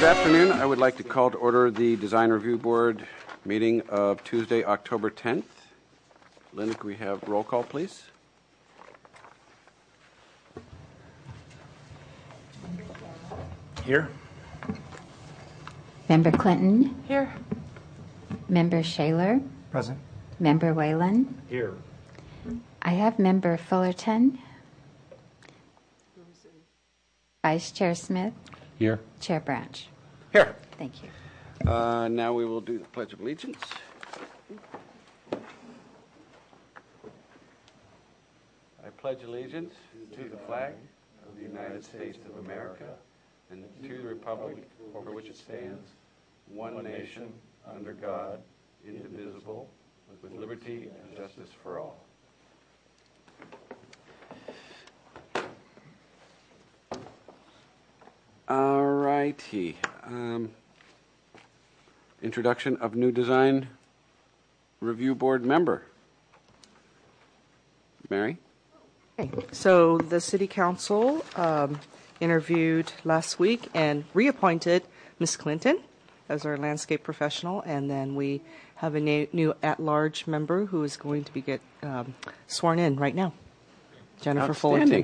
Good afternoon. I would like to call to order the Design Review Board meeting of Tuesday, October 10th. Linda, can we have roll call, please? Here. Member Clinton. Here. Member Shaler. Present. Member Whalen. Here. I have Member Fullerton. Vice Chair Smith. Here. Chair Branch. Here. Thank you. Now we will do the Pledge of Allegiance. I pledge allegiance to the flag of the United States of America and to the republic for which it stands, one nation, under God, indivisible, with liberty and justice for all. All righty. Introduction of new Design Review Board member. Mary? Okay. So the City Council interviewed last week and reappointed Ms. Clinton as our landscape professional, and then we have a new at-large member who is going to be sworn in right now, Jennifer Fullerton.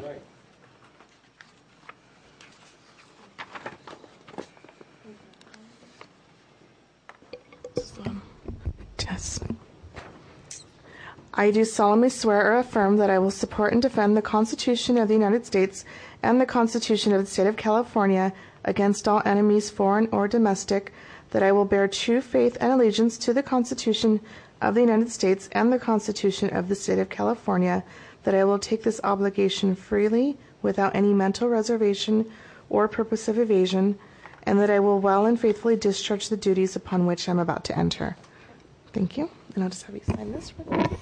I do solemnly swear or affirm that I will support and defend the Constitution of the United States and the Constitution of the State of California against all enemies, foreign or domestic, that I will bear true faith and allegiance to the Constitution of the United States and the Constitution of the State of California, that I will take this obligation freely without any mental reservation or purpose of evasion, and that I will well and faithfully discharge the duties upon which I'm about to enter. Thank you. And I'll just have you sign this real quick.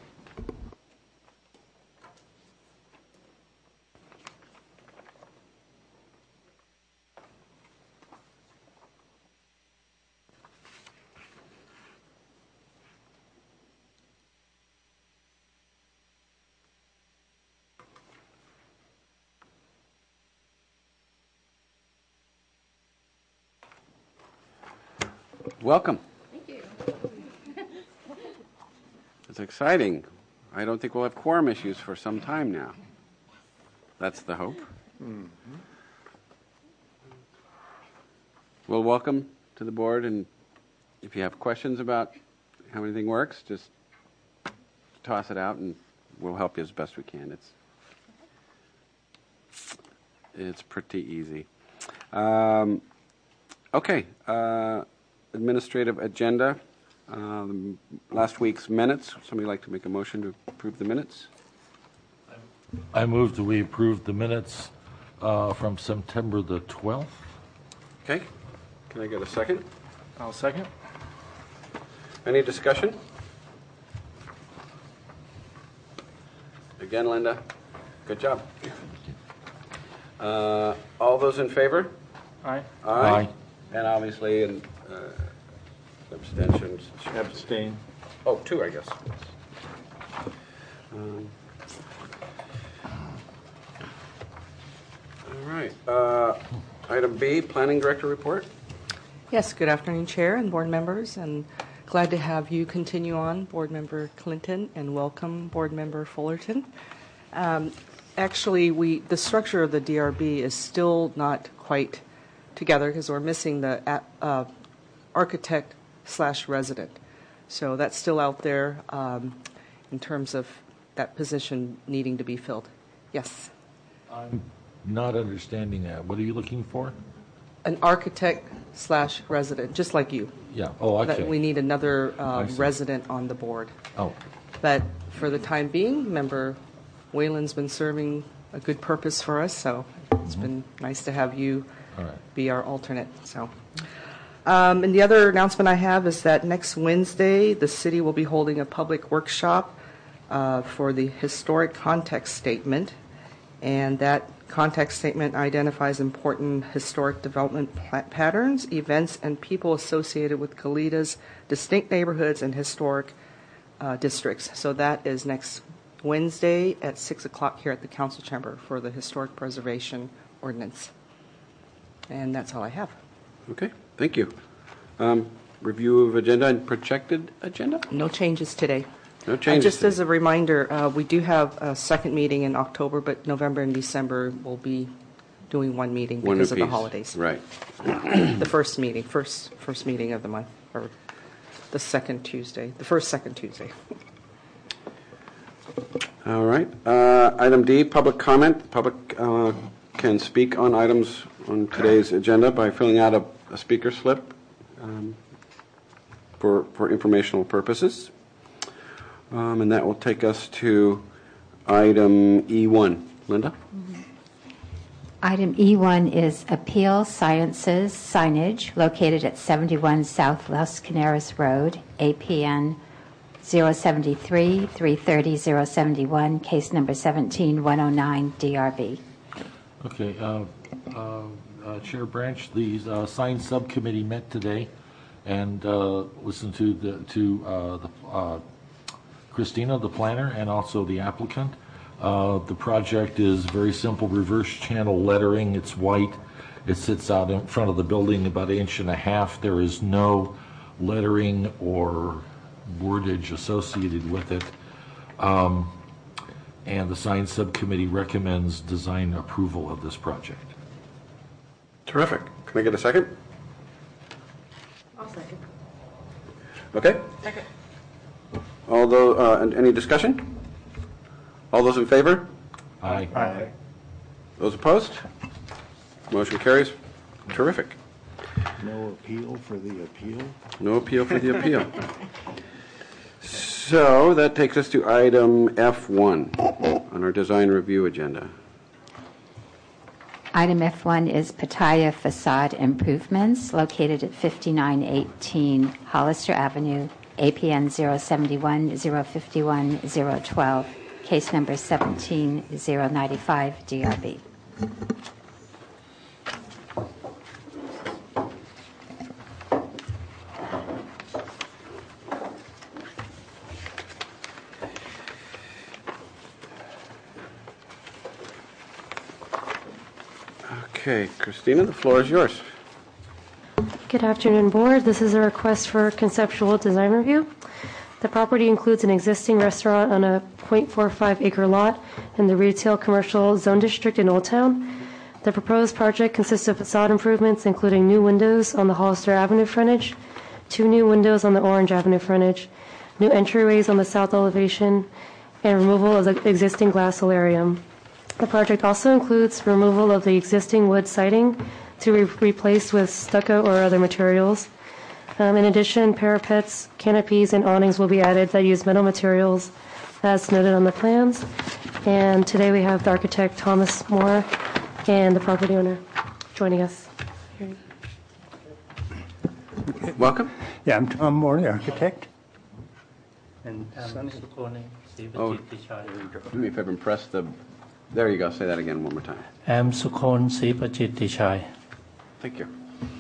Welcome. Thank you. It's exciting. I don't think we'll have quorum issues for some time now. That's the hope. Mm-hmm. Well, welcome to the board, and if you have questions about how anything works, just toss it out and we'll help you as best we can. It's pretty easy. Okay. Administrative agenda. Last week's minutes. Somebody like to make a motion to approve the minutes? I move that we approve the minutes from September the 12th. Okay. Can I get a second? I'll second. Any discussion? Again, Linda. Good job. All those in favor? Aye. Aye. And obviously, abstentions. Abstain. Oh, two, I guess. All right. Item B, Planning Director report. Yes, good afternoon, Chair and board members, and glad to have you continue on, Board Member Clinton, and welcome, Board Member Fullerton. Actually, the structure of the DRB is still not quite together because we're missing the architect/resident. So that's still out there in terms of that position needing to be filled. Yes? I'm not understanding that. What are you looking for? An architect/resident, just like you. Yeah. Oh, okay. That we need another resident on the board. Oh. But for the time being, Member Whalen's been serving a good purpose for us, so it's been nice to have you be our alternate. So, and the other announcement I have is that next Wednesday, the city will be holding a public workshop for the historic context statement, and that context statement identifies important historic development patterns, events, and people associated with Calida's distinct neighborhoods and historic districts. So that is next Wednesday at 6 o'clock here at the council chamber for the historic preservation ordinance. And that's all I have. Okay, thank you. Review of agenda and projected agenda? No changes today. No changes. Just as a reminder, we do have a second meeting in October, but November and December we'll be doing one meeting because of the holidays. Right. The first meeting of the month, or the first second Tuesday. All right. Item D, public comment. Public can speak on items on today's agenda by filling out a speaker slip for informational purposes. And that will take us to item E1. Linda? Item E1 is Appeal Sciences signage located at 71 South Los Caneras Road, APN 073-330-071, case number 17109, DRB. Okay, Chair Branch, the sign subcommittee met today and listened to Christina, the planner, and also the applicant. The project is very simple, reverse channel lettering. It's white. It sits out in front of the building about 1.5 inches. There is no lettering or wordage associated with it. And the sign subcommittee recommends design approval of this project. Terrific. Can I get a second? I'll second. Okay. Second. Although, any discussion? All those in favor? Aye. Aye. Those opposed? Motion carries. Terrific. No appeal for the appeal? No appeal for the appeal. So that takes us to item F1 on our design review agenda. Item F1 is Pattaya Facade Improvements located at 5918 Hollister Avenue, APN 071-051-012, case number 17095, DRB. Okay, Christina, the floor is yours. Good afternoon, Board. This is a request for conceptual design review. The property includes an existing restaurant on a 0.45-acre lot in the retail commercial zone district in Old Town. The proposed project consists of facade improvements, including new windows on the Hollister Avenue frontage, 2 new windows on the Orange Avenue frontage, new entryways on the south elevation, and removal of the existing glass solarium. The project also includes removal of the existing wood siding to be replaced with stucco or other materials. In addition, parapets, canopies, and awnings will be added that use metal materials as noted on the plans. And today we have the architect Thomas Moore and the property owner joining us. Welcome. Yeah, I'm Tom Moore, the architect. And Sonny. Oh, do me a favor and press the... There you go. Say that again one more time. I'm Sukhon Sipachit Deshai. Thank you.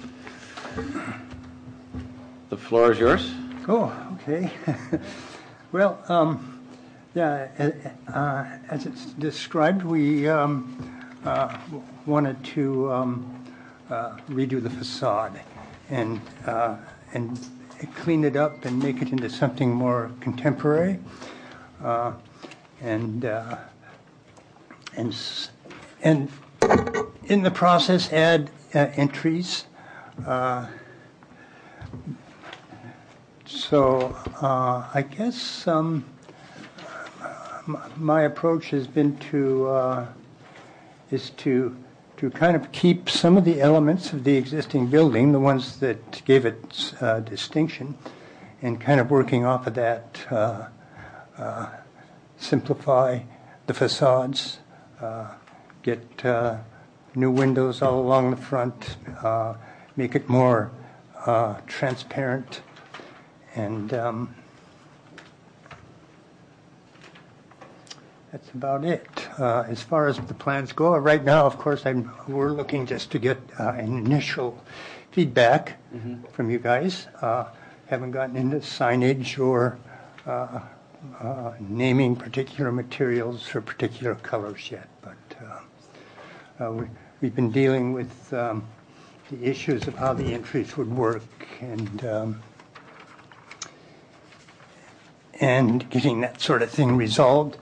The floor is yours. Oh, okay. Well, yeah, as it's described, we wanted to redo the facade and clean it up and make it into something more contemporary, and in the process add entries. So I guess my approach has been to kind of keep some of the elements of the existing building, the ones that gave it distinction, and kind of working off of that, simplify the facades, get new windows all along the front, make it more transparent, and that's about it. As far as the plans go, right now, of course, we're looking just to get an initial feedback from you guys. Haven't gotten into signage or naming particular materials or particular colors yet, but we've been dealing with the issues of how the entries would work and getting that sort of thing resolved.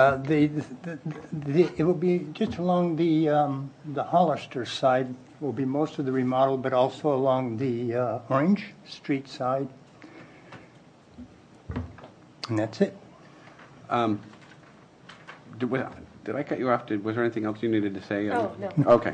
It will be just along the Hollister side will be most of the remodel, but also along the Orange Street side. And that's it. Did I cut you off? Was there anything else you needed to say? Oh, no. Okay.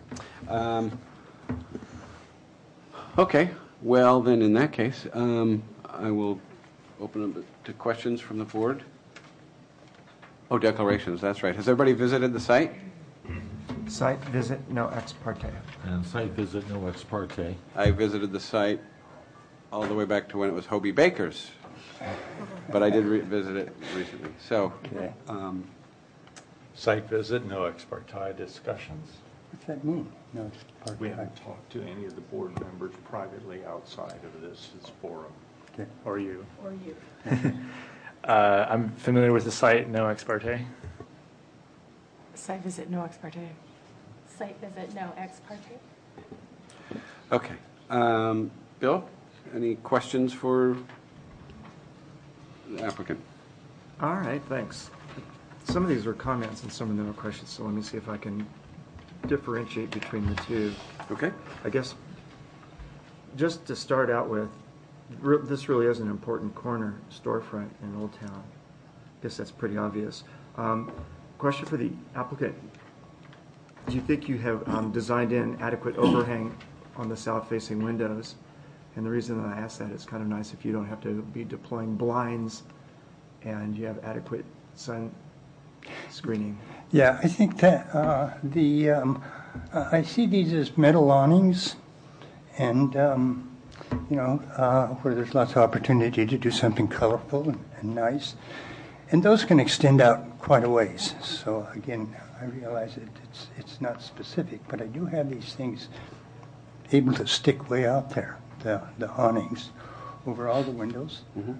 Okay. Well, then in that case, I will open up to questions from the board. Oh, declarations. That's right. Has everybody visited the site? Site visit, no ex parte. And site visit, no ex parte. I visited the site all the way back to when it was Hobie Baker's, but I did visit it recently. So, Okay. Site visit, no ex parte discussions. What's that mean? No, it's part We haven't talked to any of the board members privately outside of this forum. Okay. Or you. I'm familiar with the site, no ex parte. Site visit, no ex parte. Site visit, no ex parte. okay. Bill, any questions for the applicant? All right, thanks. Some of these were comments and some of them were questions, so let me see if I can differentiate between the two. Okay. I guess just to start out with, this really is an important corner storefront in Old Town. I guess that's pretty obvious. Question for the applicant. Do you think you have designed in adequate overhang on the south-facing windows? And the reason that I ask that is kind of nice if you don't have to be deploying blinds and you have adequate sun screening. Yeah, I think that I see these as metal awnings, and where there's lots of opportunity to do something colorful and nice, and those can extend out quite a ways. So again, I realize it's not specific, but I do have these things able to stick way out there, the awnings over all the windows. Mm-hmm.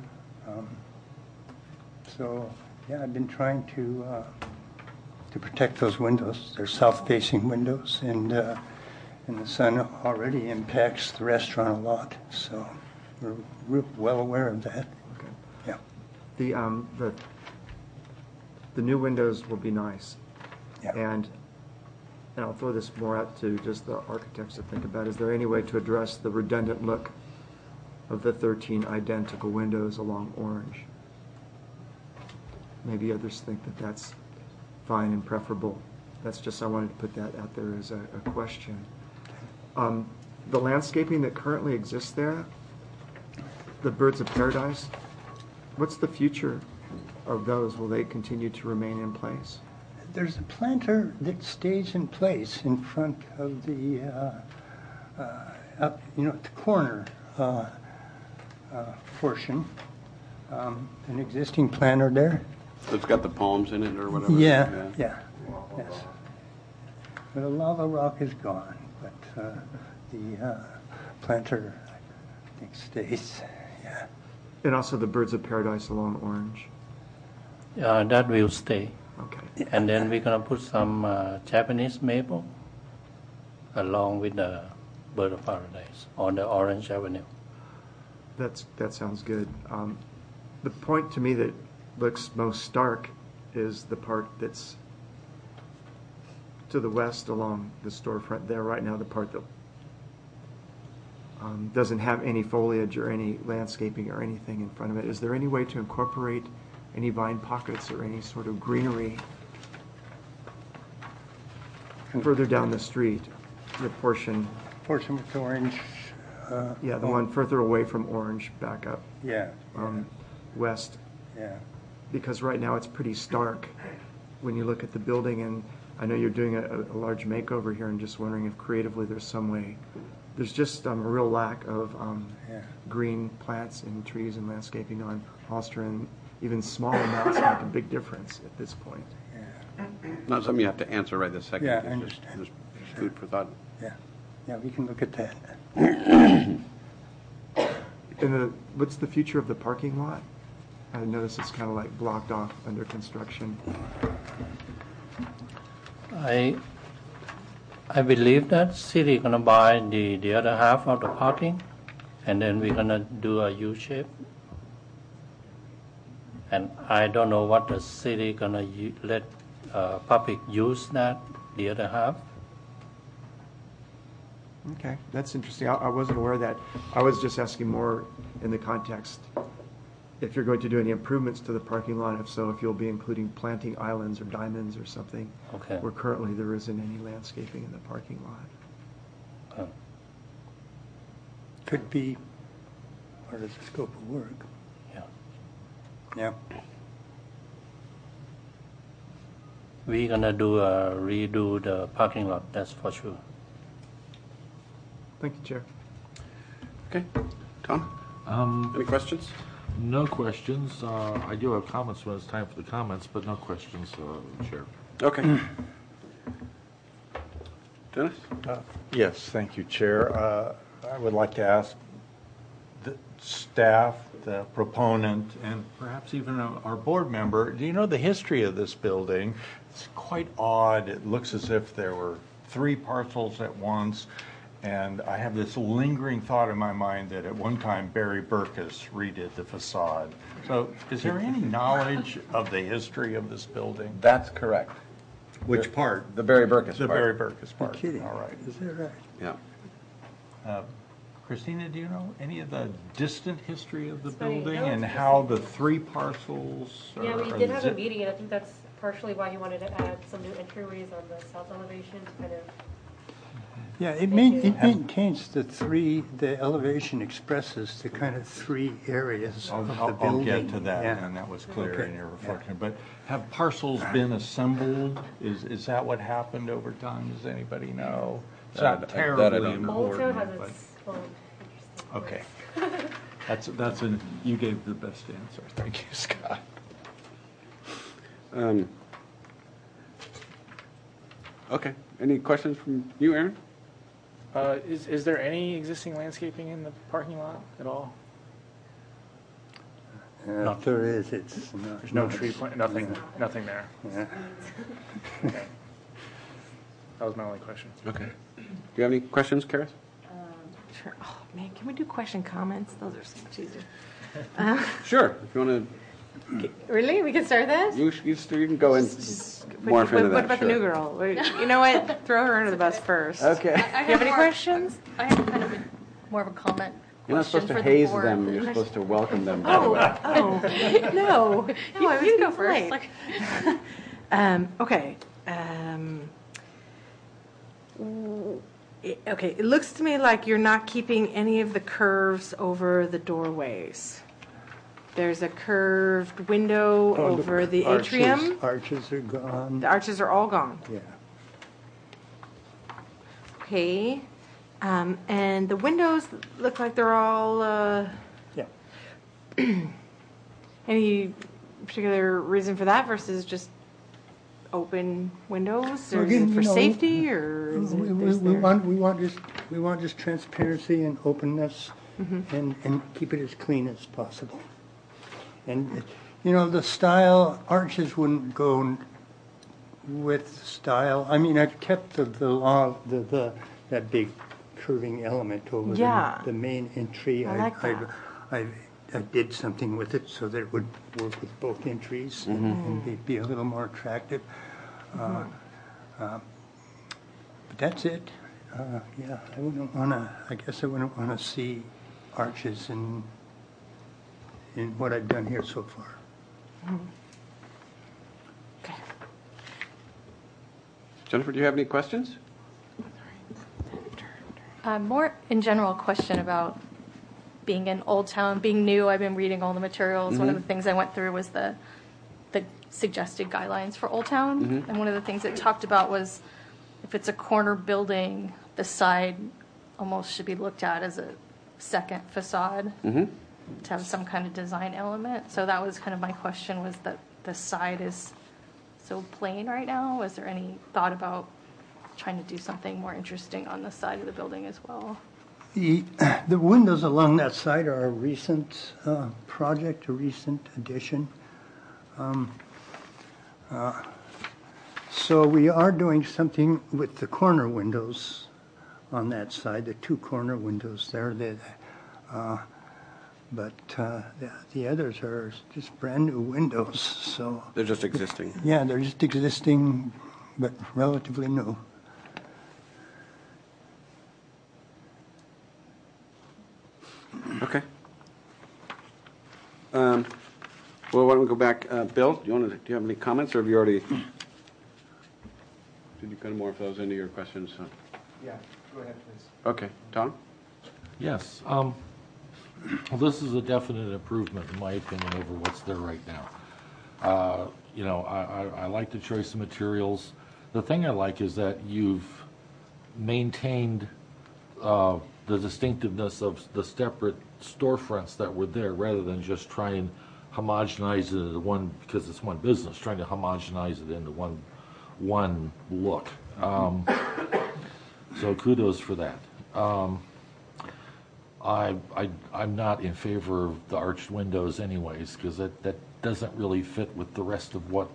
So yeah, I've been trying to protect those windows. They're south-facing windows, and the sun already impacts the restaurant a lot. So we're real well aware of that. Okay. Yeah. The new windows will be nice. Yeah. And I'll throw this more out to just the architects to think about. Is there any way to address the redundant look of the 13 identical windows along Orange? Maybe others think that that's fine and preferable. That's just, I wanted to put that out there as a question. The landscaping that currently exists there, the Birds of Paradise, what's the future of those? Will they continue to remain in place? There's a planter that stays in place in front of the up, at the corner portion. An existing planter there. So it's got the palms in it or whatever? Yeah. Yes. But the lava rock is gone, but the planter, I think, stays. Yeah. And also the Birds of Paradise along Orange. That will stay. Okay. And then we're going to put some Japanese maple along with the Bird of Paradise on the Orange Avenue. That sounds good. The point to me that looks most stark is the part that's to the west along the storefront there right now, the part that doesn't have any foliage or any landscaping or anything in front of it. Is there any way to incorporate any vine pockets or any sort of greenery further down the street, the portion with orange. the one further away from Orange back up Yeah. west? Yeah. Because right now it's pretty stark when you look at the building, and I know you're doing a large makeover here, and just wondering if creatively there's some way. There's just a real lack of green plants and trees and landscaping on Hollister, and even small amounts make a big difference at this point. Yeah. Not something you have to answer right this second. Yeah, I It's understand. just food for thought. Yeah. Yeah, we can look at that. And what's the future of the parking lot? I notice it's kind of like blocked off under construction. I believe that city gonna buy the other half of the parking, and then we're gonna do a U shape. And I don't know what the city gonna let public use that the other half. Okay, that's interesting. I wasn't aware of that. I was just asking more in the context, if you're going to do any improvements to the parking lot, if so, if you'll be including planting islands or diamonds or something. Okay. Where currently there isn't any landscaping in the parking lot. Could be part of the scope of work. Yeah. Yeah. We're gonna redo the parking lot, that's for sure. Thank you, Chair. Okay. Tom? Any questions? No questions. I do have comments when it's time for the comments, but no questions, Chair. Okay. Dennis? Yes, thank you, Chair. I would like to ask the staff, the proponent, and perhaps even our board member, do you know the history of this building? It's quite odd. It looks as if there were 3 parcels at once. And I have this lingering thought in my mind that at one time Barry Burkus redid the facade. So is there any knowledge of the history of this building? That's correct. Which part? The Barry Burkus The part. Barry Burkus part. You're kidding. All right. Is that right? Yeah. Christina, do you know any of the distant history of the funny. building No, and it's how the 3 parcels are? Yeah, we did have a meeting, and I think that's partially why you wanted to add some new entryways on the south elevation to kind of. Yeah, it maintains the elevation expresses the kind of 3 areas of the I'll building. get to that, Yeah. and that was clear Okay. in your reflection. But have parcels been assembled? Is that what happened over time? Does anybody know? It's That I not don't terribly know. Old Town important, has but, its own interesting. okay. You gave the best answer. Thank you, Scott. Okay. Any questions from you, Aaron? Is there any existing landscaping in the parking lot at all? If there is, it's not. There's no tree plant, nothing there. Yeah. Okay. That was my only question. Okay. Do you have any questions, Karis? Sure. Oh, man, can we do question comments? Those are so much easier. Sure. If you want Really? We can start this? to, you can go in more into that. What about the sure. new girl? You know what? Throw her under the bus first. Okay. I Do you have any questions? I have kind of more of a comment. You're not supposed to question for the haze board. them. You're supposed to welcome them. No. You go first. Like, okay. Okay. It looks to me like you're not keeping any of the curves over the doorways. There's a curved window over the atrium. Arches are gone. The arches are all gone. Yeah. Okay. And the windows look like they're all. Yeah. Any particular reason for that versus just open windows? Or Again, is it for you know, safety, or is it? We want just transparency and openness, and keep it as clean as possible. And the style arches wouldn't go with style. I mean, I've kept that big curving element over the main entry. I like that. I did something with it so that it would work with both entries and be a little more attractive. But that's it. Yeah, I wouldn't want to. I guess I wouldn't want to see arches in what I've done here so far. Okay. Jennifer, do you have any questions? More in general question about being in Old Town, being new. I've been reading all the materials. One of the things I went through was the suggested guidelines for Old Town. And one of the things it talked about was if it's a corner building, the side almost should be looked at as a second facade to have some kind of design element. So that was kind of my question, was that the side is so plain right now. Was there any thought about trying to do something more interesting on the side of the building as well? The windows along that side are a recent project, a recent addition. So we are doing something with the corner windows on that side, the two corner windows there. But the others are just brand new windows. So They're just existing. yeah, they're just existing, but relatively new. Okay. Well, why don't we go back? Bill, do you have any comments, or have you already? Did you put more of those into your questions? Yeah, go ahead, please. Okay, Tom. Yes. Well, this is a definite improvement, in my opinion, over what's there right now. I like the choice of materials. The thing I like is that you've maintained the distinctiveness of the separate storefronts that were there, rather than just try and homogenize it into one, because it's one business, trying to homogenize it into one look. So kudos for that. I'm not in favor of the arched windows anyways, because that doesn't really fit with the rest of what.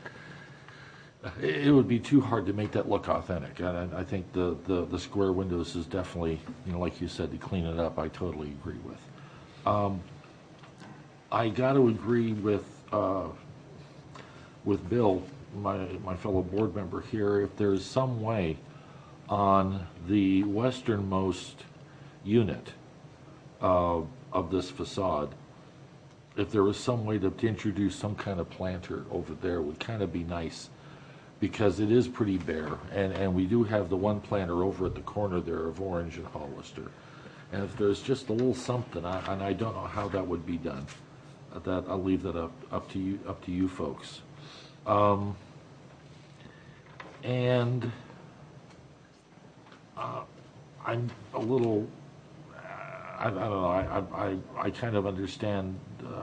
It would be too hard to make that look authentic. And I think the square windows is definitely, like you said, to clean it up, I totally agree with. I got to agree with Bill, my fellow board member here, if there's some way on the westernmost unit of this facade, if there was some way to introduce some kind of planter over there, would kind of be nice, because it is pretty bare, and we do have the one planter over at the corner there of Orange and Hollister. And if there's just a little something, and I don't know how that would be done, that I'll leave that up to you folks. And I'm a little, I don't know, I kind of understand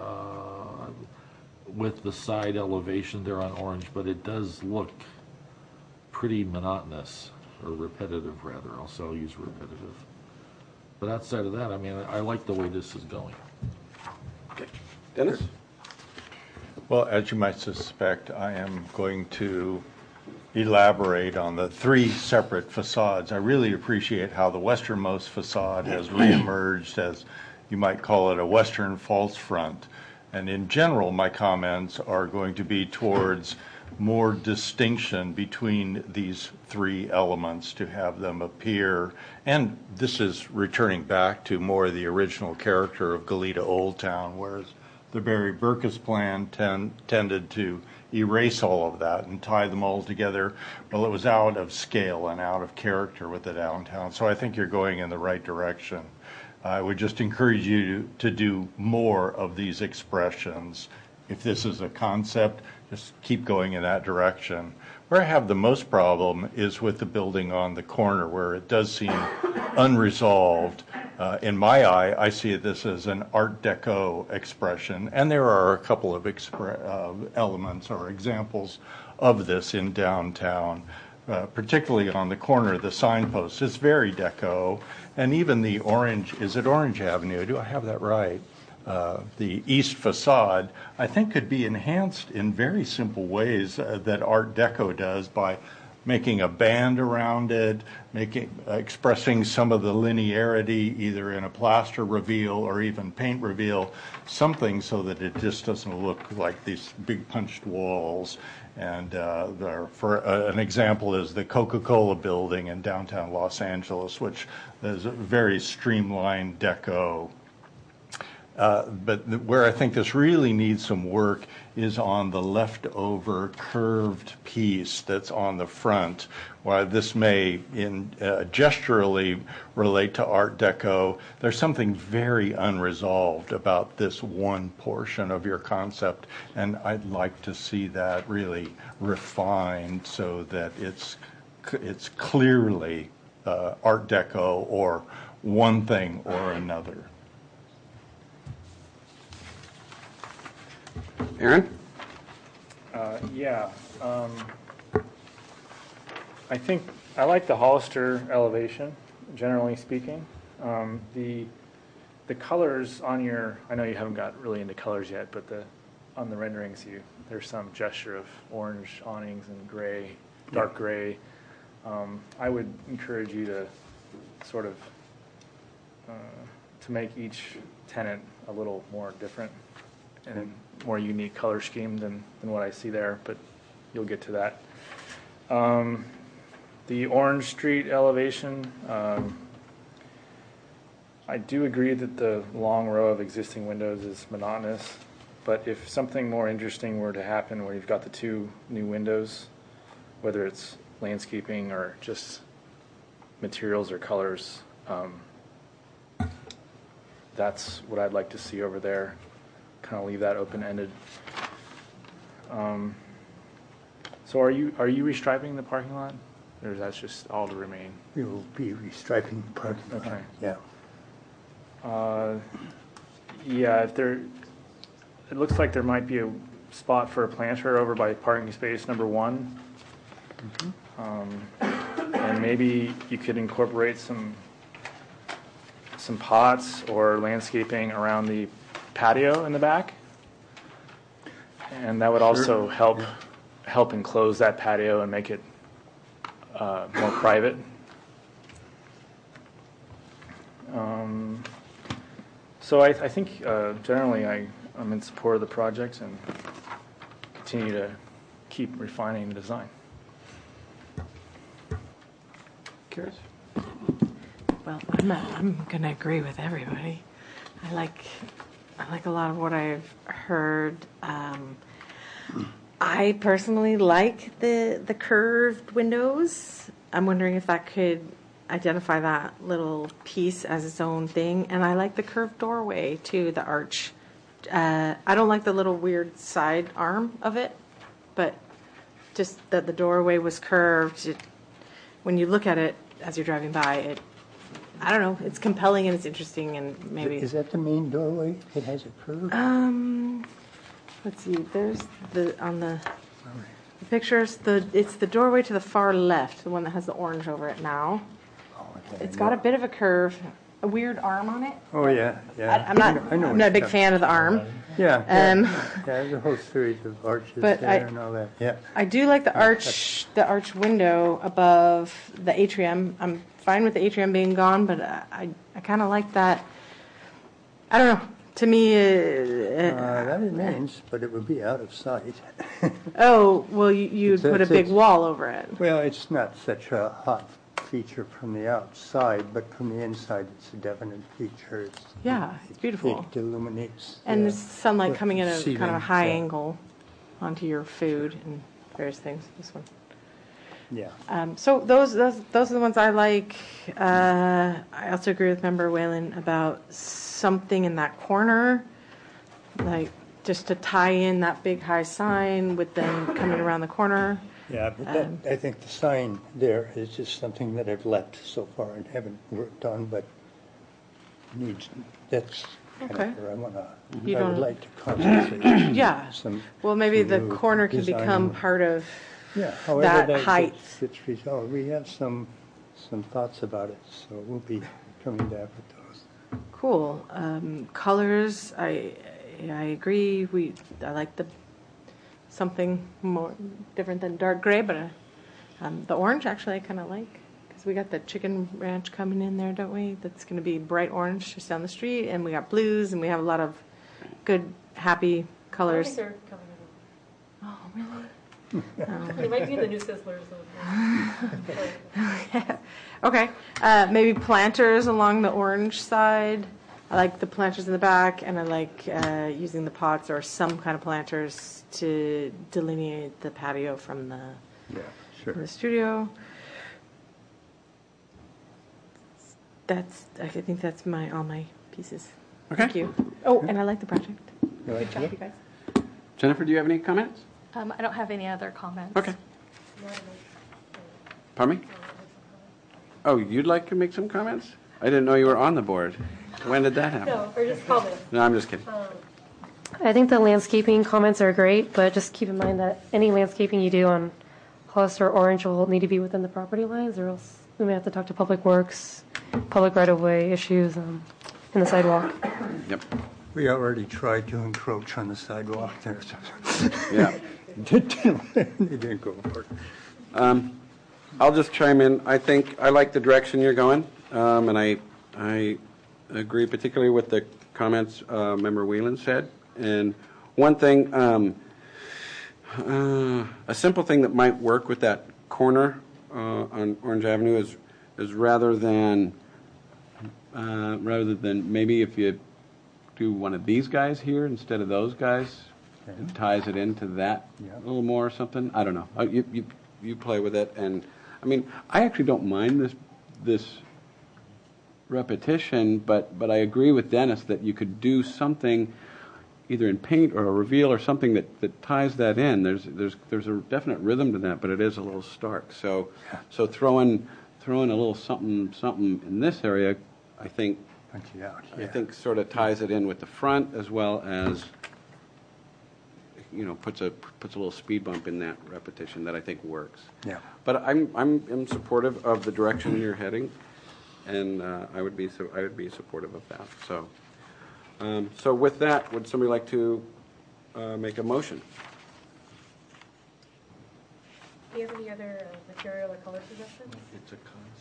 with the side elevation there on Orange, but it does look pretty monotonous, or repetitive rather. I'll use repetitive. But outside of that, I mean, I like the way this is going. Okay. Dennis? Well, as you might suspect, I am going to elaborate on the three separate facades. I really appreciate how the westernmost facade has reemerged as, you might call it, a western false front. And in general, my comments are going to be towards more distinction between these three elements, to have them appear. And this is returning back to more of the original character of Goleta Old Town, whereas the Barry Burkus plan tended to erase all of that and tie them all together. Well, it was out of scale and out of character with the downtown. So I think you're going in the right direction. I would just encourage you to do more of these expressions. If this is a concept, just keep going in that direction. Where I have the most problem is with the building on the corner, where it does seem unresolved. In my eye, I see this as an Art Deco expression, and there are a couple of elements or examples of this in downtown. Particularly on the corner, the signpost is very deco, and even the Orange, is it Orange Avenue? Do I have that right? The east facade, I think, could be enhanced in very simple ways that Art Deco does, by making a band around it, expressing some of the linearity, either in a plaster reveal or even paint reveal, something so that it just doesn't look like these big punched walls. And for an example is the Coca-Cola building in downtown Los Angeles, which is a very streamlined deco. But where I think this really needs some work is on the leftover curved piece that's on the front. While this may gesturally relate to Art Deco, there's something very unresolved about this one portion of your concept, and I'd like to see that really refined so that it's clearly Art Deco or one thing or another. Aaron? I think I like the Hollister elevation, generally speaking. The colors on your, I know you haven't got really into colors yet, but on the renderings, there's some gesture of orange awnings and gray dark gray. I would encourage you to sort of to make each tenant a little more different and more unique color scheme than what I see there, but you'll get to that. The Orange Street elevation, I do agree that the long row of existing windows is monotonous, but if something more interesting were to happen where you've got the 2 new windows, whether it's landscaping or just materials or colors, that's what I'd like to see over there. Kind of leave that open-ended. So are you restriping the parking lot, or that's just all to remain? We will be restriping the parking lot. Okay. Yeah. Yeah, if there, it looks like there might be a spot for a planter over by parking space number 1. And maybe you could incorporate some pots or landscaping around the patio in the back, and that would also help enclose that patio and make it more private. So I think generally I'm in support of the project and continue to keep refining the design. Curious? Well, I'm going to agree with everybody. I like a lot of what I've heard. I personally like the curved windows. I'm wondering if that could identify that little piece as its own thing. And I like the curved doorway too, the arch. I don't like the little weird side arm of it, but just that the doorway was curved. When you look at it as you're driving by, I don't know, it's compelling and it's interesting, and maybe. Is that the main doorway that has a curve? Let's see. There's on the pictures. It's the doorway to the far left, the one that has the orange over it now. Oh, okay. It's got a bit of a curve, a weird arm on it. Oh yeah, yeah. I'm not a big fan of the arm. Yeah, there's a whole series of arches But there and all that. Yeah. I do like the arch window above the atrium. I'm fine with the atrium being gone, but I kind of like that. I don't know. To me, that remains, but it would be out of sight. Oh, well, you'd put a big wall over it. Well, it's not such a hot feature from the outside, but from the inside, it's a definite feature. It's beautiful. It illuminates. And there's sunlight coming at a ceiling, kind of a high yeah. angle onto your food and various things. This one. Yeah. So those are the ones I like. I also agree with Member Whalen about something in that corner, like just to tie in that big high sign with them coming around the corner. Yeah, but I think the sign there is just something that I've left so far and haven't worked on, but that's kind Okay. of where I You would like to concentrate. Yeah. Well, maybe the new corner can design. become part of Yeah, however that height. gets resolved. We have some thoughts about it, so we'll be coming back with those. Cool. Colors, I agree. I like something more different than dark gray, but the orange actually I kind of like, because we got the Chicken Ranch coming in there, don't we? That's going to be bright orange just down the street, and we got blues, and we have a lot of good, happy colors. I think they're coming in. Oh, really? They might be in the new Sizzlers. Okay, maybe planters along the orange side. I like the planters in the back, and I like using the pots or some kind of planters to delineate the patio from the studio. I think that's all my pieces. Okay. Thank you. Oh, and I like the project. Good job, you guys. Jennifer, do you have any comments? I don't have any other comments. Okay. Pardon me? Oh, you'd like to make some comments? I didn't know you were on the board. When did that happen? No, or just comments. No, I'm just kidding. I think the landscaping comments are great, but just keep in mind that any landscaping you do on Hollister or Orange will need to be within the property lines, or else we may have to talk to Public Works, public right-of-way issues in the sidewalk. Yep. We already tried to encroach on the sidewalk there. Yeah. They didn't go for it. I'll just chime in. I think I like the direction you're going, and I agree particularly with the comments Member Whelan said. And one thing, a simple thing that might work with that corner on Orange Avenue is rather than maybe if you do one of these guys here instead of those guys, it ties it into that a little more or something. I don't know. You play with it, and I mean, I actually don't mind this repetition, but I agree with Dennis that you could do something either in paint or a reveal or something that ties that in. There's a definite rhythm to that, but it is a little stark. So throw in a little something in this area, I think sort of ties it in with the front as well as puts a little speed bump in that repetition that I think works. Yeah. But I'm supportive of the direction you're heading, and I would be supportive of that. So with that, would somebody like to make a motion? Do you have any other material or color suggestions? It's a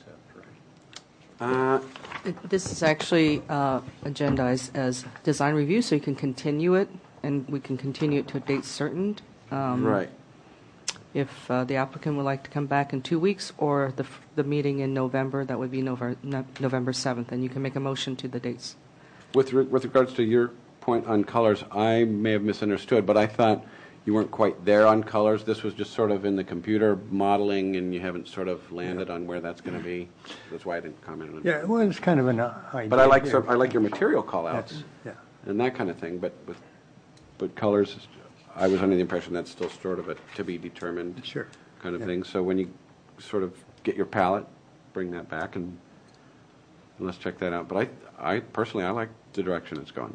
concept, right? This is actually agendized as design review, so you can continue it, and we can continue it to a date certain. Right. If the applicant would like to come back in 2 weeks, or the meeting in November, that would be November 7th, and you can make a motion to the dates. With regards to your point on colors, I may have misunderstood, but I thought you weren't quite there on colors. This was just sort of in the computer modeling, and you haven't sort of landed on where that's going to be. That's why I didn't comment on it. Yeah, well, it's kind of an idea. But I like your material call-outs and that kind of thing. But colors, I was under the impression that's still sort of a to be determined kind of thing. So when you sort of get your palette, bring that back and let's check that out. But I personally, I like the direction it's going.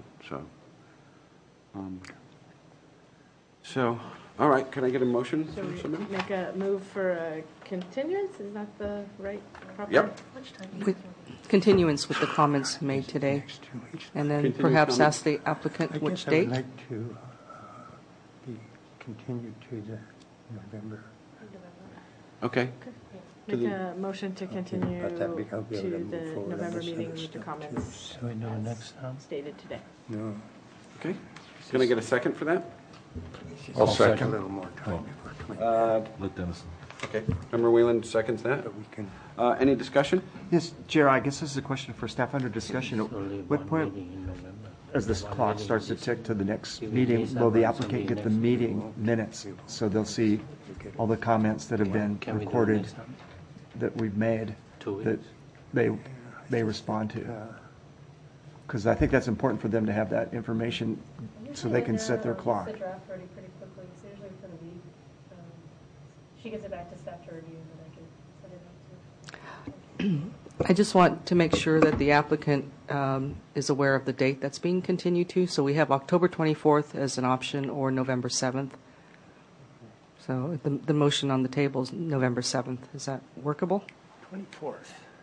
So, all right, can I get a motion So from we somebody? make a move for a continuance? Is that the right proper? Yep. With continuance with the comments made today, and then Continued perhaps comments. ask the applicant which I date. would like to be continued to the November. Okay. Make a motion to continue But I'll be able to to move the forward on November this meeting other with the stuff, comments So we do it next time? stated today. No. Okay. Can I get a second for that? I'll A second. little more time before 20. Let Dennis. Okay. Member Whelan seconds that. But we can. Any discussion? Yes, Chair, I guess this is a question for staff under discussion. At Only what one point, meeting in November. as this clock starts to tick to the next meeting, will the applicant get the meeting minutes? So they'll see all the comments that have been Can we do it recorded next time? that we've made 2 that weeks? they respond to. Because I think that's important for them to have that information so they can set their clock. The draft ready pretty quickly, so usually within a week. She gets it back to staff to review, and I can send it out to. I just want to make sure that the applicant is aware of the date that's being continued to. So we have October 24th as an option, or November 7th. So the motion on the table is November 7th. Is that workable? 24th.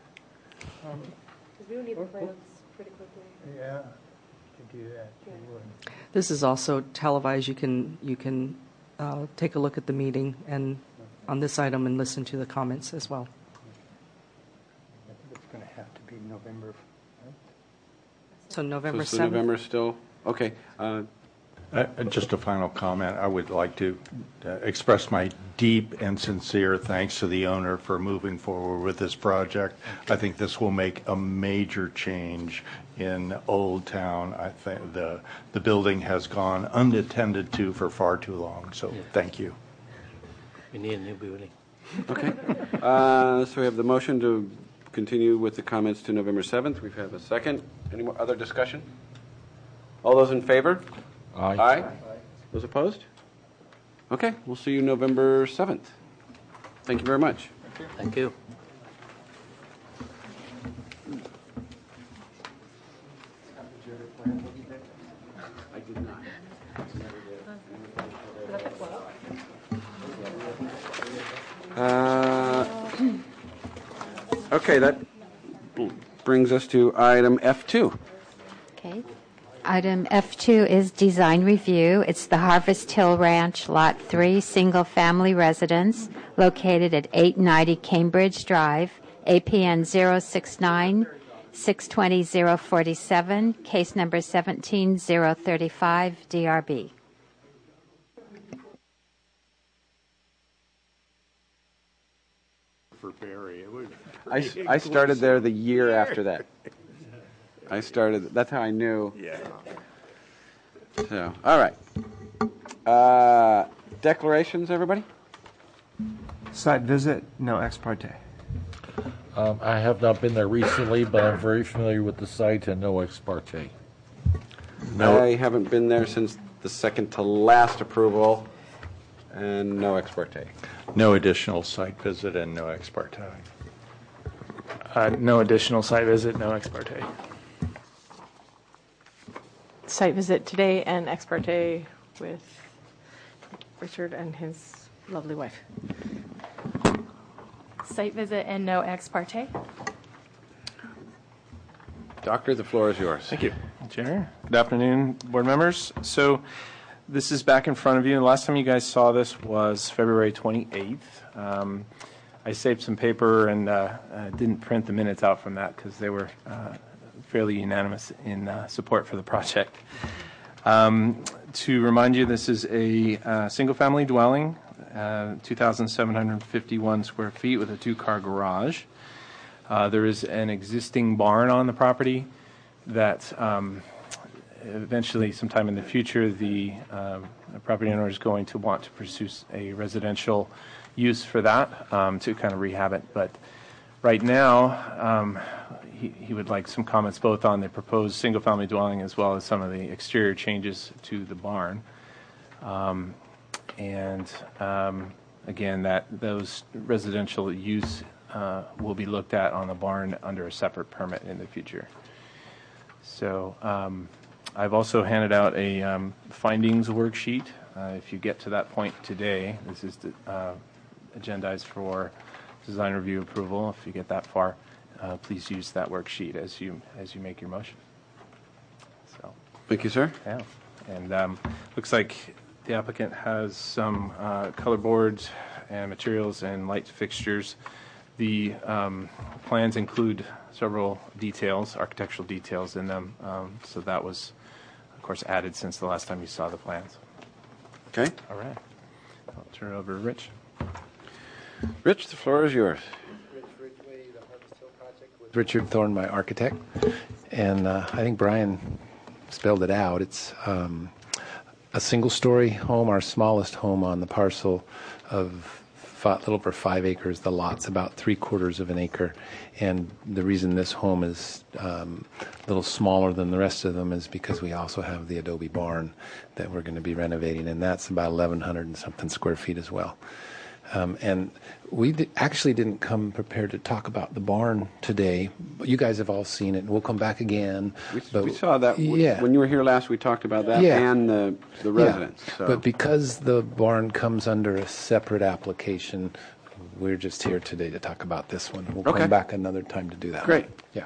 We will need the plans pretty quickly. Yeah, to do that. we would. This is also televised. You can take a look at the meeting and on this item and listen to the comments as well. I think it's going to have to be November. So November So 7th. November still, okay. Just a final comment. I would like to express my deep and sincere thanks to the owner for moving forward with this project. I think this will make a major change in Old Town. I think the building has gone unattended to for far too long, so thank you. We need a new building. Okay. So we have the motion to continue with the comments to November 7th. We've had a second. Any more other discussion? All those in favor? Aye. Aye. Those opposed? Okay, we'll see you November 7th. Thank you very much. Thank you. I did not. Okay, that brings us to item F2. Okay. Item F2 is design review. It's the Harvest Hill Ranch, Lot 3, single-family residence, located at 890 Cambridge Drive, APN 069-620-047, case number 17035, DRB. For Barry. I started there the year after that. That's how I knew. Yeah. So, all right. Declarations, everybody? Site visit, no ex parte. I have not been there recently, but I'm very familiar with the site and no ex parte. I haven't been there since the second to last approval, and no ex parte. No additional site visit and no ex parte. No additional site visit, no ex parte. Site visit today and ex parte with Richard and his lovely wife. Site visit and no ex parte. Doctor, the floor is yours. Thank you, Chair. Good afternoon, board members. So this is back in front of you. The last time you guys saw this was February 28th. I saved some paper and didn't print the minutes out from that because they were fairly unanimous in support for the project. To remind you, this is a single-family dwelling, 2,751 square feet with a two-car garage. There is an existing barn on the property that eventually, sometime in the future, the property owner is going to want to pursue a residential use for that to kind of rehab it. But right now, he would like some comments both on the proposed single-family dwelling as well as some of the exterior changes to the barn. Again, those residential use will be looked at on the barn under a separate permit in the future. So I've also handed out a findings worksheet. If you get to that point today, this is agendized for design review approval. If you get that far, please use that worksheet as you make your motion. So, thank you, sir. Yeah, and looks like the applicant has some color boards and materials and light fixtures. The plans include several details, architectural details in them. So that was, of course, added since the last time you saw the plans. Okay. All right. I'll turn it over to Rich. Rich, the floor is yours. Richard Thorne, my architect, and I think Brian spelled it out. It's a single-story home, our smallest home on the parcel of a little over 5 acres. The lot's about 3/4 of an acre, and the reason this home is a little smaller than the rest of them is because we also have the adobe barn that we're going to be renovating, and that's about 1,100 and something square feet as well. And we actually didn't come prepared to talk about the barn today. You guys have all seen it, and we'll come back again. We saw that. Yeah. When you were here last, we talked about that and the residence. Yeah. So. But because the barn comes under a separate application, we're just here today to talk about this one. We'll come back another time to do that. Great. Yeah.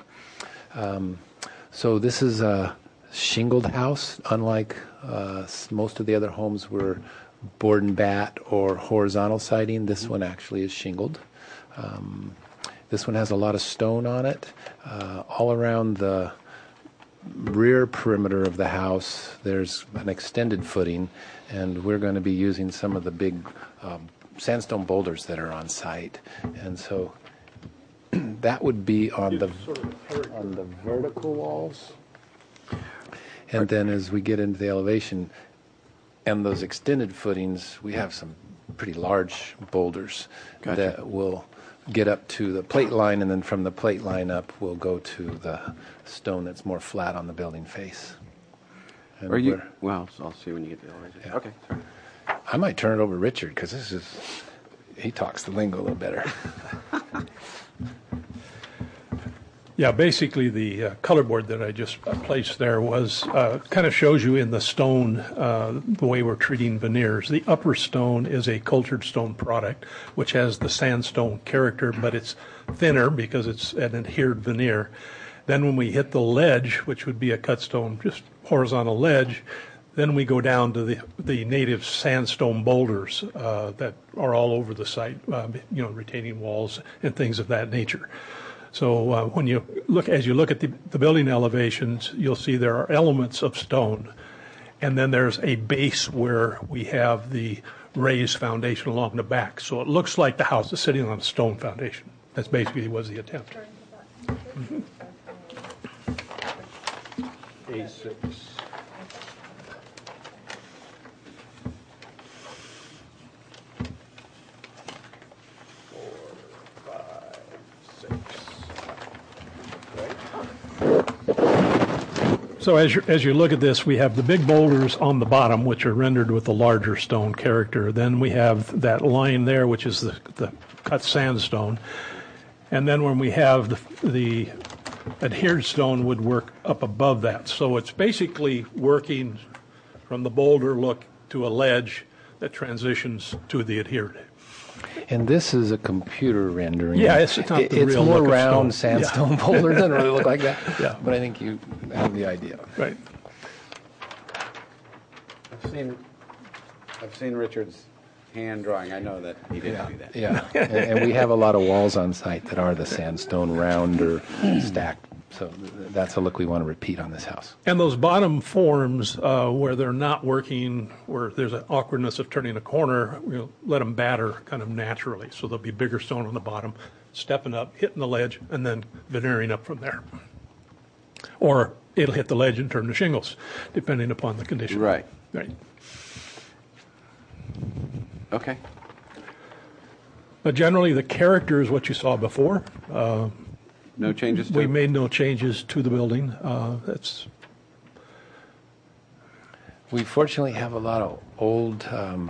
So this is a shingled house, unlike most of the other homes were board and bat or horizontal siding. This one actually is shingled. This one has a lot of stone on it. All around the rear perimeter of the house, there's an extended footing, and we're going to be using some of the big sandstone boulders that are on site. And so that would be on the vertical walls. And then as we get into the elevation, and those extended footings, we have some pretty large boulders that will get up to the plate line, and then from the plate line up, we'll go to the stone that's more flat on the building face. And well, I'll see when you get to the elevation. Yeah. Okay, sorry. I might turn it over to Richard, because he talks the lingo a little better. Yeah, basically the color board that I just placed there was kind of shows you in the stone the way we're treating veneers. The upper stone is a cultured stone product, which has the sandstone character, but it's thinner because it's an adhered veneer. Then when we hit the ledge, which would be a cut stone, just horizontal ledge, then we go down to the native sandstone boulders that are all over the site, retaining walls and things of that nature. So when you look, as you look at the building elevations, you'll see there are elements of stone, and then there's a base where we have the raised foundation along the back. So it looks like the house is sitting on a stone foundation. That's basically was the attempt. Mm-hmm. A6. So as you look at this, we have the big boulders on the bottom, which are rendered with the larger stone character. Then we have that line there, which is the cut sandstone. And then when we have the adhered stone would work up above that. So it's basically working from the boulder look to a ledge that transitions to the adhered. And this is a computer rendering. Yeah, it's not the it's real more look of round stone. sandstone Yeah. boulder. It doesn't really look like that. Yeah. But I think you have the idea. Right. I've seen Richard's hand drawing. I know that he didn't do that. Yeah, and we have a lot of walls on site that are the sandstone round or stacked. So that's a look we want to repeat on this house. And those bottom forms where they're not working, where there's an awkwardness of turning a corner, we'll let them batter kind of naturally. So there'll be bigger stone on the bottom, stepping up, hitting the ledge, and then veneering up from there. Or it'll hit the ledge and turn to shingles, depending upon the condition. Right. Right. Okay. But generally, the character is what you saw before. No changes to We it? made no changes to the building. That's We fortunately have a lot of old,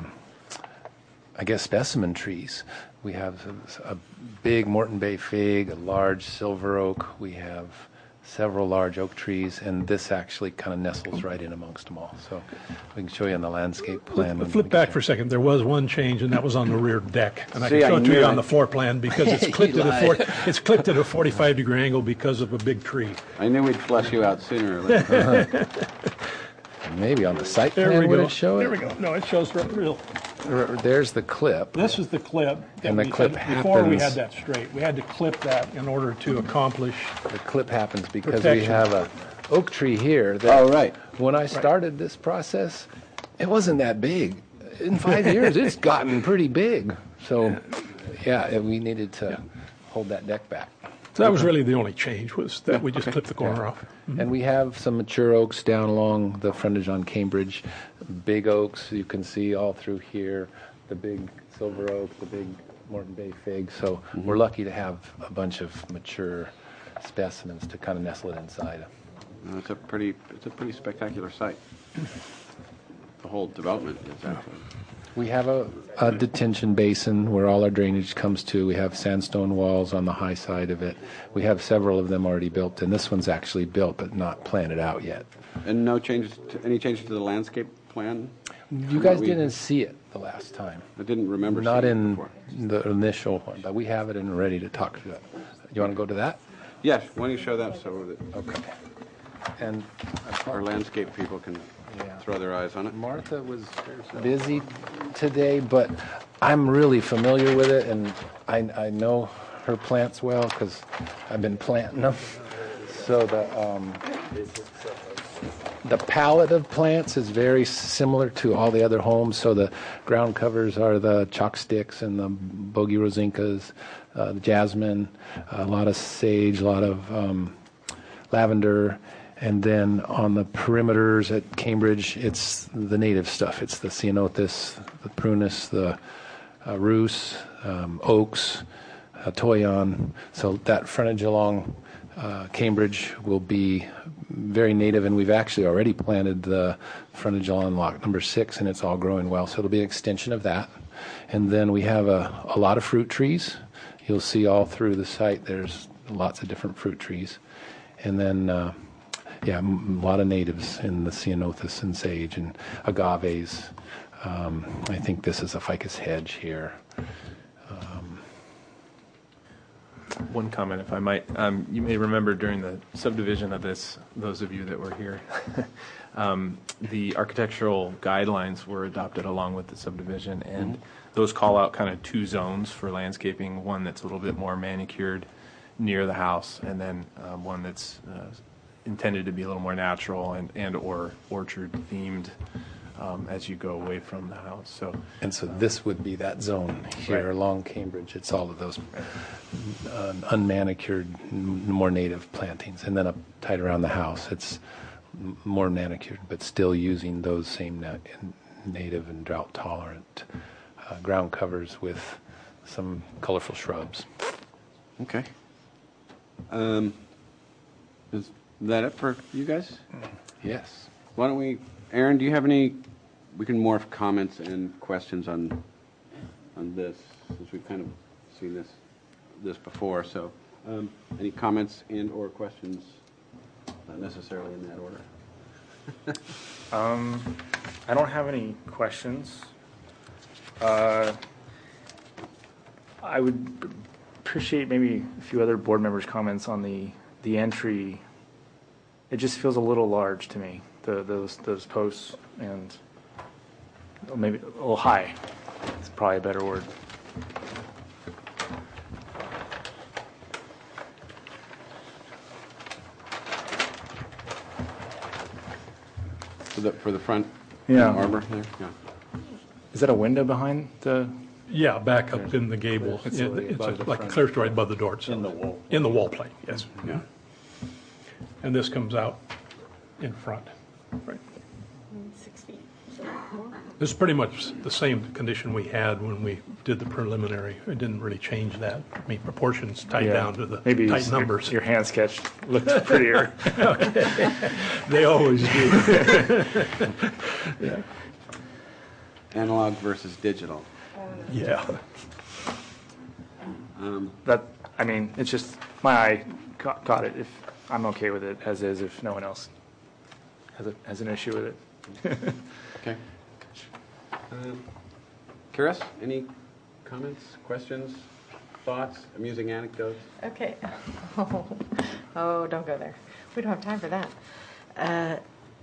specimen trees. We have a big Morton Bay fig, a large silver oak. We have several large oak trees, and this actually kind of nestles right in amongst them all. So we can show you on the landscape plan. when Flip we back get for a second. There was one change, and that was on the rear deck. And I See, can show I it to knew you on it. the floor plan because it's clipped at lied. it's clipped at a 45-degree angle because of a big tree. I knew we'd flush you out sooner or later. there. Maybe on the site There plan we would go. it show There it? we go. No, it shows real. There's the clip. This is the clip. that And the we clip had, before we happens- had that straight. We had to clip that in order to accomplish. The clip happens because Protection. we have a oak tree here. That Oh, right. When I started this process, it wasn't that big. In 5 years, it's gotten pretty big. So, we needed to hold that deck back. So that was really the only change, was that we just clipped the corner off. And we have some mature oaks down along the frontage on Cambridge. Big oaks you can see all through here. The big silver oak, the big Morton Bay fig. So we're lucky to have a bunch of mature specimens to kind of nestle it inside. It's a pretty spectacular site. The whole development is actually. We have a detention basin where all our drainage comes to. We have sandstone walls on the high side of it. We have several of them already built, and this one's actually built but not planted out yet. And any changes to the landscape plan? You guys didn't see it the last time. I didn't remember Not seeing it in before. the initial one, but we have it and ready to talk to it. You want to go to that? Yes, why don't you show that so that Okay. And our landscape people can throw their eyes on it? Martha was busy today, but I'm really familiar with it, and I know her plants well because I've been planting them. So the palette of plants is very similar to all the other homes. So the ground covers are the chalk sticks and the bogey rosincas, the jasmine, a lot of sage, a lot of lavender. And then on the perimeters at Cambridge, it's the native stuff. It's the ceanothus, the prunus, the rus, oaks, toyon. So that frontage along Cambridge will be very native, and we've actually already planted the frontage along lot number 6, and it's all growing well. So it'll be an extension of that. And then we have a lot of fruit trees. You'll see all through the site there's lots of different fruit trees. And then a lot of natives in the ceanothus and sage and agaves. I think this is a ficus hedge here. One comment, if I might. You may remember during the subdivision of this, those of you that were here, the architectural guidelines were adopted along with the subdivision, and those call out kind of two zones for landscaping, one that's a little bit more manicured near the house, and then one that's intended to be a little more natural and or orchard themed as you go away from the house. So this would be that zone here Right. along Cambridge. It's all of those unmanicured, more native plantings. And then up tight around the house, it's more manicured, but still using those same native and drought tolerant ground covers with some colorful shrubs. Okay. Is that it for you guys? Yes. Why don't we, Aaron, do you have any, we can morph comments and questions on this, since we've kind of seen this before. So any comments and or questions, not necessarily in that order? I don't have any questions. I would appreciate maybe a few other board members' comments on the entry. It just feels a little large to me, those posts, and maybe a little high. It's probably a better word. For the front Yeah. arbor there? Yeah. Is that a window behind the? Yeah, back up in the gable. It's It's above the like a front. clear story above the door itself. In the wall. In the wall plate, yes. Yeah. And this comes out in front. Right. 6 feet. This is pretty much the same condition we had when we did the preliminary. It didn't really change that. I mean, proportions tied Yeah. down to the Maybe tight numbers. Your hand sketch looked prettier. Okay. They always do. Yeah. Analog versus digital. Yeah. I mean, it's just my eye caught it. If I'm okay with it as is, if no one else has an issue with it. Okay. Karis, any comments, questions, thoughts, amusing anecdotes? Okay. Oh, don't go there. We don't have time for that.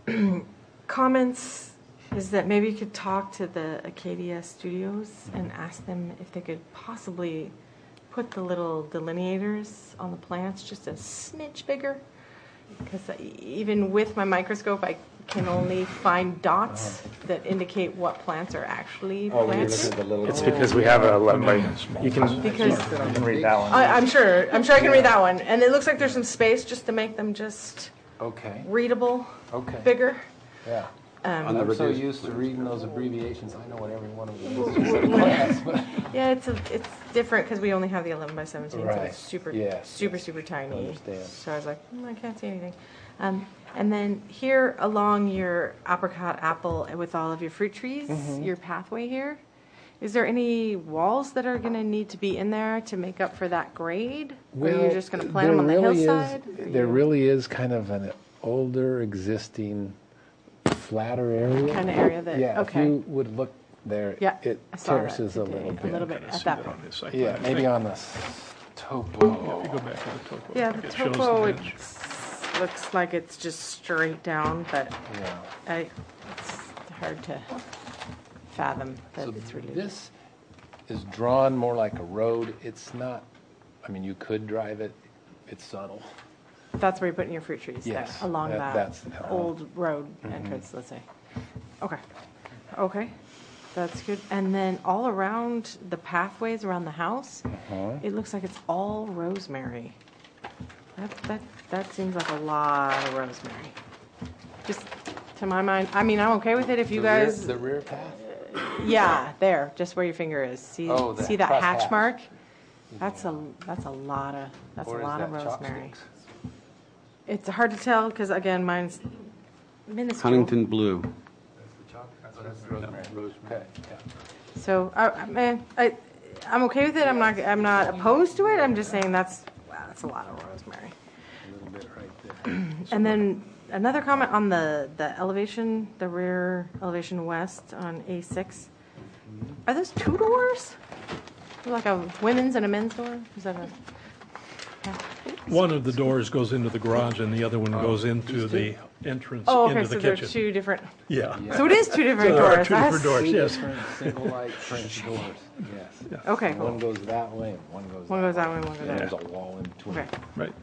Comments is that maybe you could talk to the Acadia Studios and ask them if they could possibly put the little delineators on the plants just a smidge bigger. Because even with my microscope, I can only find dots that indicate what plants are actually plants. It's because we have a 11 by. You can read that one. I'm sure I can read that one, and it looks like there's some space just to make them just readable, bigger. Yeah. I'm so used to reading those abbreviations. I know what every one of them is in class. But Yeah, it's different because we only have the 11 by 17, so Right. it's super tiny. Understand. So I was like, I can't see anything. And then here along your apricot apple with all of your fruit trees, your pathway here, is there any walls that are going to need to be in there to make up for that grade? Or are you just going to plant them on the hillside? There really is kind of an older existing flatter area. Kind of area that, Yeah, okay. if you would look there, Yeah, it I saw that terraces a today, little bit. at that point. Yeah, maybe on the topo. If you go back to the topo. Yeah, the it shows topo the bench. looks like it's just straight down, but Yeah. it's hard to fathom that So it's really. this is drawn more like a road. It's not, I mean, you could drive it. It's subtle. That's where you're putting your fruit trees, Yes, there, along that's old road entrance, let's say. Okay, that's good. And then all around the pathways around the house, it looks like it's all rosemary. That seems like a lot of rosemary. Just to my mind, I mean, I'm okay with it if you guys. The rear path? Yeah, there, just where your finger is. See, Oh, the see that cross hatch hatch. mark? That's a lot of Or is that rosemary. chopsticks? It's hard to tell because again, mine's minuscule. Huntington blue. Okay, yeah. So, I'm okay with it. I'm not opposed to it. I'm just saying that's a lot of rosemary. A little bit right there. And then another comment on the elevation, the rear elevation west on A6. Are those two doors? Like a women's and a men's door? Is that a? One of the doors goes into the garage and the other one goes into the entrance Oh, okay, into the so they're kitchen. two different. Yeah. So it is two different So there are doors. two different doors, Three yes. different single light French doors, yes. Okay, One cool. goes that way and one goes One goes that way and one goes and that there's way. a wall in between. Okay. Right.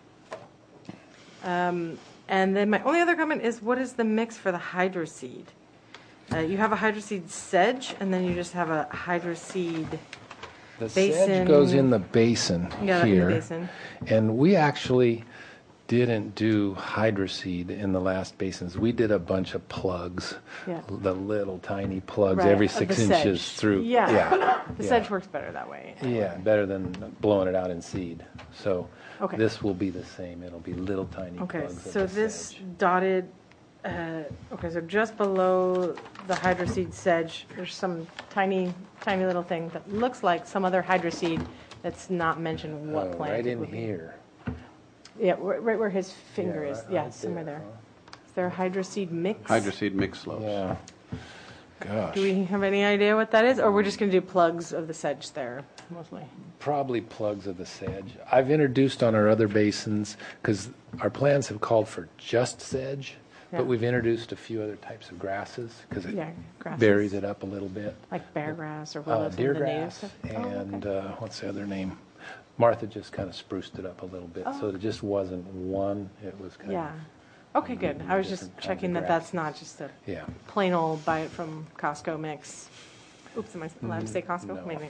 And then my only other comment is, what is the mix for the hydroseed? You have a hydroseed sedge, and then you just have a hydroseed The basin. sedge goes in the basin Yeah, in the here. basin. And we actually didn't do hydroseed in the last basins. We did a bunch of plugs, Yeah. the little tiny plugs Right, every of the 6 inches sedge. through. Yeah. The yeah. sedge works better that way. Yeah, better than blowing it out in seed. So Okay. this will be the same. It'll be little tiny Okay, plugs of so the this sedge. dotted, okay, so just below the hydroseed sedge, there's some tiny, tiny little thing that looks like some other hydroseed that's not mentioned what plant. Right it in would be. here. Yeah, right where his finger Yeah, is. right- Yeah, right somewhere there, there. Is there a hydroseed mix? Hydroseed mix slopes. Yeah. Gosh. Do we have any idea what that is? Or we're just going to do plugs of the sedge there, mostly? Probably plugs of the sedge. I've introduced on our other basins, because our plans have called for just sedge, Yeah. but we've introduced a few other types of grasses, because it Yeah, grasses. varies it up a little bit. Like bear grass or willows, Deer the native grass stuff? and what's the other name? Martha just kind of spruced it up a little bit, Oh, so it just wasn't one. It was kind Yeah. of Okay, good. I was just different kinds checking of that grass. that's not just a Yeah. plain old buy it from Costco mix. Oops, am I allowed to say Costco? No. Maybe.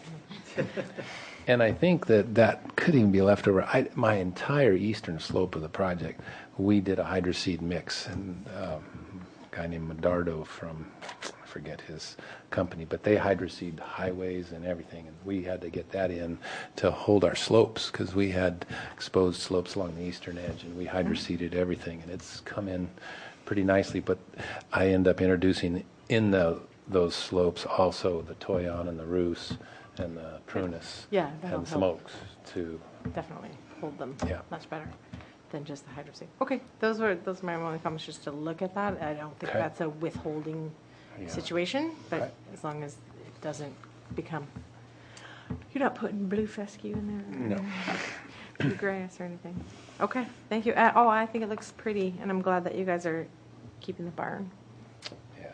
And I think that that could even be left over. My entire eastern slope of the project, we did a hydroseed mix, and a guy named Medardo from, I forget his company, but they hydroseed highways and everything, and we had to get that in to hold our slopes, because we had exposed slopes along the eastern edge, and we hydroseeded everything, and it's come in pretty nicely. But I end up introducing in those slopes also the Toyon and the Rus and the Prunus Yeah, that'll and some help. oaks to Definitely hold them Yeah. much better than just the hydroseed. Okay, those are my only comments, just to look at that. I don't think Okay. that's a withholding Yeah. situation, but Right. as long as it doesn't become, you're not putting blue fescue in there. No. Blue grass or anything. Okay, thank you. I think it looks pretty, and I'm glad that you guys are keeping the barn. Yes.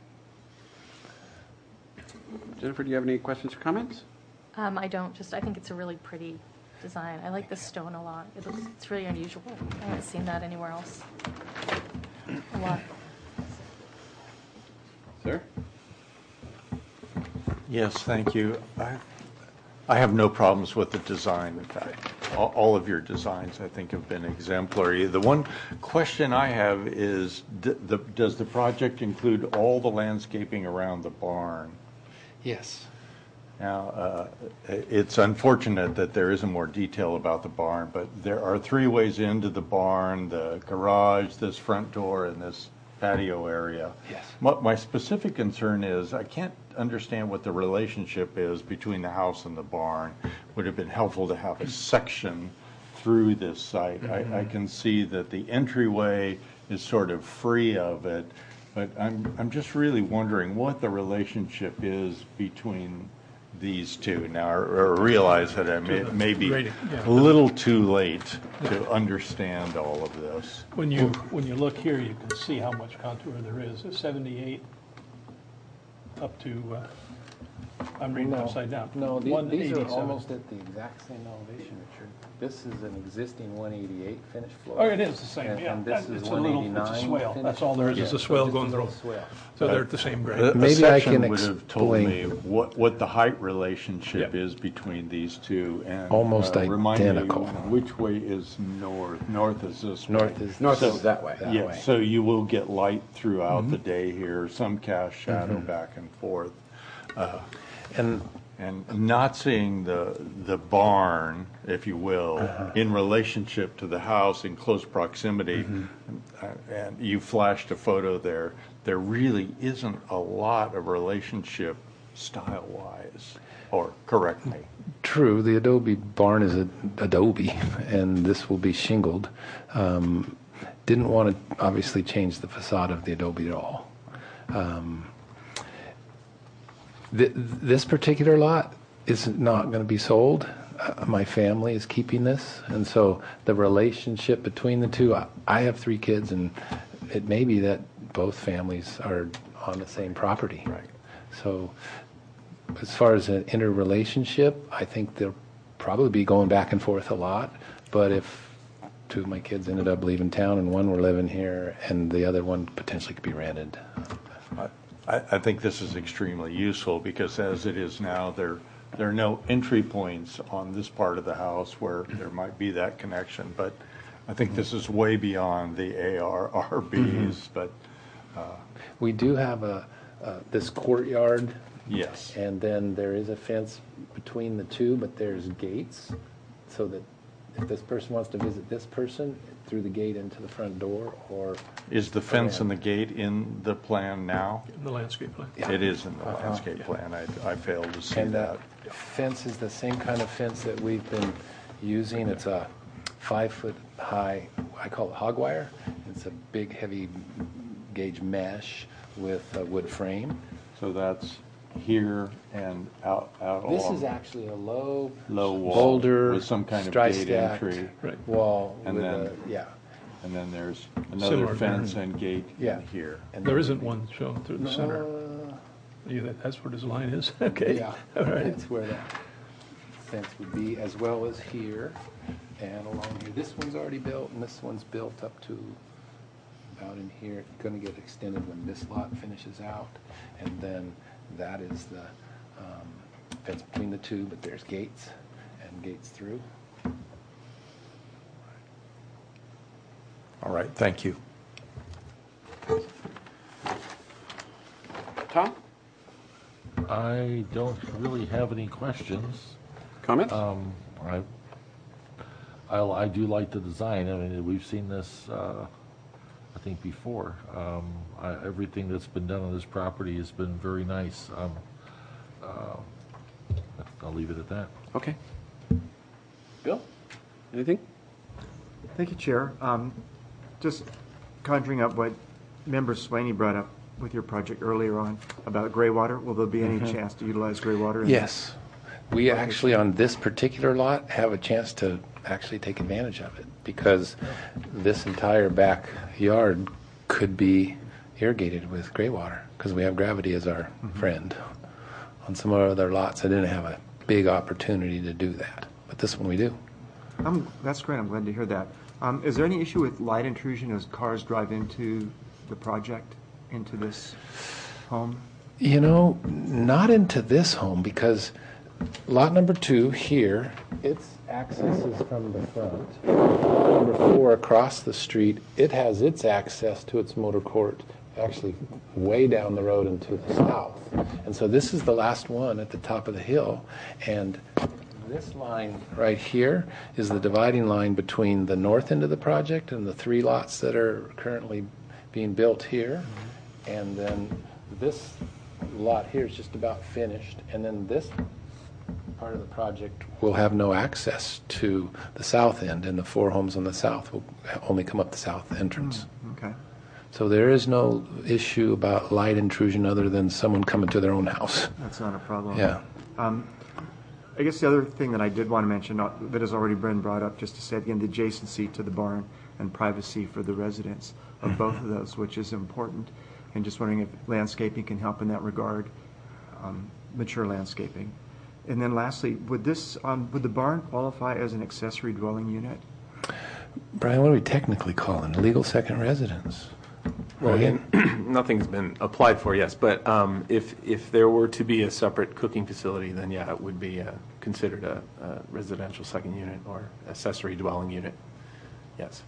Jennifer, do you have any questions or comments? I don't, I think it's a really pretty design. I like the stone a lot. It's really unusual. I haven't seen that anywhere else. A lot. Sir? Yes, thank you. I have no problems with the design. In fact, all of your designs, I think, have been exemplary. The one question I have is, does the project include all the landscaping around the barn? Yes. Now, it's unfortunate that there isn't more detail about the barn, but there are 3 ways into the barn: the garage, this front door, and this patio area. Yes. My specific concern is I can't understand what the relationship is between the house and the barn. Would have been helpful to have a section through this site. I can see that the entryway is sort of free of it, but I'm just really wondering what the relationship is between these two. Now, I realize that I may be Grading, yeah. a little too late to understand all of this. When you look here, you can see how much contour there is. It's 78 up to, I'm reading upside down. No, these are 187. almost at the exact same elevation, Richard. This is an existing 188 finished floor. Oh, it is the same, And- yeah. And this is It's a little, 189. it's a swale. finished That's all there is, floor. is a swale Just going little through. swale. So they're at the same A grade. Maybe I section can would have told me explain. what the height relationship Yep. is between these two, and Almost remind me identical. which way is north. North is this way. North is that way. That Yeah, way. so you will get light throughout the day here, some cast shadow back and forth. And And not seeing the barn, if you will, in relationship to the house in close proximity, and you flashed a photo there, there really isn't a lot of relationship style-wise, or correct me. true, the adobe barn is adobe, and this will be shingled. Didn't want to obviously change the facade of the adobe at all. This particular lot is not going to be sold. my family is keeping this, and so the relationship between the two. I have 3 kids, and it may be that both families are on the same property. Right. So, as far as an interrelationship, I think they'll probably be going back and forth a lot. But if 2 of my kids ended up leaving town and one were living here, and the other one potentially could be rented. I think this is extremely useful because as it is now, there are no entry points on this part of the house where there might be that connection. But I think this is way beyond the ARRBs. But we do have this courtyard. Yes. And then there is a fence between the two, but there's gates so that if this person wants to visit this person, through the gate into the front door, or... Is the fence and the gate in the plan now? In the landscape plan. Yeah. It is in the landscape plan. I failed to see and that. Fence is the same kind of fence that we've been using. It's a 5-foot high, I call it hog wire. It's a big, heavy gauge mesh with a wood frame. So that's here and out This along. is actually a low wall boulder with some kind of dry gate stacked entry wall. And with then and then there's another Similar fence pattern. and gate in here. And There isn't one shown through the center. That's what his line is? Okay. Yeah, All right. that's where that fence would be, as well as here and along here. This one's already built, and this one's built up to about in here. It's going to get extended when this lot finishes out, and then that is the fence between the two, but there's gates and gates through. All right, thank you. Tom? I don't really have any questions. Comments? I do like the design. I mean, we've seen this, I think, before. Everything that's been done on this property has been very nice. I'll leave it at that. Okay. Bill? Anything? Thank you, Chair. Just conjuring up what Member Slaney brought up with your project earlier on about gray water. Will there be any chance to utilize gray water? Yes. We actually, on this particular lot, have a chance to actually take advantage of it because this entire backyard could be irrigated with gray water because we have gravity as our friend. On some of our other lots, I didn't have a big opportunity to do that, but this one we do. That's great. I'm glad to hear that. Is there any issue with light intrusion as cars drive into the project, into this home? You know, not into this home because lot number 2 here, its access is from the front. Lot number 4 across the street, it has its access to its motor court actually way down the road and to the south. And so this is the last one at the top of the hill. And this line right here is the dividing line between the north end of the project and the 3 lots that are currently being built here. And then this lot here is just about finished. And then this part of the project will have no access to the south end, and the 4 homes on the south will only come up the south entrance. Okay. So there is no issue about light intrusion other than someone coming to their own house. That's not a problem. Yeah. I guess the other thing that I did want to mention that has already been brought up, just to say again, the adjacency to the barn and privacy for the residents of both of those, which is important. And just wondering if landscaping can help in that regard, mature landscaping. And then lastly, would the barn qualify as an accessory dwelling unit? Brian, what do we technically call it? Legal second residence? Well, again, nothing's been applied for, yes, but if there were to be a separate cooking facility, then yeah, it would be considered a residential second unit or accessory dwelling unit, yes.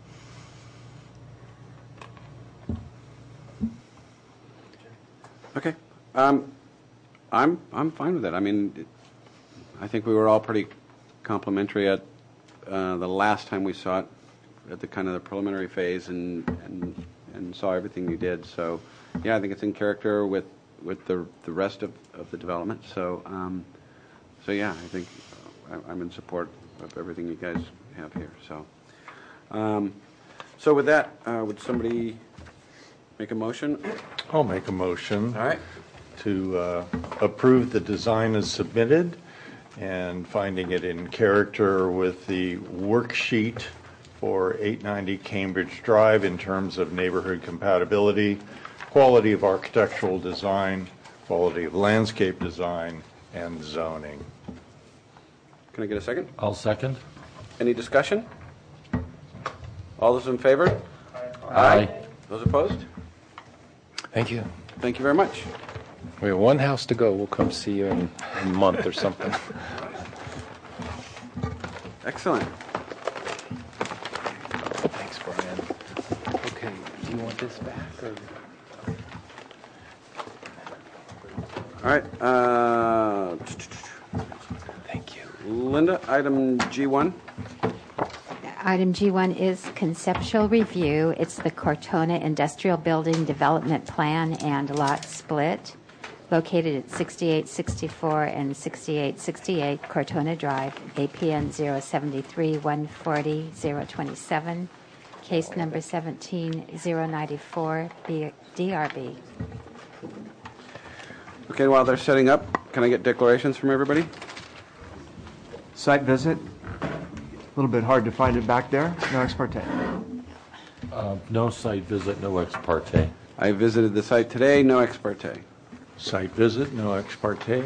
Okay. I'm fine with it. I mean, I think we were all pretty complimentary at the last time we saw it, at the kind of the preliminary phase, and saw everything you did. So, yeah, I think it's in character with the rest of the development. So, yeah, I think I'm in support of everything you guys have here. So with that, would somebody make a motion? I'll make a motion. All right. To approve the design as submitted and finding it in character with the worksheet for 890 Cambridge Drive in terms of neighborhood compatibility, quality of architectural design, quality of landscape design, and zoning. Can I get a second? I'll second. Any discussion? All those in favor? Aye. Those opposed? Thank you. Thank you very much. We have one house to go. We'll come see you in a month or something. Excellent. Thanks, Brian. Okay, do you want this back? Or? All right. Thank you. Linda, item G1. Item G1 is conceptual review. It's the Cortona Industrial Building Development Plan and lot split, located at 6864 and 6868 Cortona Drive, APN 073-140-027, case number 17094, DRB. Okay, while they're setting up, can I get declarations from everybody? Site visit. A little bit hard to find it back there. No ex parte. No site visit, no ex parte. I visited the site today, no ex parte. Site visit, no ex parte.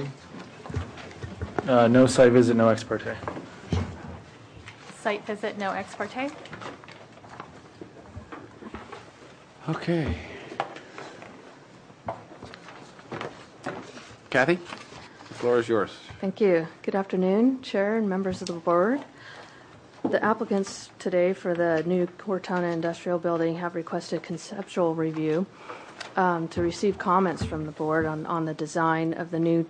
No site visit, no ex parte. Site visit, no ex parte. Okay. Kathy, the floor is yours. Thank you. Good afternoon, Chair and members of the board. The applicants today for the new Cortona Industrial Building have requested conceptual review to receive comments from the board on the design of the new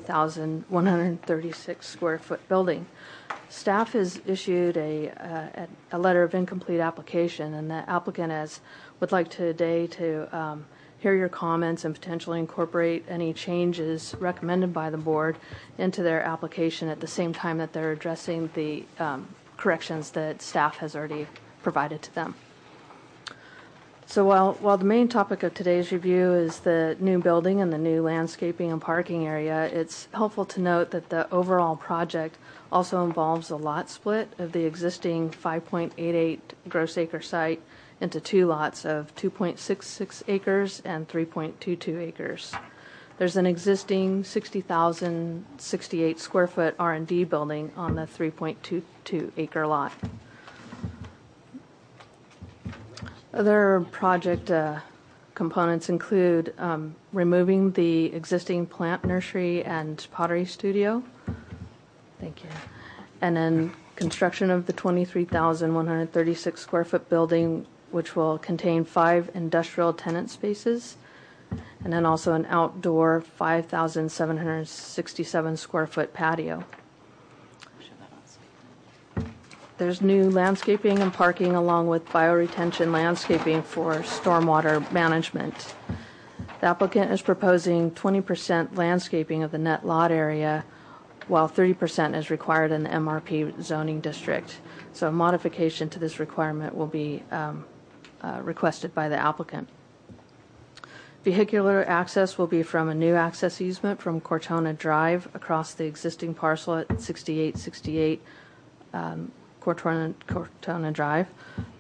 23,136 square foot building. Staff has issued a letter of incomplete application, and the applicant would like today to hear your comments and potentially incorporate any changes recommended by the board into their application at the same time that they're addressing the corrections that staff has already provided to them. So while the main topic of today's review is the new building and the new landscaping and parking area, it's helpful to note that the overall project also involves a lot split of the existing 5.88 gross acre site into two lots of 2.66 acres and 3.22 acres. There's an existing 60,068 square foot R&D building on the 3.22 acre lot. Other project components include removing the existing plant nursery and pottery studio. Thank you. And then construction of the 23,136 square foot building, which will contain 5 industrial tenant spaces, and then also an outdoor 5,767 square foot patio. There's new landscaping and parking along with bioretention landscaping for stormwater management. The applicant is proposing 20% landscaping of the net lot area, while 30% is required in the MRP zoning district. So a modification to this requirement will be requested by the applicant. Vehicular access will be from a new access easement from Cortona Drive across the existing parcel at 6868 Cortona Drive.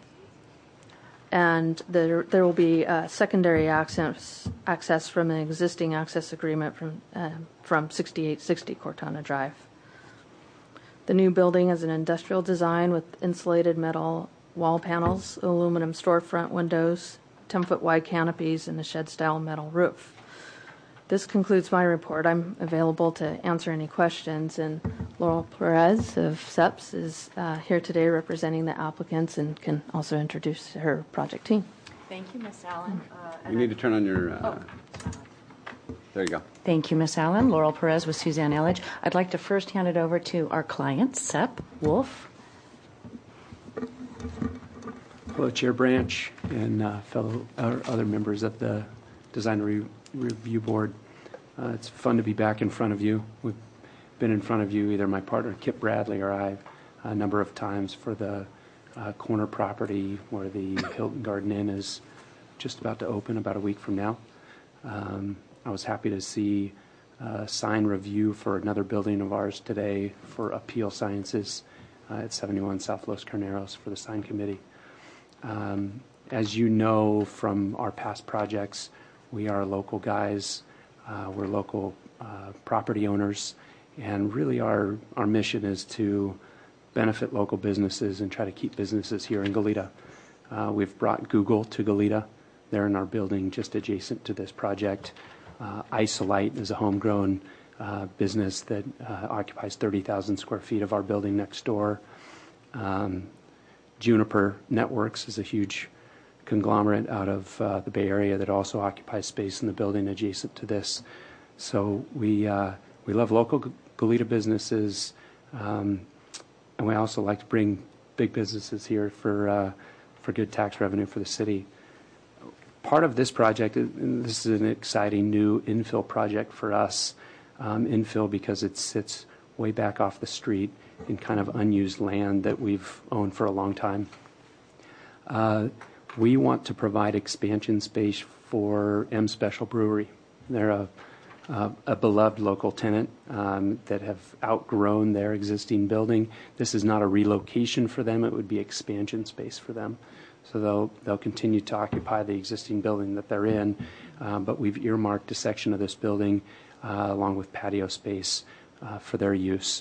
And there will be secondary access from an existing access agreement from 6860 Cortona Drive. The new building is an industrial design with insulated metal wall panels, aluminum storefront windows, 10-foot wide canopies, and a shed-style metal roof. This concludes my report. I'm available to answer any questions, and Laurel Perez of SEPS is here today representing the applicants and can also introduce her project team. Thank you, Ms. Allen. You need to turn on your... There you go. Thank you, Ms. Allen. Laurel Perez with Suzanne Elledge. I'd like to first hand it over to our client, Sepp Wolf. Hello, Chair Branch and fellow other members of the Design Review Board. It's fun to be back in front of you. We've been in front of you, either my partner Kip Bradley or I, a number of times for the corner property where the Hilton Garden Inn is just about to open about a week from now. I was happy to see sign review for another building of ours today for Appeal Sciences at 71 South Los Carneros for the sign committee. As you know from our past projects, we are local guys. We're local property owners, and really our mission is to benefit local businesses and try to keep businesses here in Goleta. We've brought Google to Goleta. They're in our building just adjacent to this project. Isolite is a homegrown business that occupies 30,000 square feet of our building next door. Juniper Networks is a huge conglomerate out of the Bay Area that also occupies space in the building adjacent to this. So we love local Goleta businesses, and we also like to bring big businesses here for good tax revenue for the city. Part of this project, and this is an exciting new infill project for us, infill because it sits way back off the street in kind of unused land that we've owned for a long time. We want to provide expansion space for M Special Brewery. They're a beloved local tenant that have outgrown their existing building. This is not a relocation for them, it would be expansion space for them. So they'll continue to occupy the existing building that they're in, but we've earmarked a section of this building along with patio space for their use.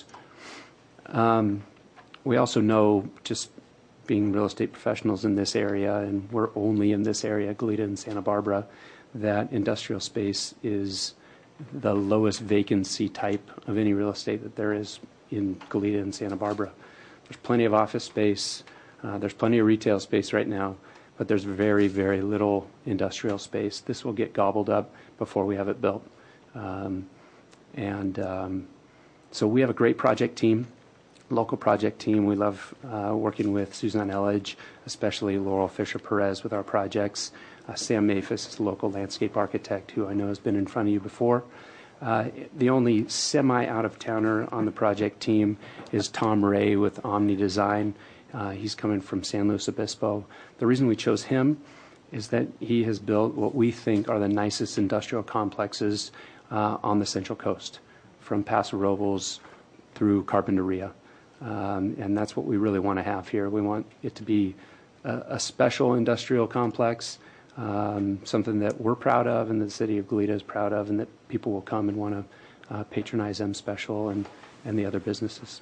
We also know, just being real estate professionals in this area, and we're only in this area, Goleta and Santa Barbara, that industrial space is the lowest vacancy type of any real estate that there is in Goleta and Santa Barbara. There's plenty of office space. There's plenty of retail space right now, but there's very, very little industrial space. This will get gobbled up before we have it built. So we have a great project team, local project team. We love working with Suzanne Elledge, especially Laurel Fisher-Perez with our projects. Sam Maphis is a local landscape architect who I know has been in front of you before. The only semi-out-of-towner on the project team is Tom Ray with Omni Design. He's coming from San Luis Obispo. The reason we chose him is that he has built what we think are the nicest industrial complexes on the Central Coast, from Paso Robles through Carpinteria. And that's what we really want to have here. We want it to be a special industrial complex, something that we're proud of and the city of Goleta is proud of, and that people will come and want to patronize M Special and the other businesses.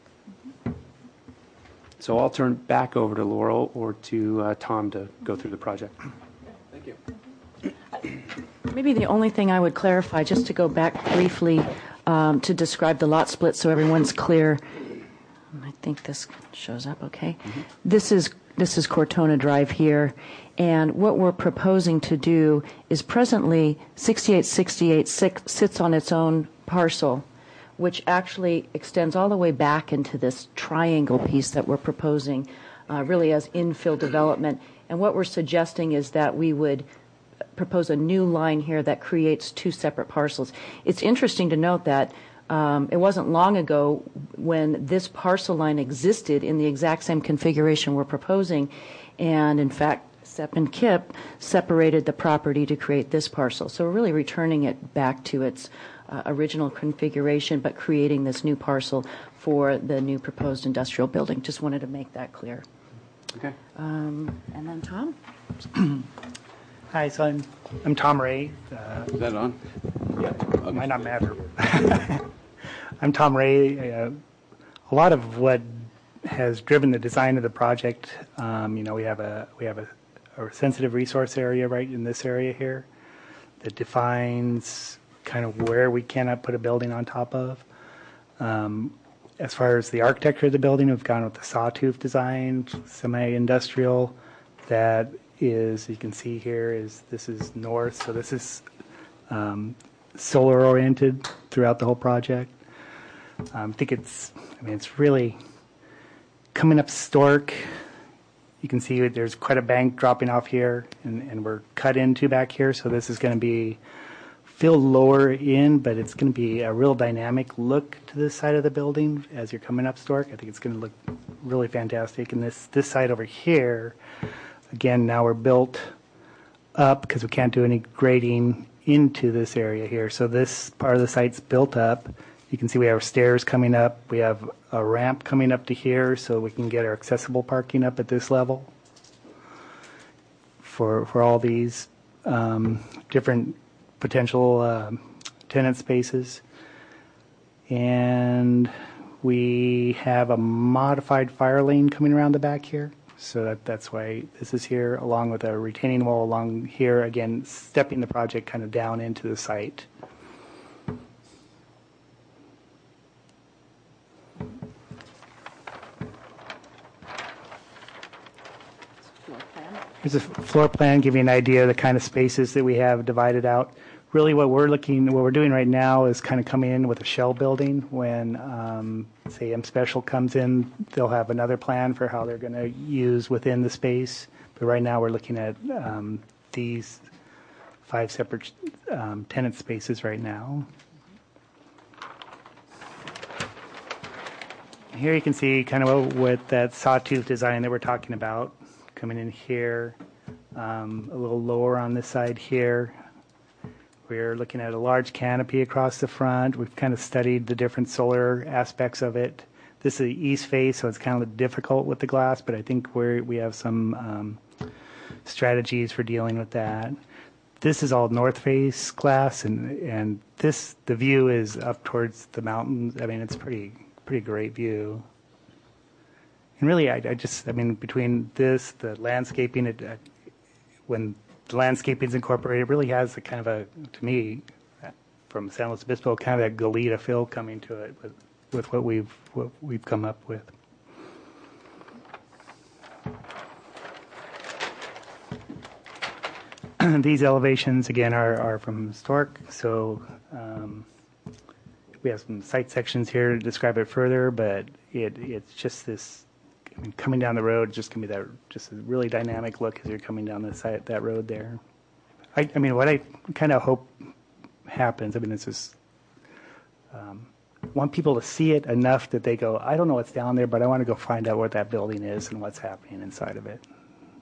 So I'll turn back over to Laurel or to Tom to go through the project. Thank you. Maybe the only thing I would clarify, just to go back briefly to describe the lot split so everyone's clear. I think this shows up okay. Mm-hmm. This is Cortona Drive here, and what we're proposing to do is presently 6868 sits on its own parcel, which actually extends all the way back into this triangle piece that we're proposing, really as infill development. And what we're suggesting is that we would propose a new line here that creates two separate parcels. It's interesting to note that it wasn't long ago when this parcel line existed in the exact same configuration we're proposing, and in fact, Sepp and Kip separated the property to create this parcel. So we're really returning it back to its original configuration, but creating this new parcel for the new proposed industrial building. Just wanted to make that clear. Okay. And then Tom? Hi, so I'm Tom Ray. Is that on? Yeah, it might not matter. I'm Tom Ray. A lot of what has driven the design of the project, we have a sensitive resource area right in this area here that defines kind of where we cannot put a building on top of. As far as the architecture of the building, we've gone with the sawtooth design, semi-industrial. That is, you can see here, this is north, so this is solar oriented throughout the whole project. I think it's really coming up Stork. You can see there's quite a bank dropping off here, and we're cut into back here, so this is going to be filled lower in, but it's going to be a real dynamic look to this side of the building as you're coming up Stork. I think it's going to look really fantastic. And this side over here, again, now we're built up because we can't do any grading into this area here. So this part of the site's built up. You can see we have stairs coming up. We have a ramp coming up to here so we can get our accessible parking up at this level for all these different potential tenant spaces. And we have a modified fire lane coming around the back here. So that's why this is here, along with a retaining wall along here, again, stepping the project kind of down into the site. Here's a floor plan, give you an idea of the kind of spaces that we have divided out. Really what we're doing right now is kind of coming in with a shell building. When, say, M Special comes in, they'll have another plan for how they're going to use within the space. But right now we're looking at these 5 separate tenant spaces right now. Here you can see kind of what that sawtooth design that we're talking about coming in here, a little lower on this side here. We're looking at a large canopy across the front. We've kind of studied the different solar aspects of it. This is the east face, so it's kind of difficult with the glass, but I think we have some strategies for dealing with that. This is all north face glass, and the view is up towards the mountains. I mean, it's pretty great view. And really, between this, the landscaping, when the landscaping's incorporated, it really has a kind of a, to me, from San Luis Obispo, kind of that Goleta feel coming to it with what we've come up with. These elevations, again, are from historic, so we have some site sections here to describe it further, but it's just this, coming down the road, just going to be just a really dynamic look as you're coming down that road there. What I kind of hope happens, it's just want people to see it enough that they go, I don't know what's down there, but I want to go find out what that building is and what's happening inside of it.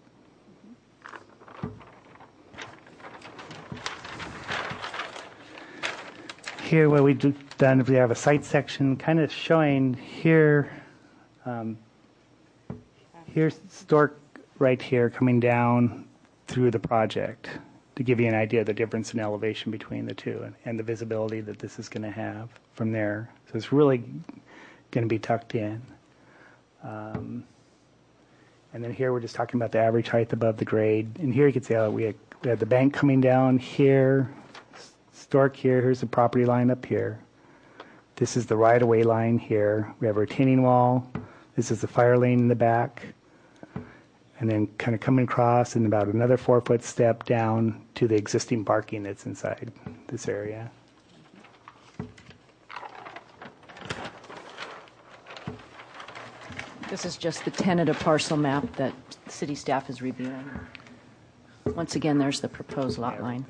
Here, what we've done, we have a site section kind of showing here. Here's Stork right here coming down through the project to give you an idea of the difference in elevation between the two and the visibility that this is going to have from there. So it's really going to be tucked in. And then here we're just talking about the average height above the grade. And here you can see how we had the bank coming down here, Stork here, here's the property line up here. This is the right-of-way line here. We have a retaining wall. This is the fire lane in the back. And then kind of coming across and about another 4-foot step down to the existing parking that's inside this area. This is just the tentative parcel map that city staff is reviewing. Once again, there's the proposed lot line.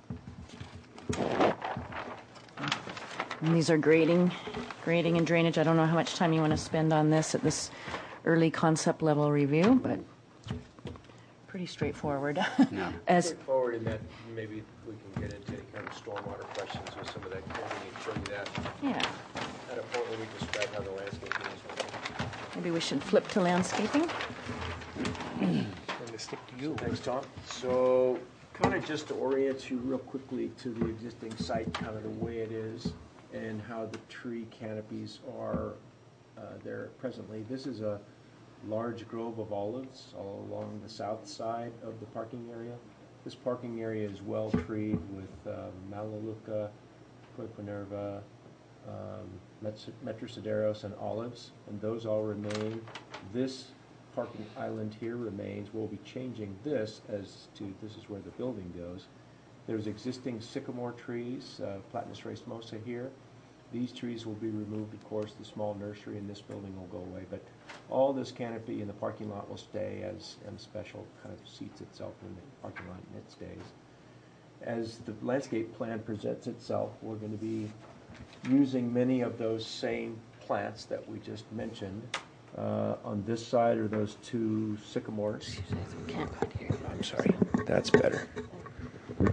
And these are grading and drainage. I don't know how much time you want to spend on this at this early concept level review, but pretty straightforward. Yeah. Straightforward in that maybe we can get into any kind of stormwater questions with some of that coding and show you that. Yeah. At a point where we describe how the landscaping is. Maybe we should flip to landscaping. I'm going to stick to you. Thanks, Tom. So kind of just to orient you real quickly to the existing site, kind of the way it is and how the tree canopies are there presently. This is a large grove of olives all along the south side of the parking area. This parking area is well treed with Melaleuca, Proiponerva, Metrosideros, and olives, and those all remain. This parking island here remains. We'll be changing this this is where the building goes. There's existing sycamore trees, Platanus racemosa here. These trees will be removed, of course. The small nursery in this building will go away, but all this canopy in the parking lot will stay as M Special kind of seats itself in the parking lot in its days. As the landscape plan presents itself, we're going to be using many of those same plants that we just mentioned. On this side are those two sycamores. I'm sorry, that's better.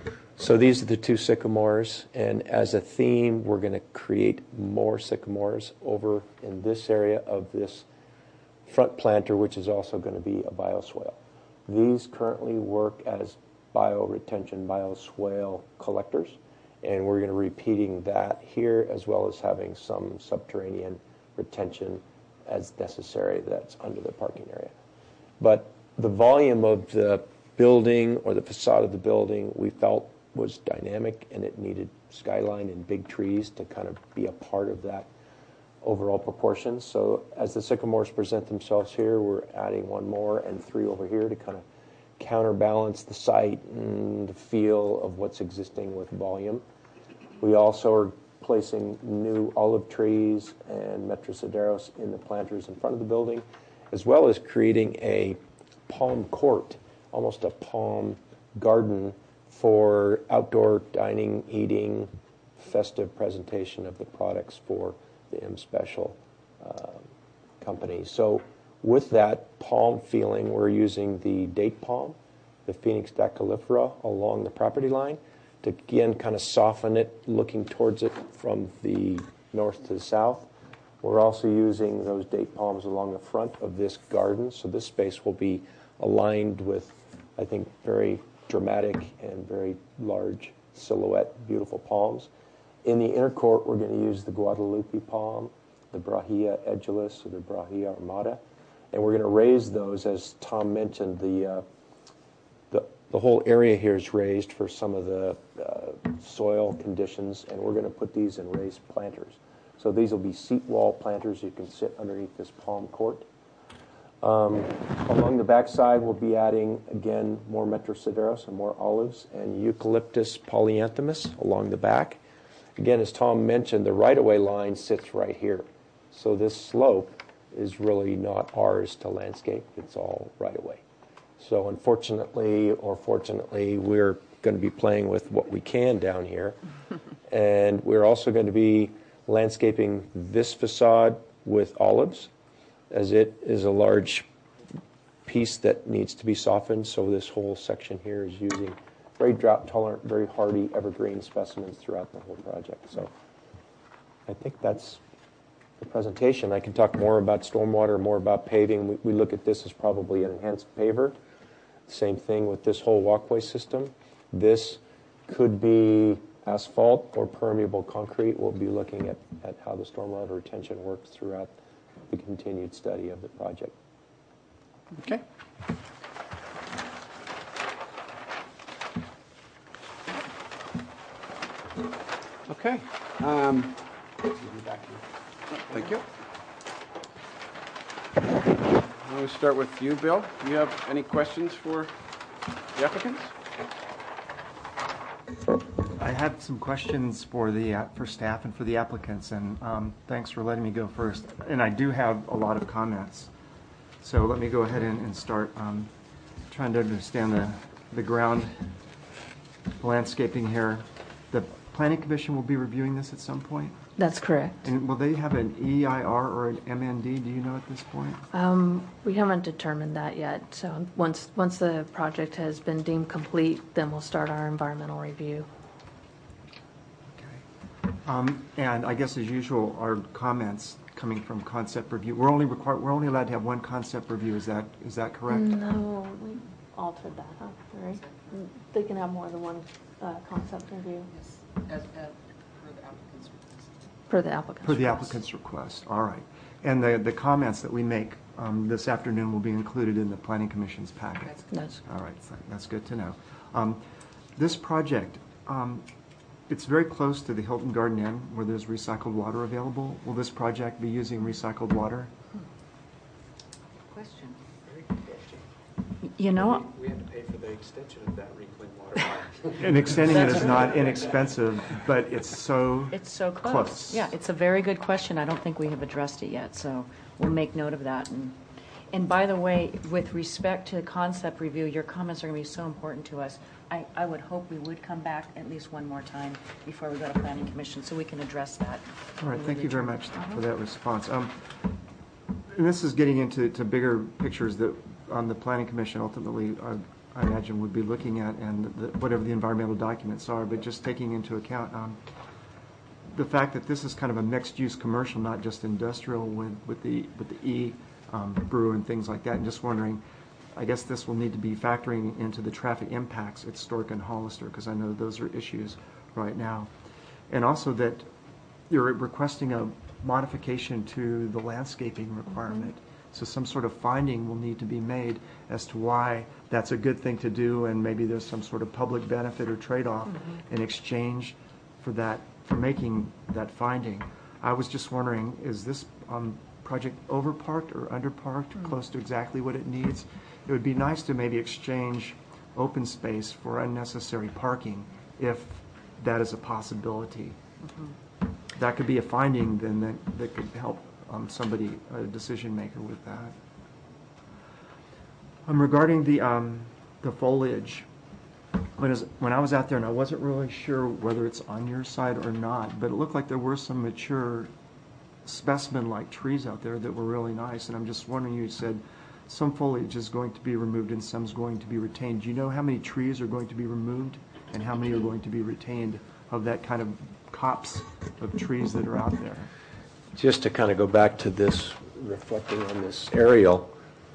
So these are the two sycamores, and as a theme, we're going to create more sycamores over in this area of this front planter, which is also going to be a bioswale. These currently work as bioretention, bioswale collectors, and we're going to be repeating that here, as well as having some subterranean retention as necessary that's under the parking area. But the volume of the building or the facade of the building we felt was dynamic, and it needed skyline and big trees to kind of be a part of that overall proportion. So as the sycamores present themselves here, we're adding one more and three over here to kind of counterbalance the site and the feel of what's existing with volume. We also are placing new olive trees and Metrosideros in the planters in front of the building, as well as creating a palm court, almost a palm garden for outdoor dining, eating, festive presentation of the products for the M Special company. So with that palm feeling, we're using the date palm, the Phoenix dacrylifera, along the property line to, again, kind of soften it, looking towards it from the north to the south. We're also using those date palms along the front of this garden, so this space will be aligned with, I think, very dramatic and very large silhouette, beautiful palms. In the inner court, we're going to use the Guadalupe palm, the Brahia edulis, or the Brahia armata, and we're going to raise those, as Tom mentioned. The whole area here is raised for some of the soil conditions, and we're going to put these in raised planters. So these will be seat wall planters. You can sit underneath this palm court. Along the backside, we'll be adding, again, more Metrosideros and more olives and Eucalyptus polyanthemus along the back. Again, as Tom mentioned, the right-of-way line sits right here. So this slope is really not ours to landscape. It's all right-of-way. So unfortunately, or fortunately, we're going to be playing with what we can down here. And we're also going to be landscaping this facade with olives, as it is a large piece that needs to be softened. So this whole section here is using very drought-tolerant, very hardy evergreen specimens throughout the whole project. So I think that's the presentation. I can talk more about stormwater, more about paving. We look at this as probably an enhanced paver. Same thing with this whole walkway system. This could be asphalt or permeable concrete. We'll be looking at how the stormwater retention works throughout the continued study of the project. Okay. Okay. Thank you. I'm going to start with you, Bill. Do you have any questions for the applicants? I had some questions for staff and for the applicants, and thanks for letting me go first. And I do have a lot of comments, so let me go ahead and start trying to understand the ground landscaping here. The Planning Commission will be reviewing this at some point? That's correct. And will they have an EIR or an MND? Do you know at this point? We haven't determined that yet. So once the project has been deemed complete, then we'll start our environmental review. And I guess as usual, our comments coming from concept review. We're only allowed to have one concept review. Is that correct? No, we altered that, huh? Right? They can have more than one concept review. As per the applicant's request. Per the applicant's request. All right. And the comments that we make this afternoon will be included in the Planning Commission's packet. All right. That's good to know. This project, it's very close to the Hilton Garden Inn where there's recycled water available. Will this project be using recycled water? Question. Very good question. You know, We had to pay for the extension of that reclaimed water. And extending it is not inexpensive, but it's so close. Yeah, it's a very good question. I don't think we have addressed it yet, so we'll make note of that. And by the way, with respect to the concept review, your comments are going to be so important to us. I would hope we would come back at least one more time before we go to Planning Commission so we can address that. All right, thank you very much for that response. And this is getting into bigger pictures that on the Planning Commission ultimately I imagine, would be looking at, and whatever the environmental documents are, but just taking into account the fact that this is kind of a mixed-use commercial, not just industrial, with the brew and things like that, and just wondering, I guess this will need to be factoring into the traffic impacts at Stork and Hollister, because I know those are issues right now. And also that you're requesting a modification to the landscaping requirement. So some sort of finding will need to be made as to why that's a good thing to do, and maybe there's some sort of public benefit or trade-off in exchange for that, for making that finding. I was just wondering, is this project overparked or underparked, close to exactly what it needs? It would be nice to maybe exchange open space for unnecessary parking if that is a possibility. That could be a finding then that could help somebody, a decision maker, with that. Regarding the foliage, when I was out there, and I wasn't really sure whether it's on your side or not, but it looked like there were some mature specimen-like trees out there that were really nice, and I'm just wondering, you said some foliage is going to be removed and some's going to be retained. Do you know how many trees are going to be removed and how many are going to be retained of that kind of copse of trees that are out there? Just to kind of go back to this, reflecting on this aerial,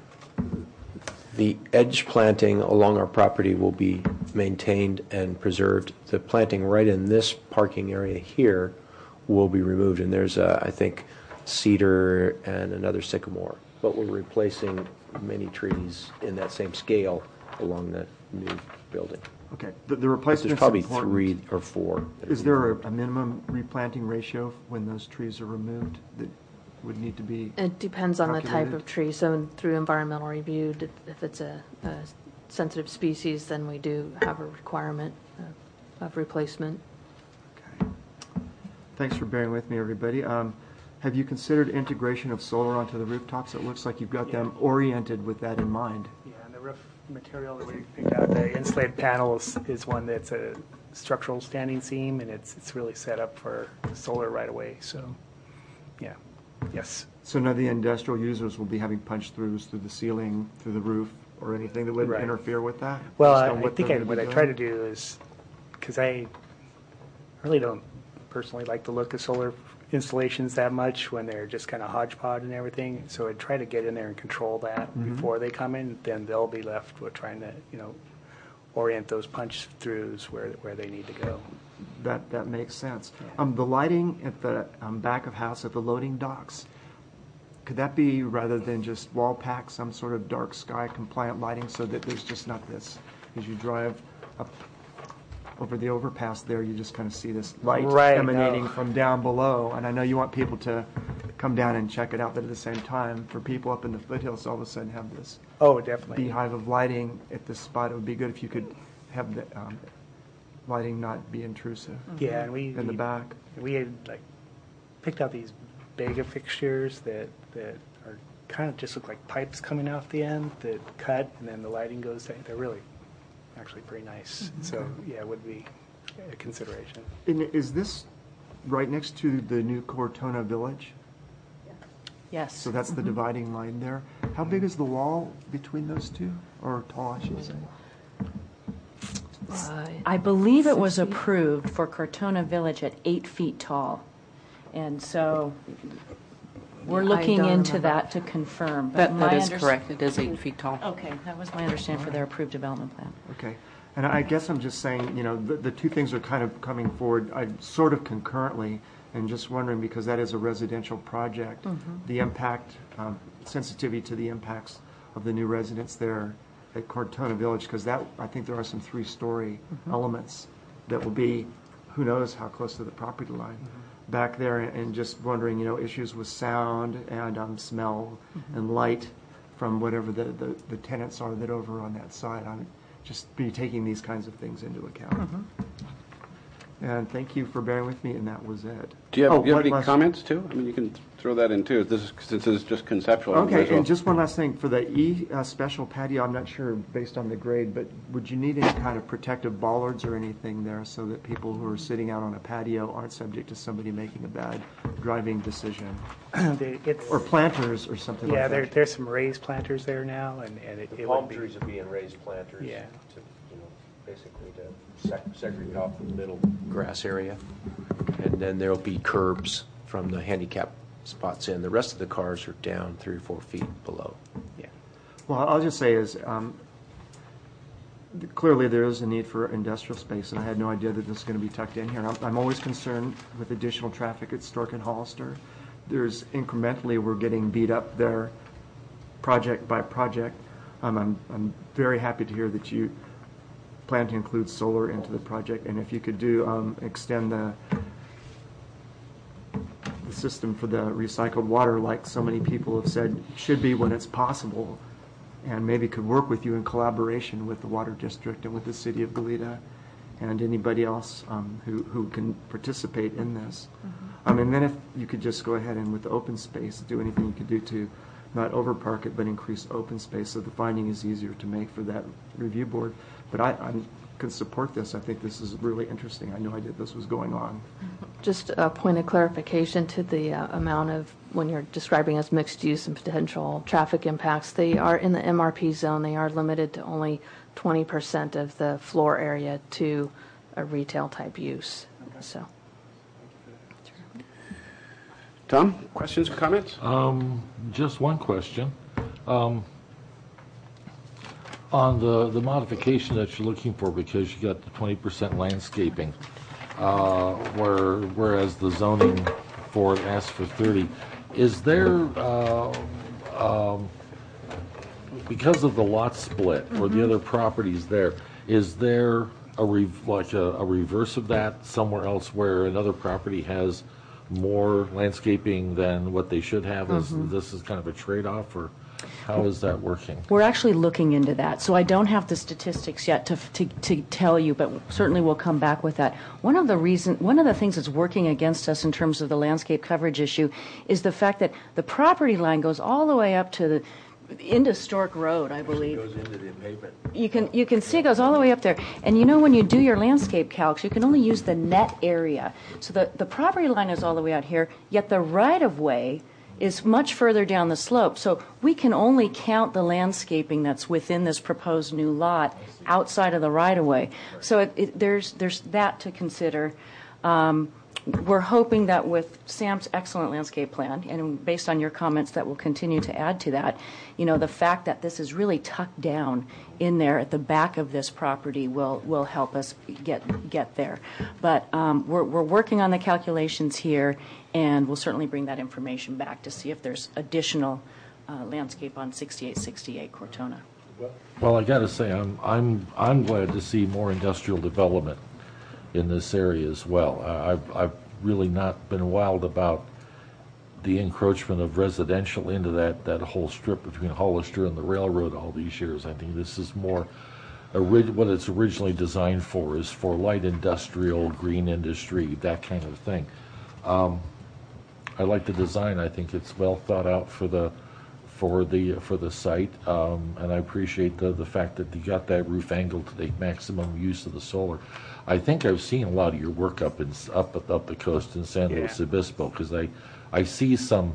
the edge planting along our property will be maintained and preserved. The planting right in this parking area here will be removed, and there's, I think, cedar and another sycamore. But we're replacing many trees in that same scale along the new building. Okay, the replacement. There's probably 3 or 4. Is there a minimum replanting ratio when those trees are removed that would need to be? It depends on the type calculated? of tree. So through environmental review, if it's a sensitive species, then we do have a requirement of replacement. Okay. Thanks for bearing with me, everybody. Have you considered integration of solar onto the rooftops? It looks like you've got them oriented with that in mind. Yeah, and the roof material that we picked out, the insulated panels, is one that's a structural standing seam, and it's really set up for solar right away. So, yeah, yes. So none of the industrial users will be having punch-throughs through the ceiling, through the roof, or anything that would interfere with that? Well, I think what I try to do is, because I really don't personally like the look of solar installations that much when they're just kind of hodgepodge and everything. So I try to get in there and control that before they come in. Then they'll be left with trying to, orient those punch throughs where they need to go. That makes sense. Yeah. The lighting at the back of house at the loading docks, could that be, rather than just wall pack, some sort of dark sky compliant lighting so that there's just not this, as you drive up over the overpass there, you just kind of see this light emanating from down below. And I know you want people to come down and check it out, but at the same time, for people up in the foothills, all of a sudden have this beehive of lighting at this spot. It would be good if you could have the lighting not be intrusive. Yeah, and in the back. We had picked out these Bega fixtures that are kind of just look like pipes coming off the end that cut, and then the lighting goes down. They're really actually pretty nice. So yeah, it would be a consideration. And is this right next to the new Cortona Village? Yes. So that's the dividing line there. How big is the wall between those two, or tall, I should say? I believe it was approved for Cortona Village at 8 feet tall, and so we're looking into that to confirm. But that is correct. It is 8 feet tall. Okay, that was my understanding for their approved development plan. Okay, and I guess I'm just saying, the two things are kind of coming forward, sort of concurrently, and just wondering, because that is a residential project, the impact, sensitivity to the impacts of the new residents there at Cortona Village, because that, I think there are some 3-story elements that will be, who knows how close to the property line back there, and just wondering, issues with sound and smell and light from whatever the tenants are that over on that side. I'm just be taking these kinds of things into account. And thank you for bearing with me, and that was it. Do you have, one any last- comments too? I mean, you can throw that in too. Since this is just conceptual. Okay, and just one last thing. For the special patio, I'm not sure based on the grade, but would you need any kind of protective bollards or anything there so that people who are sitting out on a patio aren't subject to somebody making a bad driving decision? Or planters or something like that? Yeah, there's some raised planters there now, and The palm trees would be in raised planters. Yeah. To, basically to segregate off the middle grass area. And then there'll be curbs from the handicap spots in. The rest of the cars are down 3 or 4 feet below. Yeah. Well, I'll just say is, clearly there is a need for industrial space, and I had no idea that this is going to be tucked in here. I'm always concerned with additional traffic at Stork and Hollister. There's incrementally, we're getting beat up there project by project. I'm very happy to hear that you plan to include solar into the project, and if you could do extend the system for the recycled water, like so many people have said should be when it's possible, and maybe could work with you in collaboration with the Water District and with the City of Goleta and anybody else who can participate in this. And then if you could just go ahead and with the open space, do anything you could do to not overpark it, but increase open space so the finding is easier to make for that review board. But I can support this. I think this is really interesting. I no idea this was going on. Just a point of clarification to the amount of, when you're describing as mixed use and potential traffic impacts, they are in the MRP zone. They are limited to only 20% of the floor area to a retail type use. Okay. So, Tom, questions or comments? Just one question. On the modification that you're looking for, because you got the 20% landscaping, whereas the zoning for it asks for 30, is there, because of the lot split or the other properties there, is there a reverse of that somewhere else where another property has more landscaping than what they should have? This is kind of a trade-off, or how is that working? We're actually looking into that, so I don't have the statistics yet to tell you, but certainly we'll come back with that. One of the things that's working against us in terms of the landscape coverage issue is the fact that the property line goes all the way up to into Stork Road, I believe. It goes into the pavement. You can see it goes all the way up there. And when you do your landscape calcs, you can only use the net area. So the property line is all the way out here, yet the right-of-way is much further down the slope. So we can only count the landscaping that's within this proposed new lot outside of the right-of-way. So there's that to consider. We're hoping that with Sam's excellent landscape plan, and based on your comments that we'll continue to add to that, the fact that this is really tucked down in there at the back of this property will help us get there. But we're working on the calculations here, and we'll certainly bring that information back to see if there's additional landscape on 6868 Cortona. Well, I got to say, I'm glad to see more industrial development in this area as well. I've really not been wild about the encroachment of residential into that whole strip between Hollister and the railroad all these years. I think this is more what it's originally designed for, is for light industrial, green industry, that kind of thing. I like the design. I think it's well thought out for the site, and I appreciate the fact that you got that roof angle to take maximum use of the solar. I think I've seen a lot of your work up the coast in San Luis Obispo, because I see some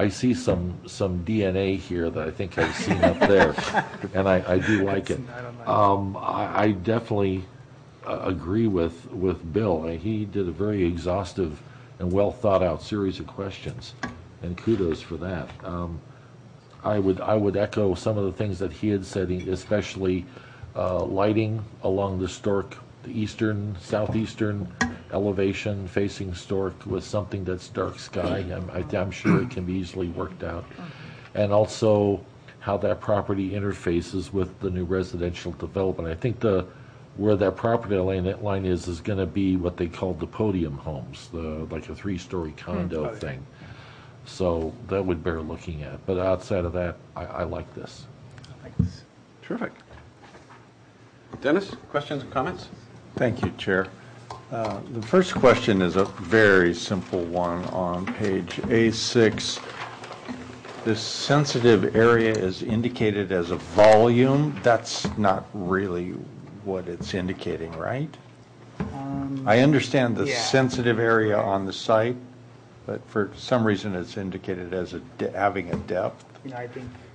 DNA here that I think I've seen up there, and I do like it. I definitely agree with Bill. He did a very exhaustive and well thought out series of questions, and kudos for that. I would echo some of the things that he had said, especially lighting along the Stork, the southeastern elevation facing Stork with something that's dark sky. I'm sure it can be easily worked out. And also how that property interfaces with the new residential development. I think where that property line is going to be what they call the podium homes, like a 3-story condo thing. So that would bear looking at. But outside of that, I like this. Terrific. Dennis, questions or comments? Thank you, Chair. The first question is a very simple one on page A6. This sensitive area is indicated as a volume. That's not really what it's indicating, right? I understand the sensitive area on the site, but for some reason it's indicated as having a depth. I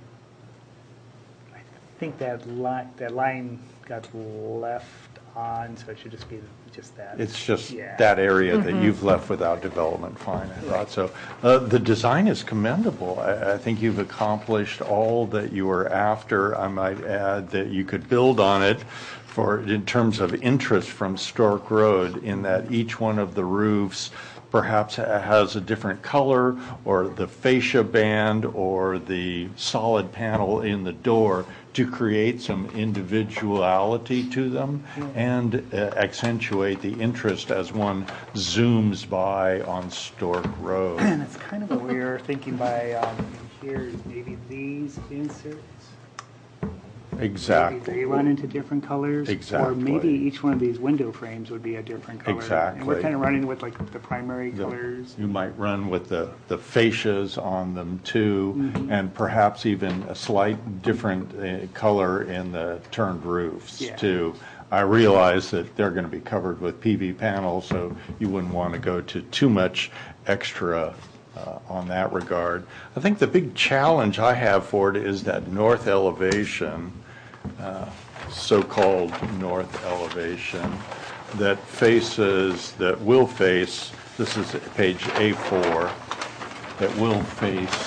think that line got left on, so it should just be just that. It's just that area that you've left without development. Fine, I thought so. The design is commendable. I think you've accomplished all that you were after. I might add that you could build on it in terms of interest from Stork Road, in that each one of the roofs perhaps has a different color, or the fascia band, or the solid panel in the door, to create some individuality to them and accentuate the interest as one zooms by on Stork Road. And it's kind of what we were thinking by here, maybe these inserts. Exactly. Maybe they run into different colors. Exactly. Or maybe each one of these window frames would be a different color. Exactly. And we're kind of running with like the primary colors. You might run with the fascias on them too, and perhaps even a slight different color in the turned roofs too. I realize that they're going to be covered with PV panels, so you wouldn't want to go to too much extra on that regard. I think the big challenge I have for it is that north elevation, so-called north elevation, that will face, this is page A4, that will face,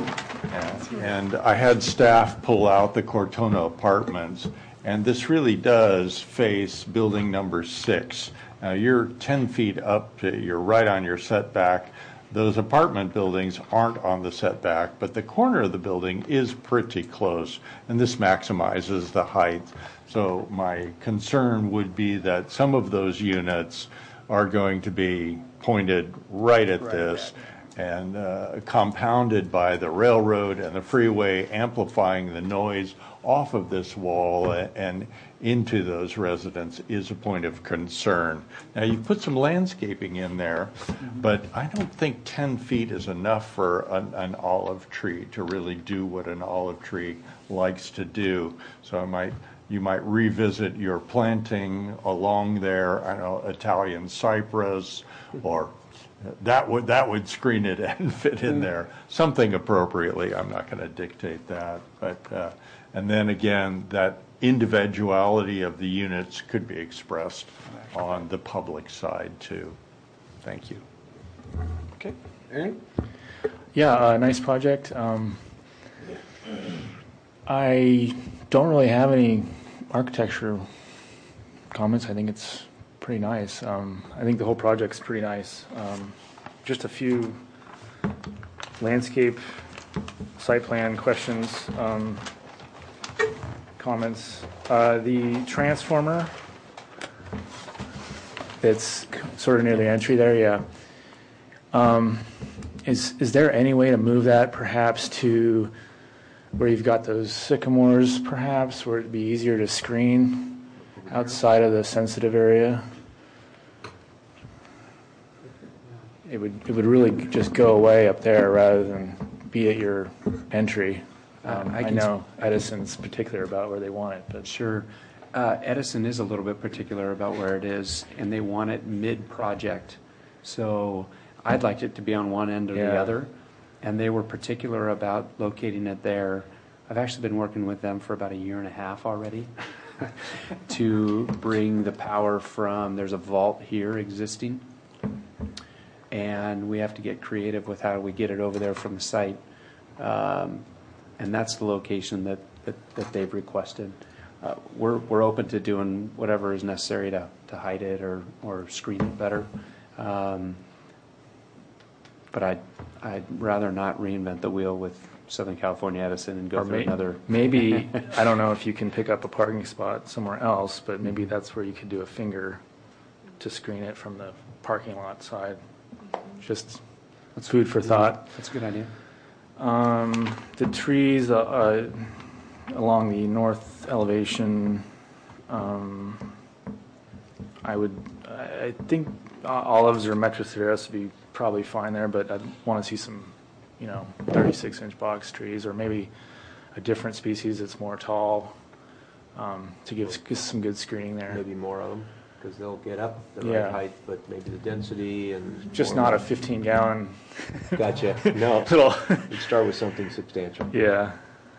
and I had staff pull out the Cortona Apartments, and this really does face building number 6. Now you're 10 feet up, you're right on your setback. Those apartment buildings aren't on the setback, but the corner of the building is pretty close, and this maximizes the height. So my concern would be that some of those units are going to be pointed right at this, and compounded by the railroad and the freeway, amplifying the noise off of this wall and into those residents is a point of concern. Now, you put some landscaping in there, but I don't think 10 feet is enough for an olive tree to really do what an olive tree likes to do. So you might revisit your planting along there, I know, Italian cypress, or that would screen it and fit in there, something appropriately. I'm not going to dictate that, but and then again, that individuality of the units could be expressed on the public side too. Thank you. Okay, Aaron? Yeah, nice project. I don't really have any architecture comments. I think it's pretty nice. I think the whole project's pretty nice. Just a few landscape site plan questions, comments. The transformer that's sort of near the entry there, is there any way to move that perhaps to where you've got those sycamores, perhaps, where it'd be easier to screen outside of the sensitive area? It would really just go away up there rather than be at your entry. I know Edison's particular about where they want it, but sure. Edison is a little bit particular about where it is, and they want it mid-project. So I'd like it to be on one end or the other, and they were particular about locating it there. I've actually been working with them for about 1.5 years already to bring the power from, there's a vault here existing, and we have to get creative with how we get it over there from the site. And that's the location that they've requested. We're open to doing whatever is necessary to hide it or screen it better. But I'd rather not reinvent the wheel with Southern California Edison and go through another. Maybe, I don't know if you can pick up a parking spot somewhere else, but maybe that's where you could do a finger to screen it from the parking lot side. Just food for thought. That's a good idea. The trees along the north elevation, I I think olives or Metro Cereus would be probably fine there, but I'd want to see some, 36-inch box trees, or maybe a different species that's more tall, to give some good screening there. Maybe more of them, because they'll get up the Yeah. right height, but maybe the density and... Just not a 15-gallon. Gotcha. No. Little. You'd start with something substantial. Yeah.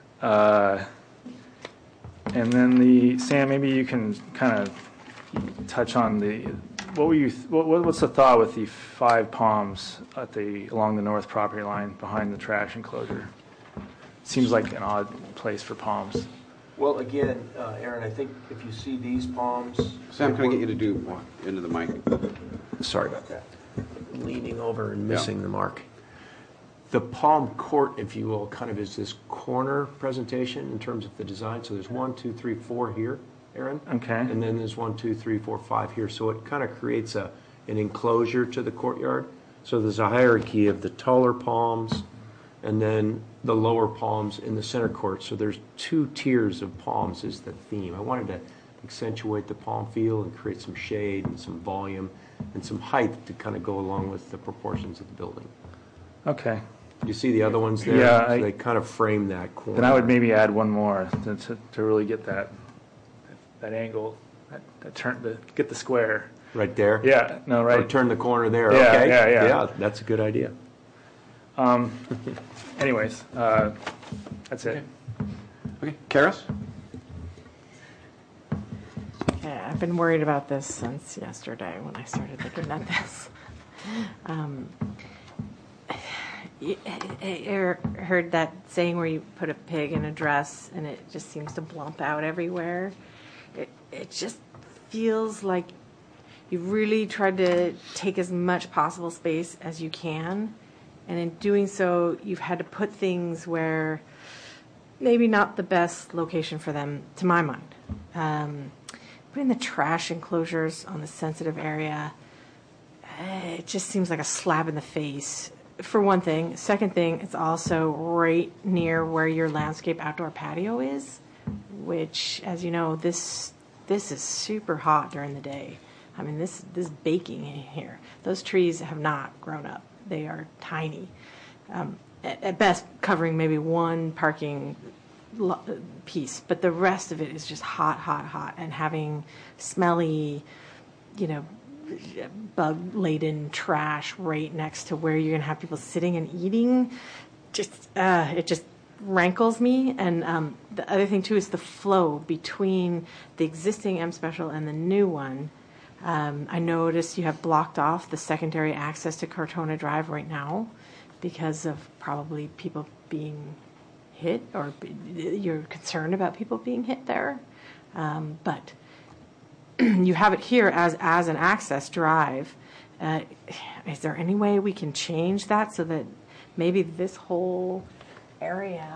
And then Sam, maybe you can kind of touch on what's the thought with the 5 palms along the north property line behind the trash enclosure? Seems like an odd place for palms. Well, again, Aaron, I think if you see these palms... Sam, can I get you to walk into the mic? Sorry about that. Leaning over and missing the mark. The palm court, if you will, kind of is this corner presentation in terms of the design. So there's 1, 2, 3, 4 here, Aaron. Okay. And then there's 1, 2, 3, 4, 5 here. So it kind of creates an enclosure to the courtyard. So there's a hierarchy of the taller palms and then the lower palms in the center court. So there's 2 tiers of palms is the theme. I wanted to accentuate the palm feel and create some shade and some volume and some height to kind of go along with the proportions of the building. Okay. You see the other ones there? Yeah. So they kind of frame that corner. Then I would maybe add one more to really get that angle, get the square. Right there? Yeah. No, right. Or turn the corner there. Yeah, okay. yeah. Yeah, that's a good idea. Anyways, that's it. Okay. Karis? Yeah, I've been worried about this since yesterday when I started looking at this. I heard that saying where you put a pig in a dress and it just seems to blump out everywhere. It just feels like you really tried to take as much possible space as you can, and in doing so, you've had to put things where maybe not the best location for them, to my mind. Putting the trash enclosures on the sensitive area, it just seems like a slap in the face, for one thing. Second thing, it's also right near where your landscape outdoor patio is, which, as you know, this is super hot during the day. I mean, this baking in here. Those trees have not grown up. They are tiny. At best, covering maybe one parking piece, but the rest of it is just hot, hot, hot, and having smelly, bug-laden trash right next to where you're going to have people sitting and eating. It just rankles me. And the other thing too is the flow between the existing M Special and the new one. I noticed you have blocked off the secondary access to Cortona Drive right now because of probably people being hit, or you're concerned about people being hit there. But you have it here as an access drive. Is there any way we can change that so that maybe this whole area...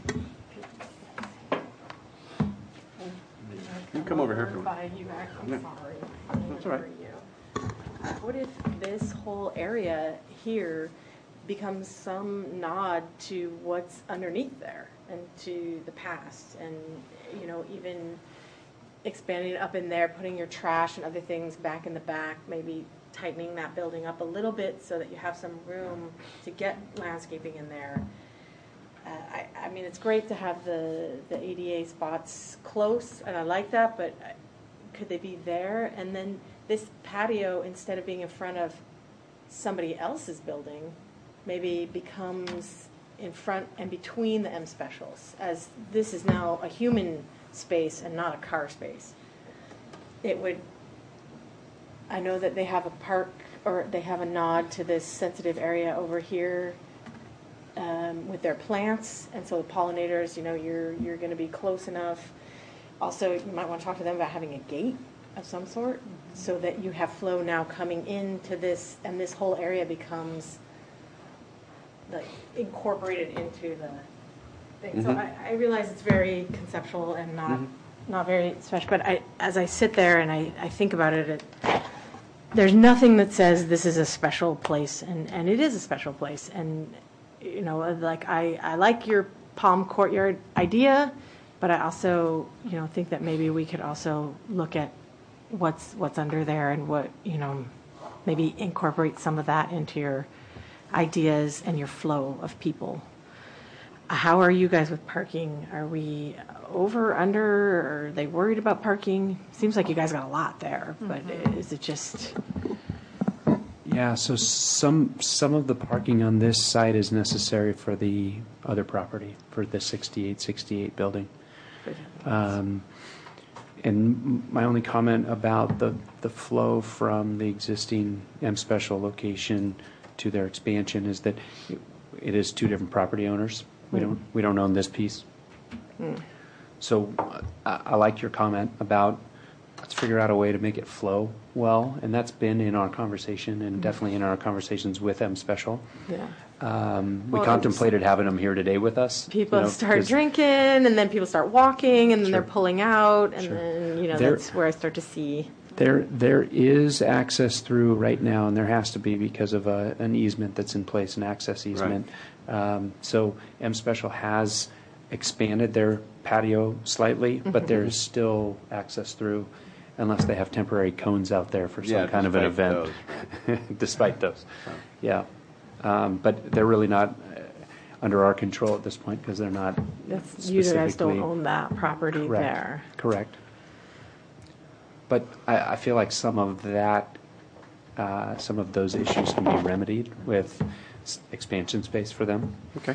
You come over here if you want. I'm sorry. That's all right. What if this whole area here becomes some nod to what's underneath there and to the past, and even expanding it up in there, putting your trash and other things back in the back, maybe tightening that building up a little bit so that you have some room to get landscaping in there. I mean, it's great to have the ADA spots close, and I like that, but could they be there? And then this patio, instead of being in front of somebody else's building, maybe becomes in front and between the M Specials, as this is now a human space and not a car space. I know that they have a park, or they have a nod to this sensitive area over here with their plants, and so the pollinators, you're going to be close enough. Also, you might want to talk to them about having a gate of some sort so that you have flow now coming into this, and this whole area becomes like incorporated into the thing. So I realize it's very conceptual and not very special, but as I sit there and I think about it, there's nothing that says this is a special place, and it is a special place. And I like your Palm Courtyard idea, but I also think that maybe we could also look at what's under there and what, maybe incorporate some of that into your ideas and your flow of people. How are you guys with parking? Are we over, under, or are they worried about parking? Seems like you guys got a lot there, but is it just... Yeah, so some of the parking on this site is necessary for the other property, for the 6868 building. And my only comment about the flow from the existing M Special location to their expansion is that it is two different property owners. We don't own this piece. So I like your comment about let's figure out a way to make it flow well, and that's been in our conversation and definitely in our conversations with M Special. Yeah. We contemplated having them here today with us. People start drinking, and then people start walking, and then they're pulling out, and then that's where I start to see. There is access through right now, and there has to be because of an easement that's in place, an access easement. Right. So M Special has expanded their patio slightly, but there's still access through, unless they have temporary cones out there for some kind of an event. Despite those, but they're really not under our control at this point because they're not. You guys don't own that property there. Correct. But I feel like some of those issues can be remedied with expansion space for them. Okay.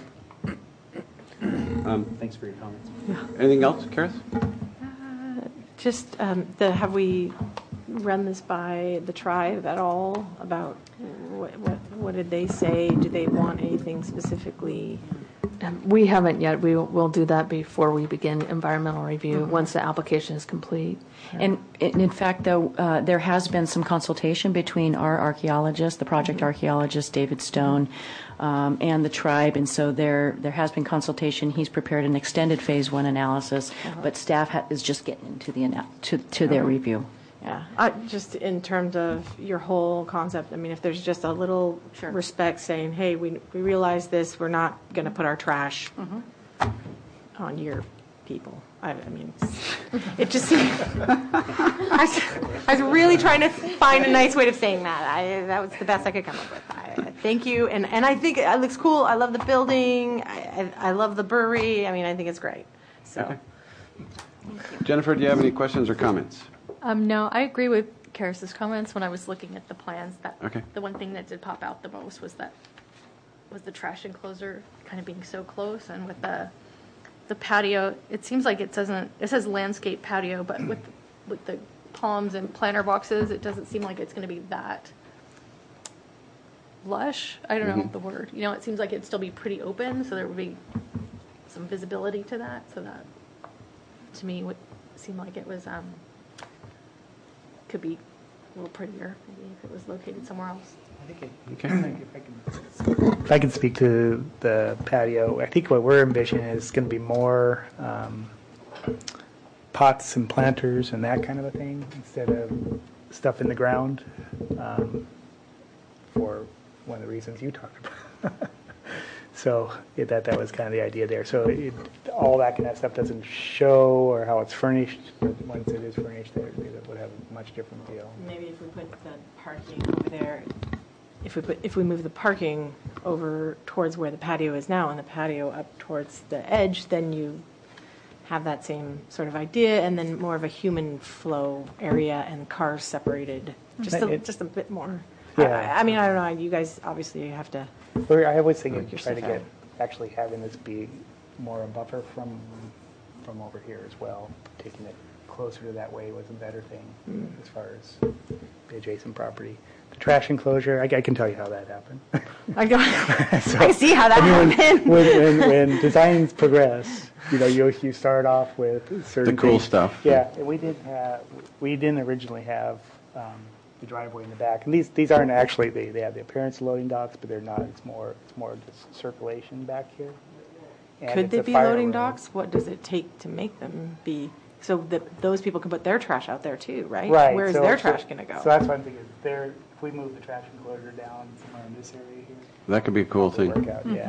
Thanks for your comments. Anything else, Karis? Just have we run this by the tribe at all about what did they say? Do they want anything specifically? We haven't yet. We'll do that before we begin environmental review once the application is complete. And in fact, though, there has been some consultation between our archaeologist, the project archaeologist, David Stone, and the tribe. And so there has been consultation. He's prepared an extended phase 1 analysis, but staff is just getting to their review. Yeah, just in terms of your whole concept, I mean, if there's just a little respect saying, hey, we realize this, we're not going to put our trash on your people. I mean, it just seems... I was really trying to find a nice way of saying that. That was the best I could come up with. Thank you. And I think it looks cool. I love the building. I love the brewery. I mean, I think it's great. So, okay. Jennifer, do you have any questions or comments? No, I agree with Karis's comments when I was looking at the plans. That okay. The one thing that did pop out the most was the trash enclosure kind of being so close, and with the patio, it seems like it says landscape patio, but with the palms and planter boxes, it doesn't seem like it's going to be that lush. I don't know the word. It seems like it'd still be pretty open, so there would be some visibility to that. So that, to me, would seem like it was could be a little prettier maybe if it was located somewhere else. If I can speak to the patio, I think what we're envisioning is going to be more pots and planters and that kind of a thing instead of stuff in the ground for one of the reasons you talked about. So that was kind of the idea there. So all that kind of stuff doesn't show or how it's furnished, but once it is furnished, it would have a much different feel. Maybe if we put the parking over there, if we move the parking over towards where the patio is now and the patio up towards the edge, then you have that same sort of idea, and then more of a human flow area and cars separated, just a bit more. Yeah. I mean, I don't know. You guys obviously have to. I was thinking try to get actually having this be more a buffer from over here as well. Taking it closer to that way was a better thing as far as the adjacent property. The trash enclosure, I can tell you how that happened. I see how that happened. When designs progress, you start off with certain the cool things. stuff. Yeah, and we didn't originally have the driveway in the back, and these aren't actually they have the appearance of loading docks, but they're not. It's more just circulation back here. And could they be loading docks? What does it take to make them be so that those people can put their trash out there too, right? Right. Where is their trash going to go? So that's what I'm thinking. If we move the trash enclosure down somewhere in this area here, that could be a cool thing. Work out, yeah.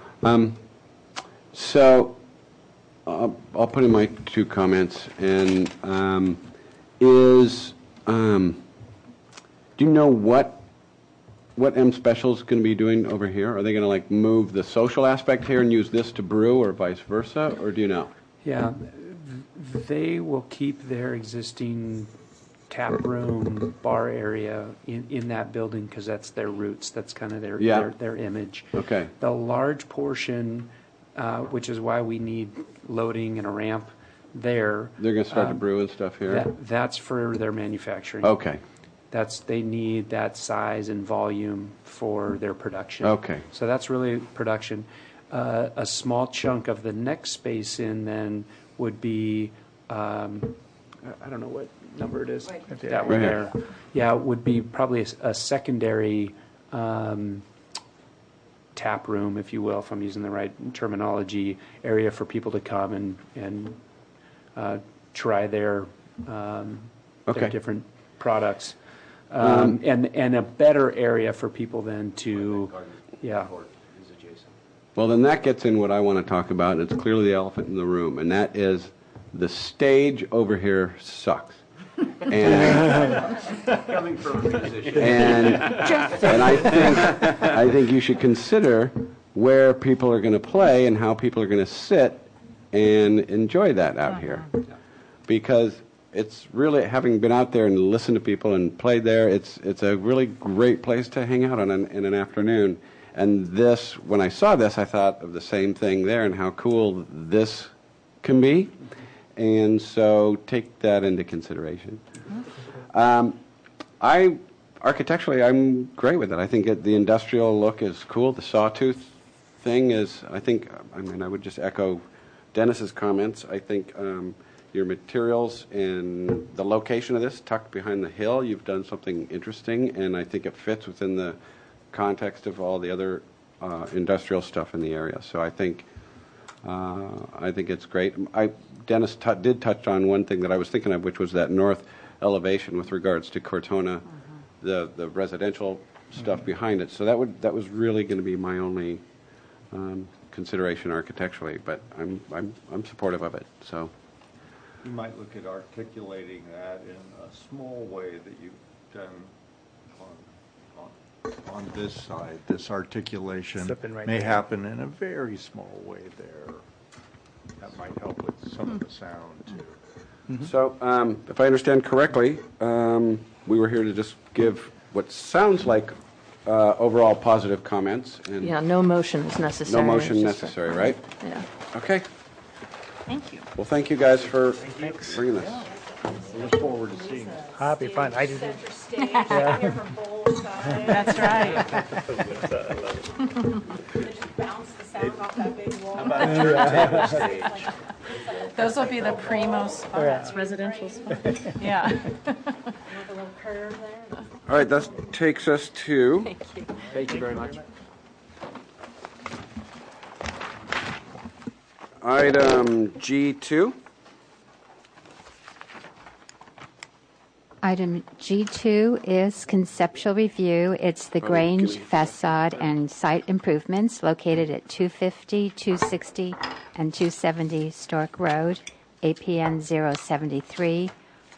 So I'll put in my two comments. And is do you know what M Special is going to be doing over here? Are they going to like move the social aspect here and use this to brew, or vice versa, or do you know? Yeah, they will keep their existing tap room, bar area in that building because that's their roots. That's kind of their image. Okay. The large portion, which is why we need loading and a ramp there. They're going to start to brew and stuff here? That's for their manufacturing. Okay. They need that size and volume for their production. Okay. So that's really production. A small chunk of the next space in then would be, I don't know what number it is. That one there. Yeah, it would be probably a secondary tap room, if you will, if I'm using the right terminology, area for people to come and try their different products. And a better area for people then to, Well, then that gets in what I want to talk about, and it's clearly the elephant in the room, and that is the stage over here sucks. Coming from a musician. And I think you should consider where people are going to play and how people are going to sit and enjoy that out here. Because it's really, having been out there and listened to people and played there, it's a really great place to hang out on in an afternoon. And this, when I saw this, I thought of the same thing there and how cool this can be. And so take that into consideration. Architecturally, I'm great with it. I think the industrial look is cool. The sawtooth thing is, I would just echo Dennis's comments. I think your materials and the location of this, tucked behind the hill, you've done something interesting, and I think it fits within the context of all the other industrial stuff in the area. So I think it's great. Dennis did touch on one thing that I was thinking of, which was that north elevation with regards to Cortona, the residential stuff behind it. So that was really going to be my only consideration architecturally, but I'm supportive of it. So you might look at articulating that in a small way that you've done on this side. This articulation may happen in a very small way there. That might help with some of the sound too. So, if I understand correctly, we were here to just give what sounds like overall positive comments. And no motion is necessary. No motion necessary, right? Yeah. Okay. Thank you. Well, thank you guys for bringing this. We look forward to seeing it. That'd be fun. I did it. That's right. Bounce the sound off that big wall. Those will be the primo spots, residential spots. Yeah. With a little curve there. All right, that takes us to... Thank you. Thank you very much. Item G2. Item G2 is conceptual review. It's the Grange facade and site improvements located at 250, 260, and 270 Stork Road, APN 073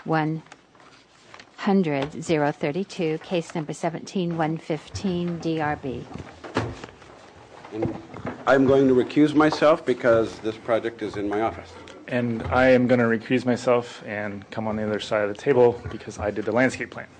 100 032, case number 17115 DRB. And I'm going to recuse myself because this project is in my office. And I am going to recuse myself and come on the other side of the table because I did the landscape plan.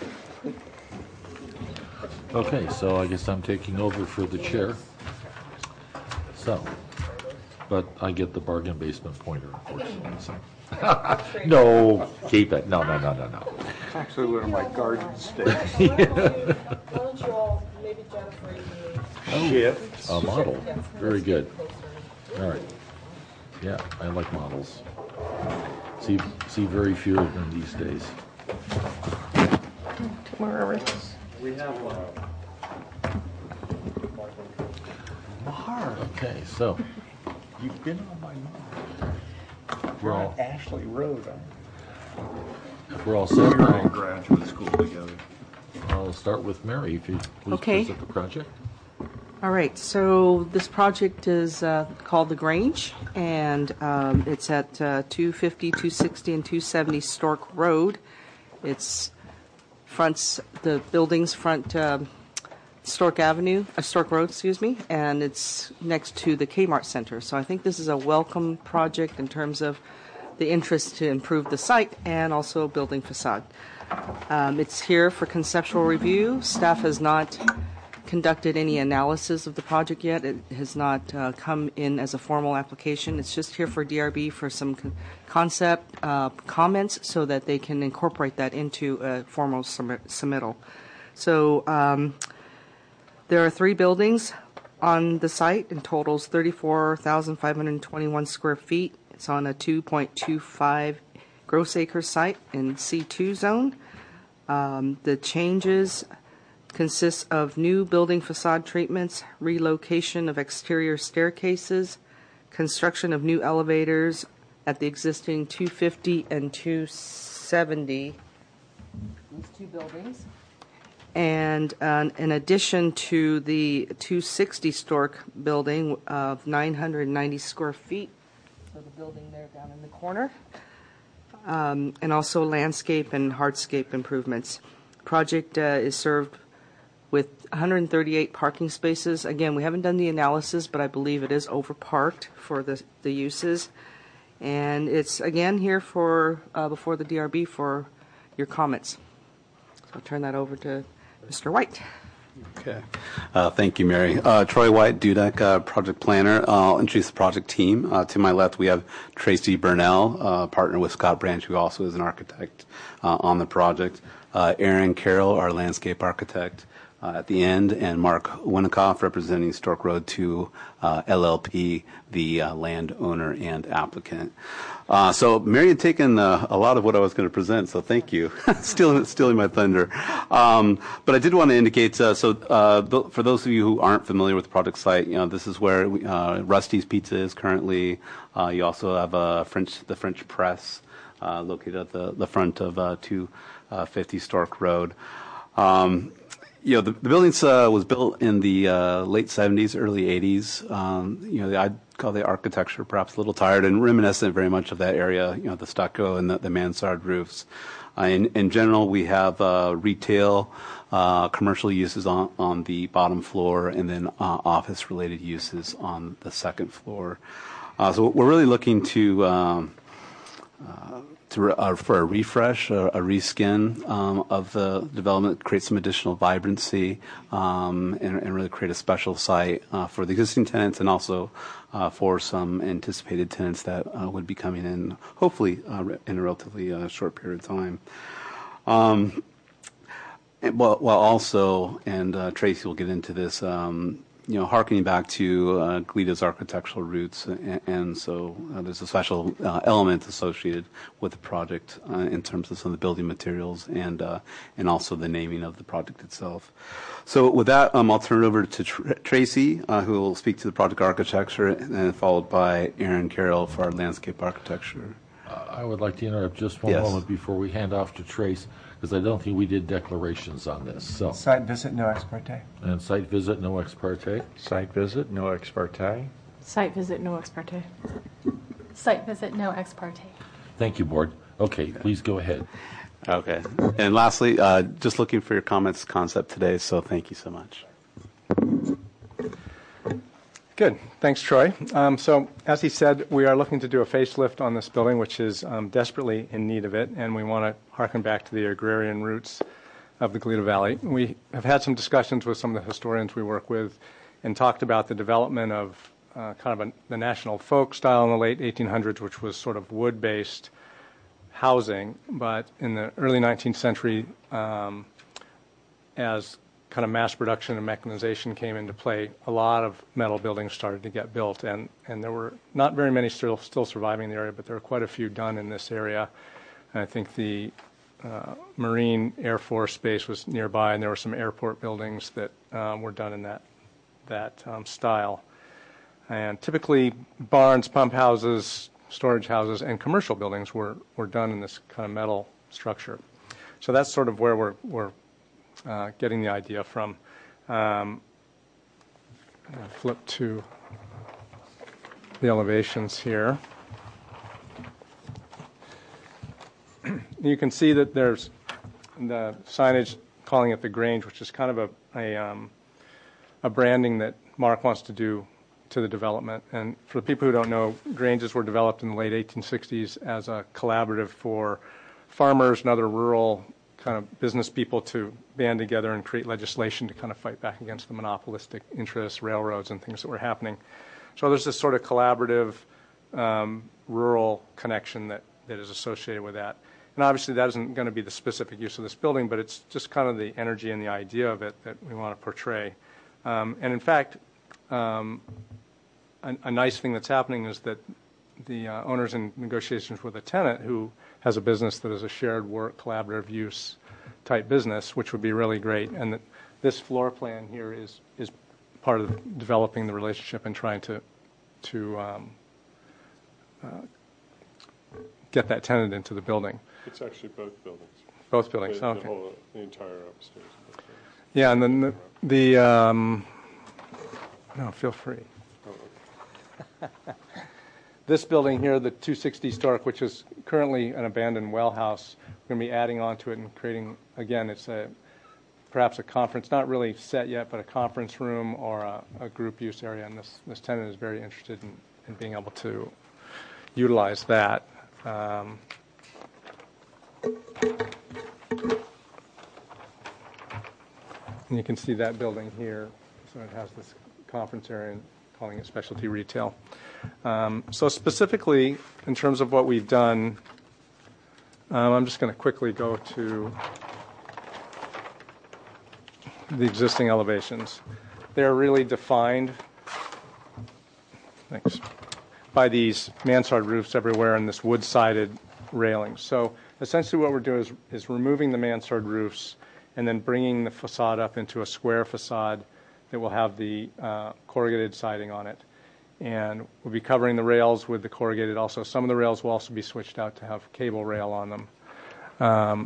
Okay, so I guess I'm taking over for the chair. So, but I get the bargain basement pointer, unfortunately. So. No, keep it. No. It's actually one of my garden stakes. Why don't you all, maybe Jennifer, Shift. A model. Very good. All right. Yeah, I like models. See very few of them these days. We have Mahar. Okay, so you've been on my mind. we're all Ashley Road. we're all set. We were in graduate school together. I'll start with Mary, if you please Okay. present the project. All right, so this project is called The Grange, and it's at 250, 260, and 270 Stork Road. It's fronts the building's front Stork Road, and it's next to the Kmart Center. So I think this is a welcome project in terms of the interest to improve the site and also building facade. It's here for conceptual review. Staff has not conducted any analysis of the project yet. It has not come in as a formal application. It's just here for DRB for some concept comments so that they can incorporate that into a formal submittal. So there are 3 buildings on the site and totals 34,521 square feet. It's on a 2.25 gross acre site in C2 zone. The changes consists of new building facade treatments, relocation of exterior staircases, construction of new elevators at the existing 250 and 270, these 2 buildings. And in addition to the 260 Stork building of 990 square feet, so the building there down in the corner, and also landscape and hardscape improvements. Project is served with 138 parking spaces. Again, we haven't done the analysis, but I believe it is overparked for the uses. And it's, again, here for before the DRB for your comments. So I'll turn that over to Mr. White. Okay. Thank you, Mary. Troy White, Dudek, project planner. I'll introduce the project team. To my left, we have Tracy Burnell, partner with Scott Branch, who also is an architect on the project. Aaron Carroll, our landscape architect at the end, and Mark Winikoff, representing Stork Road 2 LLP, the landowner and applicant. So Mary had taken a lot of what I was going to present, so thank you. stealing my thunder. But I did want to indicate, for those of you who aren't familiar with the project site, this is where Rusty's Pizza is currently. You also have the French Press located at the front of 250 Stork Road. The building was built in the late 70s, early 80s. I'd call the architecture perhaps a little tired and reminiscent very much of that area, the stucco and the mansard roofs. In general, we have retail, commercial uses on the bottom floor, and then office-related uses on the second floor. So we're really looking for a refresh, a reskin of the development, create some additional vibrancy, and really create a special site for the existing tenants and also for some anticipated tenants that would be coming in, hopefully in a relatively short period of time. While also, and Tracy will get into this, harkening back to Glita's architectural roots, and so there's a special element associated with the project in terms of some of the building materials and also the naming of the project itself. So with that, I'll turn it over to Tracy, who will speak to the project architecture, and followed by Aaron Carroll for our landscape architecture. I would like to interrupt just one moment before we hand off to Trace, because I don't think we did declarations on this. So site visit, no ex parte. And site visit, no ex parte. Site visit, no ex parte. Site visit, no ex parte. Site visit, no ex parte. Thank you, board. Okay, please go ahead. Okay. And lastly, just looking for your comments concept today, so thank you so much. Good. Thanks, Troy. So, as he said, we are looking to do a facelift on this building, which is desperately in need of it, and we want to harken back to the agrarian roots of the Glita Valley. We have had some discussions with some of the historians we work with and talked about the development of the national folk style in the late 1800s, which was sort of wood-based housing. But in the early 19th century, as kind of mass production and mechanization came into play, a lot of metal buildings started to get built, and there were not very many still surviving in the area, but there were quite a few done in this area. And I think the Marine Air Force Base was nearby, and there were some airport buildings that were done in that style. And typically barns, pump houses, storage houses, and commercial buildings were done in this kind of metal structure. So that's sort of where we're getting the idea from. I'll flip to the elevations here. You can see that there's the signage, calling it the Grange, which is kind of a branding that Mark wants to do to the development. And for the people who don't know, Granges were developed in the late 1860s as a collaborative for farmers and other rural kind of business people to band together and create legislation to kind of fight back against the monopolistic interests, railroads, and things that were happening. So there's this sort of collaborative rural connection that is associated with that. And obviously that isn't going to be the specific use of this building, but it's just kind of the energy and the idea of it that we want to portray. And in fact, a nice thing that's happening is that the owner's in negotiations with a tenant who has a business that is a shared work, collaborative use type business, which would be really great. And that this floor plan here is part of developing the relationship and trying to get that tenant into the building. It's actually both buildings. Both buildings, okay. The entire upstairs. Yeah, and then no, feel free. This building here, the 260 Stark, which is currently an abandoned well house, we're going to be adding onto it and creating, again, it's perhaps a conference, not really set yet, but a conference room or a group use area. And this tenant is very interested in being able to utilize that. And you can see that building here. So it has this conference area, and calling it specialty retail. So specifically, in terms of what we've done, I'm just going to quickly go to the existing elevations. They're really defined by these mansard roofs everywhere and this wood-sided railing. So essentially what we're doing is removing the mansard roofs and then bringing the facade up into a square facade that will have the corrugated siding on it. And we'll be covering the rails with the corrugated also. Some of the rails will also be switched out to have cable rail on them.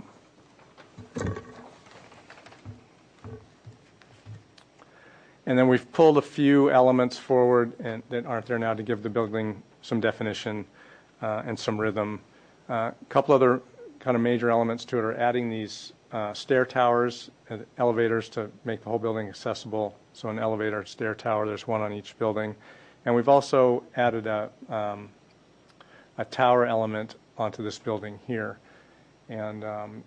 And then we've pulled a few elements forward and that aren't there now to give the building some definition and some rhythm. A couple other kind of major elements to it are adding these stair towers and elevators to make the whole building accessible. So an elevator, stair tower, there's one on each building. And we've also added a tower element onto this building here. And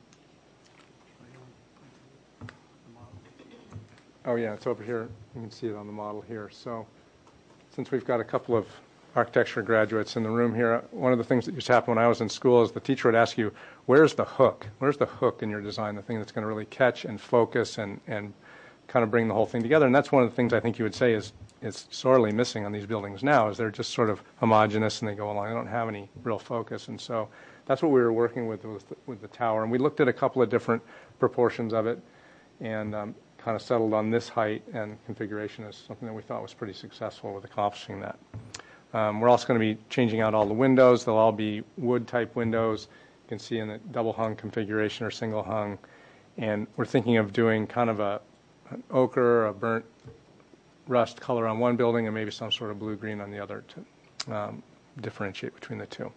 oh yeah, it's over here. You can see it on the model here. So since we've got a couple of architecture graduates in the room here, one of the things that used to happen when I was in school is the teacher would ask you, where's the hook? Where's the hook in your design, the thing that's going to really catch and focus and kind of bring the whole thing together? And that's one of the things I think you would say is sorely missing on these buildings now, is they're just sort of homogeneous and they go along. They don't have any real focus. And so that's what we were working with the tower. And we looked at a couple of different proportions of it and kind of settled on this height and configuration as something that we thought was pretty successful with accomplishing that. We're also going to be changing out all the windows. They'll all be wood-type windows. You can see in the double-hung configuration or single-hung. And we're thinking of doing kind of an ochre, a burnt rust color on one building and maybe some sort of blue-green on the other to differentiate between the two.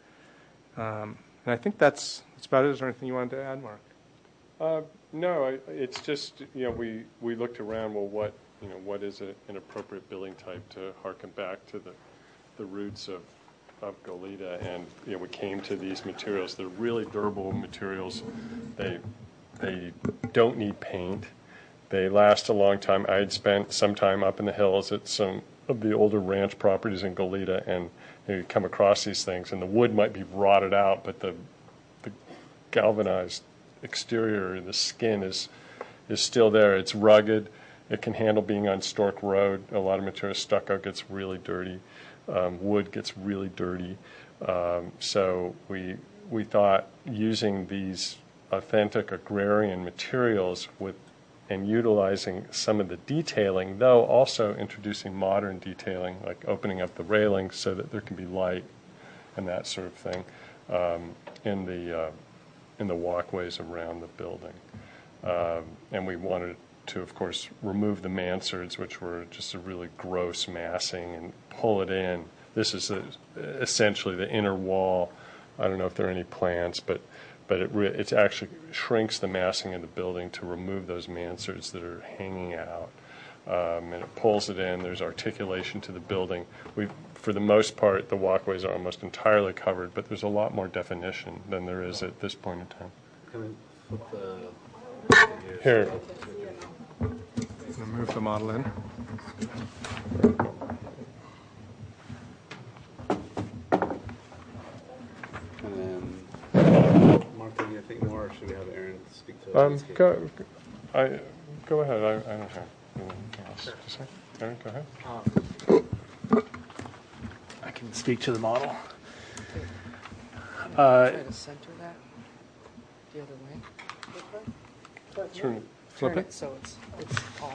And I think that's about it. Is there anything you wanted to add, Mark? No, it's just, we looked around, well, what is an appropriate building type to harken back to the roots of Goleta, and we came to these materials. They're really durable materials. They don't need paint. They last a long time. I had spent some time up in the hills at some of the older ranch properties in Goleta, and you come across these things, and the wood might be rotted out, but the galvanized exterior, the skin is still there. It's rugged. It can handle being on Stork Road. A lot of material, stucco gets really dirty. Wood gets really dirty. So we thought using these authentic agrarian materials and utilizing some of the detailing, though also introducing modern detailing, like opening up the railings so that there can be light and that sort of thing in the walkways around the building. And we wanted to, of course, remove the mansards, which were just a really gross massing, and pull it in. This is essentially the inner wall. I don't know if there are any plans, but but it actually shrinks the massing of the building to remove those mansards that are hanging out. And it pulls it in. There's articulation to the building. For the most part, the walkways are almost entirely covered, but there's a lot more definition than there is at this point in time. Can we flip the... Here. I'm going to move the model in. And then, Martha, do you think more, or should we have Aaron speak to it? Go ahead. I don't have anything else to say. Aaron, go ahead. I can speak to the model. Try to center that the other way. Flip it it. so it's all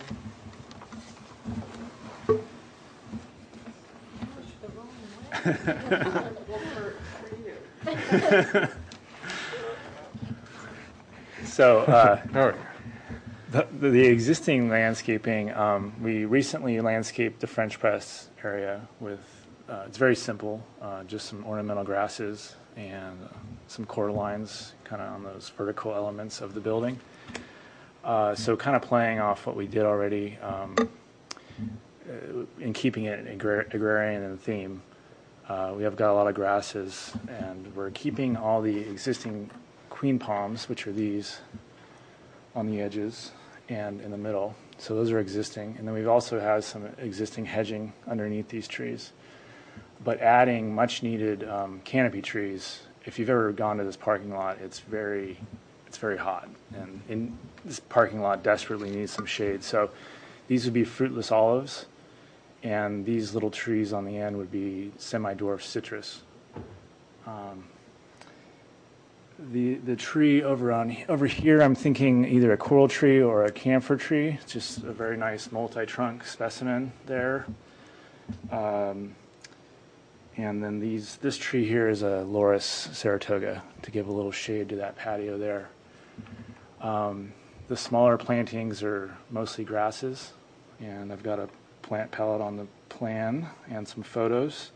So the existing landscaping, we recently landscaped the French press area with, it's very simple, just some ornamental grasses and some core lines kind of on those vertical elements of the building. So kind of playing off what we did already in keeping it agrarian in theme. We have got a lot of grasses, and we're keeping all the existing queen palms, which are these on the edges and in the middle. So those are existing. And then we've also had some existing hedging underneath these trees. But adding much needed canopy trees. If you've ever gone to this parking lot, it's very hot. And this parking lot desperately needs some shade. So these would be fruitless olives, and these little trees on the end would be semi-dwarf citrus. The tree over here, I'm thinking either a coral tree or a camphor tree. It's just a very nice multi-trunk specimen there. And then this tree here is a Laurus Saratoga to give a little shade to that patio there. The smaller plantings are mostly grasses, and I've got a plant palette on the plan and some photos.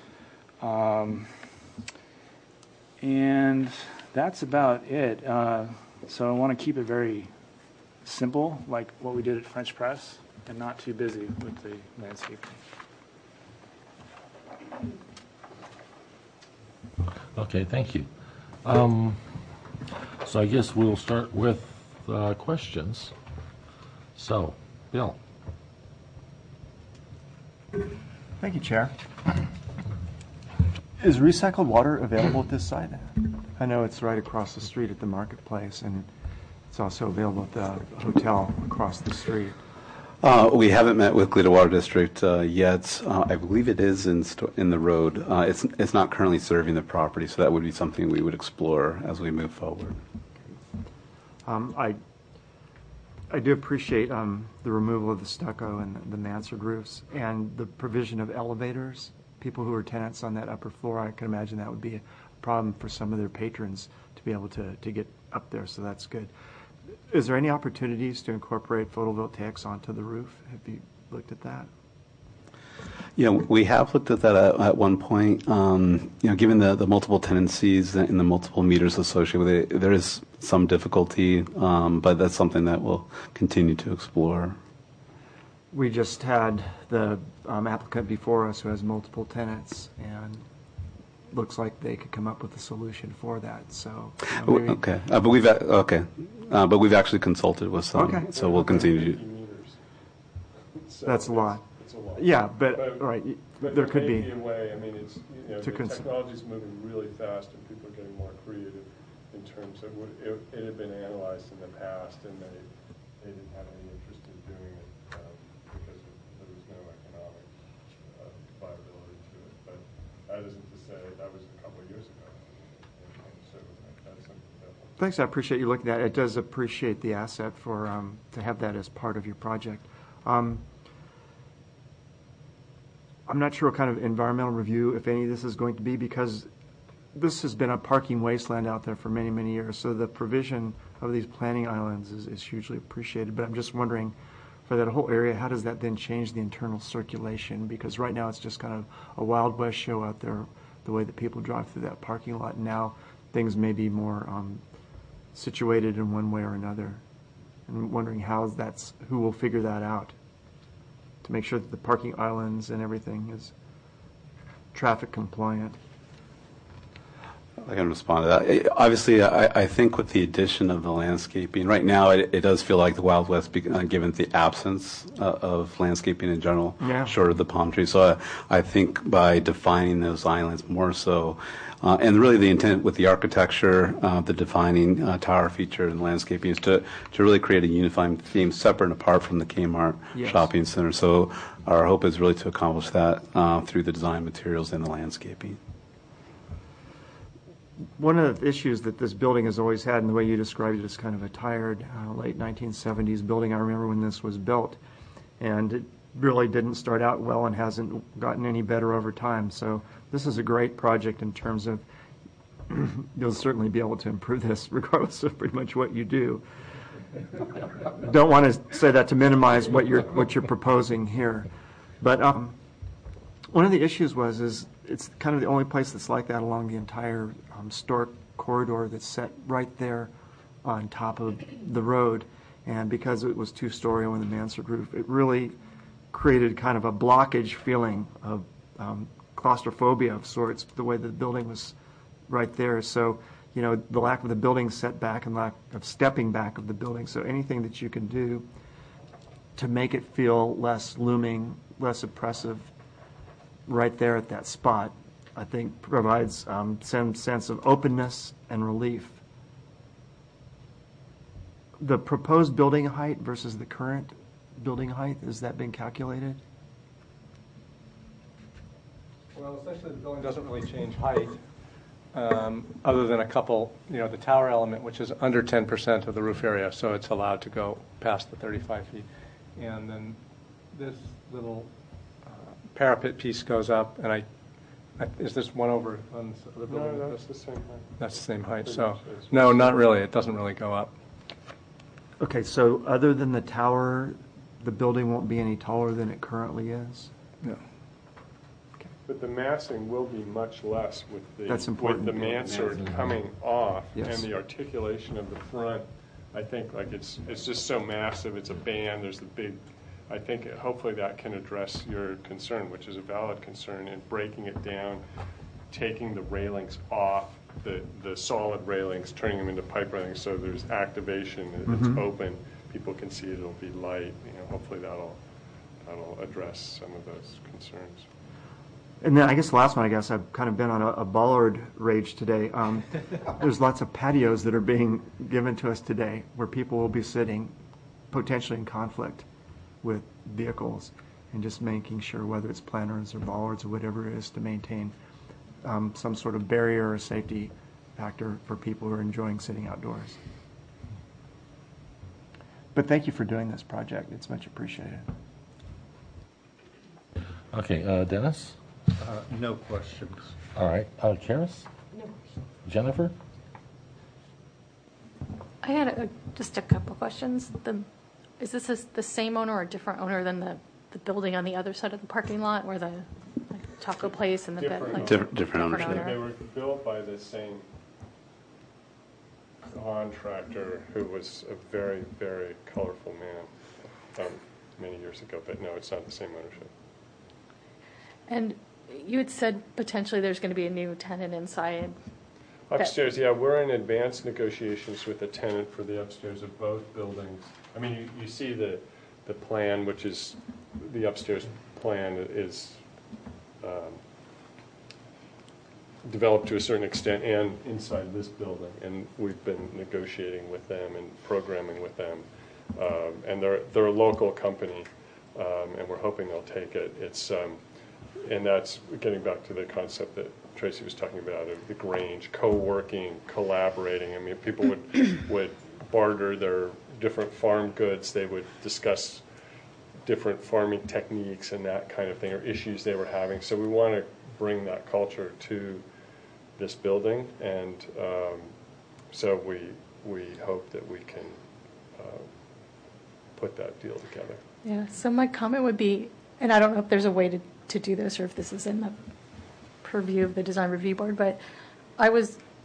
And that's about it. So I want to keep it very simple, like what we did at French Press, and not too busy with the landscaping. Okay, thank you. So I guess we'll start with questions. So, Bill. Thank you, Chair. Is recycled water available at this site? I know it's right across the street at the marketplace, and it's also available at the hotel across the street. We haven't met with Goleta Water District yet. I believe it is in the road. It's not currently serving the property, so that would be something we would explore as we move forward. I do appreciate the removal of the stucco and the mansard roofs and the provision of elevators. People who are tenants on that upper floor, I can imagine that would be a problem for some of their patrons to be able to get up there, so that's good. Is there any opportunities to incorporate photovoltaics onto the roof? Have you looked at that? You know, we have looked at that at one point. Given the multiple tenancies and the multiple meters associated with it, there is some difficulty, but that's something that we'll continue to explore. We just had the applicant before us who has multiple tenants, and looks like they could come up with a solution for that. So maybe... Okay, but we've actually consulted with some. Okay. So we'll continue. That's a lot. It's a lot. Yeah, but right, But there could be. a way. I mean, it's the technology's moving really fast, and people are getting more creative in terms of it had been analyzed in the past, and they didn't have any interest in doing it because there was no economic viability to it. But that isn't to say that was a couple of years ago. So that's something definitely. Thanks, I appreciate you looking at it. It does appreciate the asset for to have that as part of your project. I'm not sure what kind of environmental review, if any, this is going to be, because this has been a parking wasteland out there for many, many years. So the provision of these planting islands is hugely appreciated. But I'm just wondering, for that whole area, how does that then change the internal circulation? Because right now it's just kind of a Wild West show out there, the way that people drive through that parking lot. And now things may be more situated in one way or another. And wondering who will figure that out to make sure that the parking islands and everything is traffic compliant. I can respond to that. Obviously, I think with the addition of the landscaping, right now it does feel like the Wild West, given the absence of landscaping in general, short of the palm trees. So I think by defining those islands more so, and really the intent with the architecture, the defining tower feature and landscaping is to really create a unifying theme separate and apart from the Kmart shopping center. So our hope is really to accomplish that through the design materials and the landscaping. One of the issues that this building has always had, and the way you described it, is kind of a tired late 1970s building. I remember when this was built, and it really didn't start out well and hasn't gotten any better over time. So this is a great project in terms of you'll certainly be able to improve this regardless of pretty much what you do. Don't want to say that to minimize what you're proposing here, but one of the issues is it's kind of the only place that's like that along the entire Stork corridor that's set right there on top of the road. And because it was two-story with a mansard roof, it really created kind of a blockage feeling of claustrophobia of sorts, the way the building was right there. So, the lack of the building setback and lack of stepping back of the building. So anything that you can do to make it feel less looming, less oppressive, right there at that spot, I think provides some sense of openness and relief. The proposed building height versus the current building height, has that been calculated? Well, essentially the building doesn't really change height other than a couple, the tower element, which is under 10% of the roof area, so it's allowed to go past the 35 feet. And then this little parapet piece goes up, and is this one over on this other building? No, that's the same height. That's the same height. So, no, not really. It doesn't really go up. Okay, so other than the tower, the building won't be any taller than it currently is? No. But the massing will be much less with the mansard coming off and the articulation of the front. I think it's just so massive. It's a band. There's the big. I think hopefully that can address your concern, which is a valid concern, in breaking it down, taking the railings off, the solid railings, turning them into pipe railings, so there's activation. It's open. People can see it. It'll be light. Hopefully that'll address some of those concerns. And then I guess the last one, I've kind of been on a bollard rage today. There's lots of patios that are being given to us today where people will be sitting potentially in conflict with vehicles, and just making sure, whether it's planters or bollards or whatever it is, to maintain some sort of barrier or safety factor for people who are enjoying sitting outdoors. But thank you for doing this project. It's much appreciated. Okay, Dennis? No questions. All right. Karis? No. Jennifer? I had just a couple questions. Is this the same owner or a different owner than the building on the other side of the parking lot, where the taco place and the different ownership? They were built by the same contractor who was a very, very colorful man many years ago. But no, it's not the same ownership. And you had said potentially there's going to be a new tenant inside. Upstairs, we're in advanced negotiations with the tenant for the upstairs of both buildings. I mean, you see the plan, which is the upstairs plan is developed to a certain extent and inside this building. And we've been negotiating with them and programming with them. And they're a local company, and we're hoping they'll take it. And that's getting back to the concept that Tracy was talking about of the Grange, co-working, collaborating. I mean, people would barter their different farm goods. They would discuss different farming techniques and that kind of thing, or issues they were having. So we want to bring that culture to this building, and so we hope that we can put that deal together. Yeah, so my comment would be, and I don't know if there's a way to do this or if this is in the purview of the design review board, but I was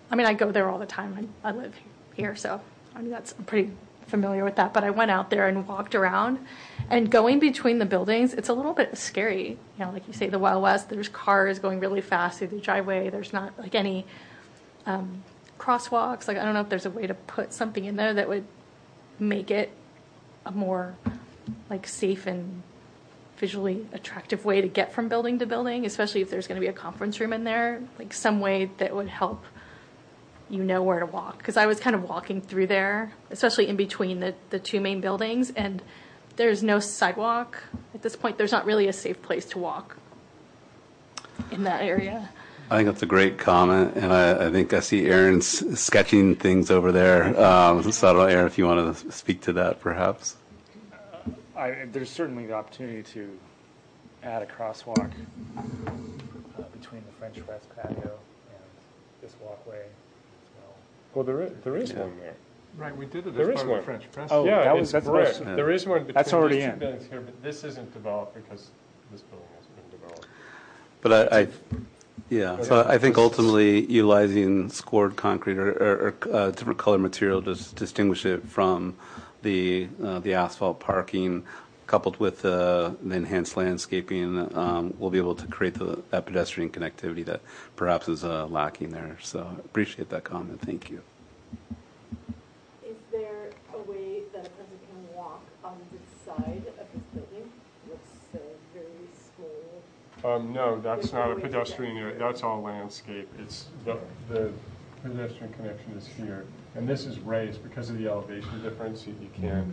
I mean, I go there all the time. I live here, so I mean, I'm pretty familiar with that. But I went out there and walked around, and going between the buildings, it's a little bit scary. You know, like you say, the Wild West, there's cars going really fast through the driveway. There's not like any crosswalks. Like, I don't know if there's a way to put something in there that would make it a more like safe and visually attractive way to get from building to building, especially if there's going to be a conference room in there, like some way that would help you know where to walk. Because I was kind of walking through there, especially in between the two main buildings, and there's no sidewalk at this point. There's not really a safe place to walk in that area. I think that's a great comment, and I think I see Aaron's sketching things over there. So I don't know, Aaron, if you want to speak to that, perhaps. There's certainly the opportunity to add a crosswalk between the French Press patio and this walkway as well. Well, there is one there. Right, we did it There as is part of one. the French press. Oh, yeah, that's correct. yeah. There is one between That's already these two in. buildings here, but this isn't developed because this building hasn't been developed. But so I think ultimately utilizing scored concrete or different color material to distinguish it from the asphalt parking, coupled with the enhanced landscaping, we'll be able to create that pedestrian connectivity that perhaps is lacking there. So I appreciate that comment. Thank you. Is there a way that a person can walk on the side of this building? Looks very small. No, that's not a pedestrian area. That's all landscape. It's the pedestrian connection is here, and this is raised because of the elevation difference. You can't.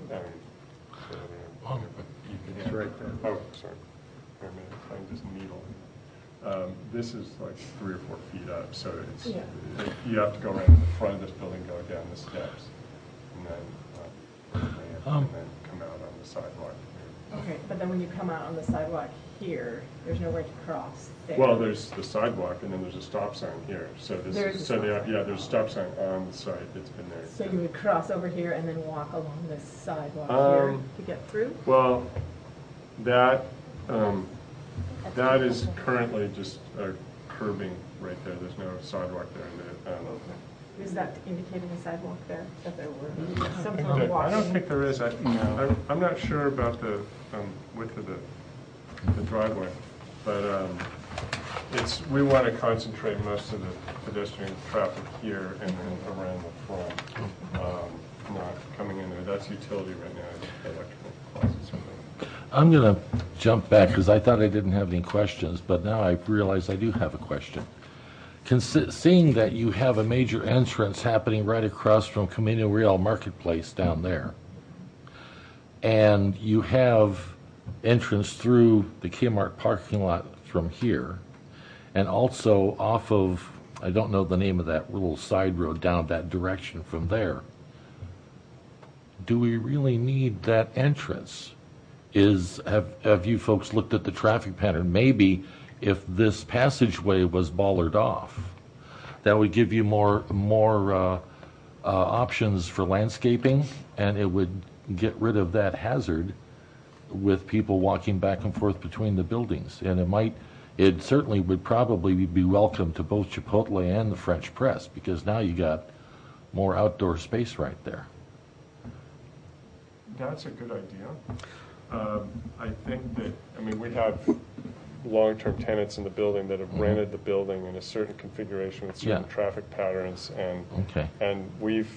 It's right there. Oh, sorry. Wait a minute. I can just needle. This is like 3 or 4 feet up, so it's you have to go around the front of this building, go down the steps, and then come out on the sidewalk. Okay, but then when you come out on the sidewalk here, there's nowhere to cross there. Well, there's the sidewalk, and then there's a stop sign here. So this There's is, a so stop there's a stop sign on the site that's been there. So you would cross over here and then walk along this sidewalk here to get through? Well, that is currently just curbing right there. There's no sidewalk there. Is that indicating a sidewalk there? That there were some sort of I walking? don't think there is. I'm not sure about the width of the driveway, but we want to concentrate most of the pedestrian traffic here and then around the front, not coming in there. That's utility right now, electrical closets. I'm going to jump back because I thought I didn't have any questions, but now I realize I do have a question. Seeing that you have a major entrance happening right across from Camino Real Marketplace down there, and you have entrance through the Kmart parking lot from here, and also off of, I don't know the name of that little side road down that direction from there, do we really need that entrance? Have you folks looked at the traffic pattern? Maybe if this passageway was bollard off, that would give you more options for landscaping, and it would get rid of that hazard with people walking back and forth between the buildings. And it certainly would probably be welcome to both Chipotle and the French Press, because now you got more outdoor space right there. That's a good idea. I think that, we have long-term tenants in the building that have rented the building in a certain configuration with certain traffic patterns, and we've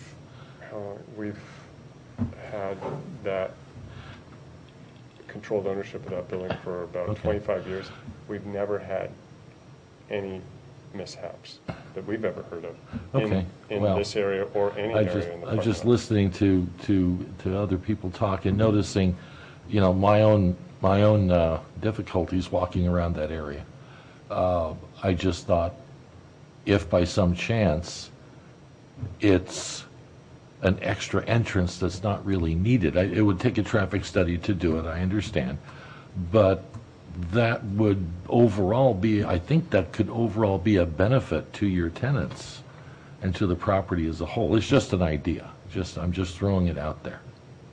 had that controlled ownership of that building for about 25 years. We've never had any mishaps that we've ever heard of in this area or any area in the I'm just listening to other people talk and noticing, my own difficulties walking around that area. I just thought, if by some chance it's an extra entrance that's not really needed, it would take a traffic study to do it, I understand, but that would overall I think that could overall be a benefit to your tenants and to the property as a whole. It's just an idea. I'm just throwing it out there.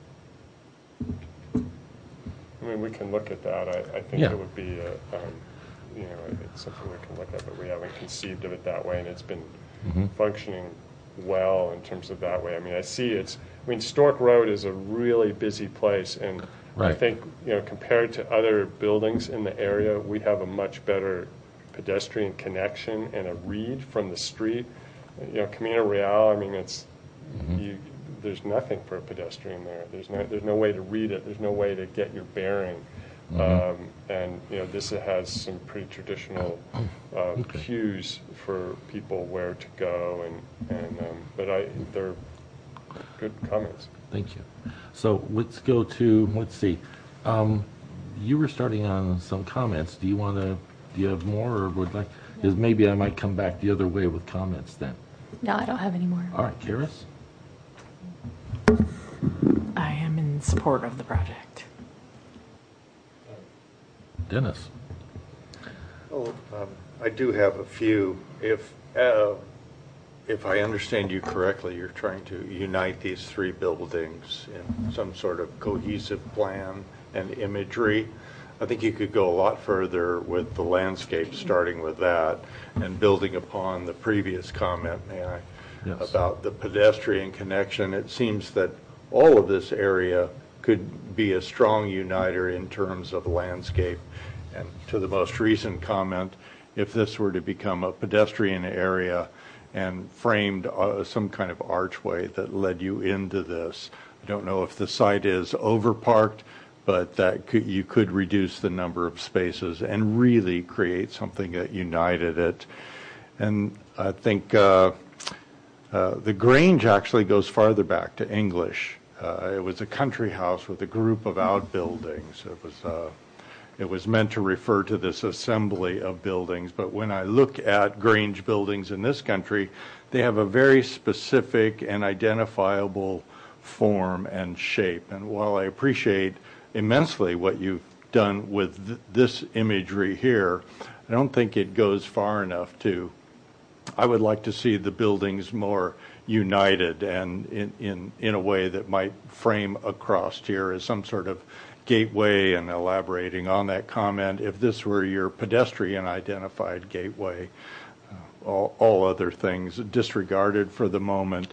We can look at that. I think it would be, it's something we can look at, but we haven't conceived of it that way, and it's been functioning well in terms of that way. I mean, I see Stork Road is a really busy place, and I think, compared to other buildings in the area, we have a much better pedestrian connection and a read from the street. Camino Real, I mean, there's nothing for a pedestrian there. There's no way to read it. There's no way to get your bearing. And this has some pretty traditional cues for people where to go, but they're good comments. Thank you. So let's go to, let's see. You were starting on some comments. Do you have more, or would like? Because maybe I might come back the other way with comments then. No, I don't have any more. All right, Karis? I am in support of the project. Dennis? I do have a few. If I understand you correctly, you're trying to unite these three buildings in some sort of cohesive plan and imagery. I think you could go a lot further with the landscape, starting with that, and building upon the previous comment, about the pedestrian connection. It seems that all of this area could be a strong uniter in terms of landscape. And to the most recent comment, if this were to become a pedestrian area and framed some kind of archway that led you into this, I don't know if the site is overparked, but that you could reduce the number of spaces and really create something that united it. And I think the Grange actually goes farther back to English. It was a country house with a group of outbuildings. It was meant to refer to this assembly of buildings, but when I look at Grange buildings in this country, they have a very specific and identifiable form and shape. And while I appreciate immensely what you've done with this imagery here, I don't think it goes far enough I would like to see the buildings more united and in a way that might frame across here as some sort of gateway, and elaborating on that comment, if this were your pedestrian identified gateway, all other things disregarded for the moment.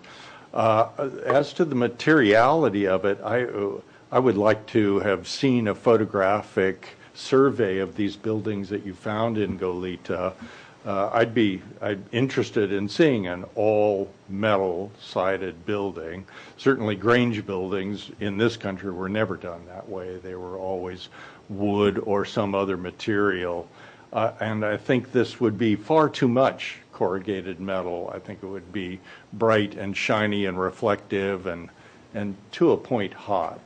As to the materiality of it, I would like to have seen a photographic survey of these buildings that you found in Goleta. I'm interested in seeing an all metal sided building. Certainly Grange buildings in this country were never done that way. They were always wood or some other material. And I think this would be far too much corrugated metal. I think it would be bright and shiny and reflective and to a point hot.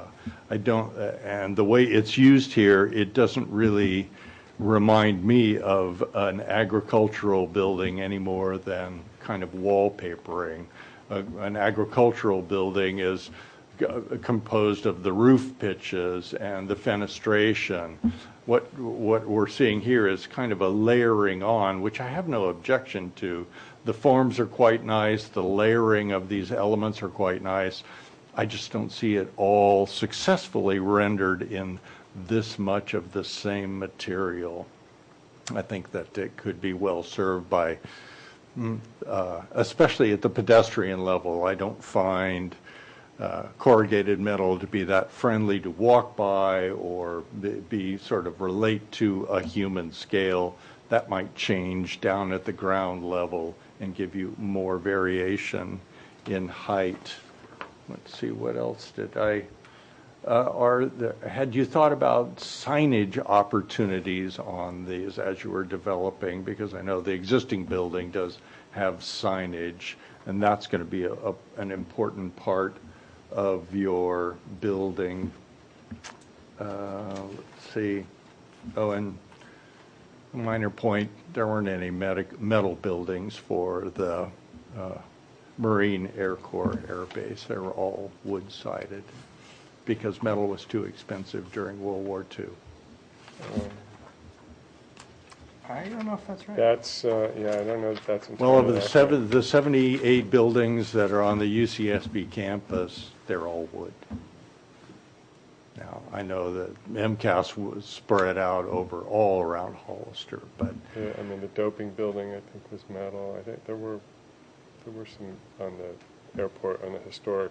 And the way it's used here, it doesn't really remind me of an agricultural building any more than kind of wallpapering. An agricultural building is composed of the roof pitches and the fenestration. What we're seeing here is kind of a layering on, which I have no objection to. The forms are quite nice. The layering of these elements are quite nice. I just don't see it all successfully rendered in this much of the same material. I think that it could be well served by, especially at the pedestrian level. I don't find corrugated metal to be that friendly to walk by or be sort of relate to a human scale. That might change down at the ground level and give you more variation in height. Let's see, what else did I... had you thought about signage opportunities on these as you were developing? Because I know the existing building does have signage, and that's going to be an important part of your building. Let's see. Oh, and a minor point, there weren't any metal buildings for the Marine Air Corps Air Base. They were all wood-sided, because metal was too expensive during World War II. I don't know if that's right. That's, I don't know if that's entirely Well, of the 78 buildings that are on the UCSB campus, they're all wood. Yeah. Now, I know that MCAS was spread out over all around Hollister, but Yeah, I mean, the doping building, I think, was metal. I think there were some on the airport, on the historic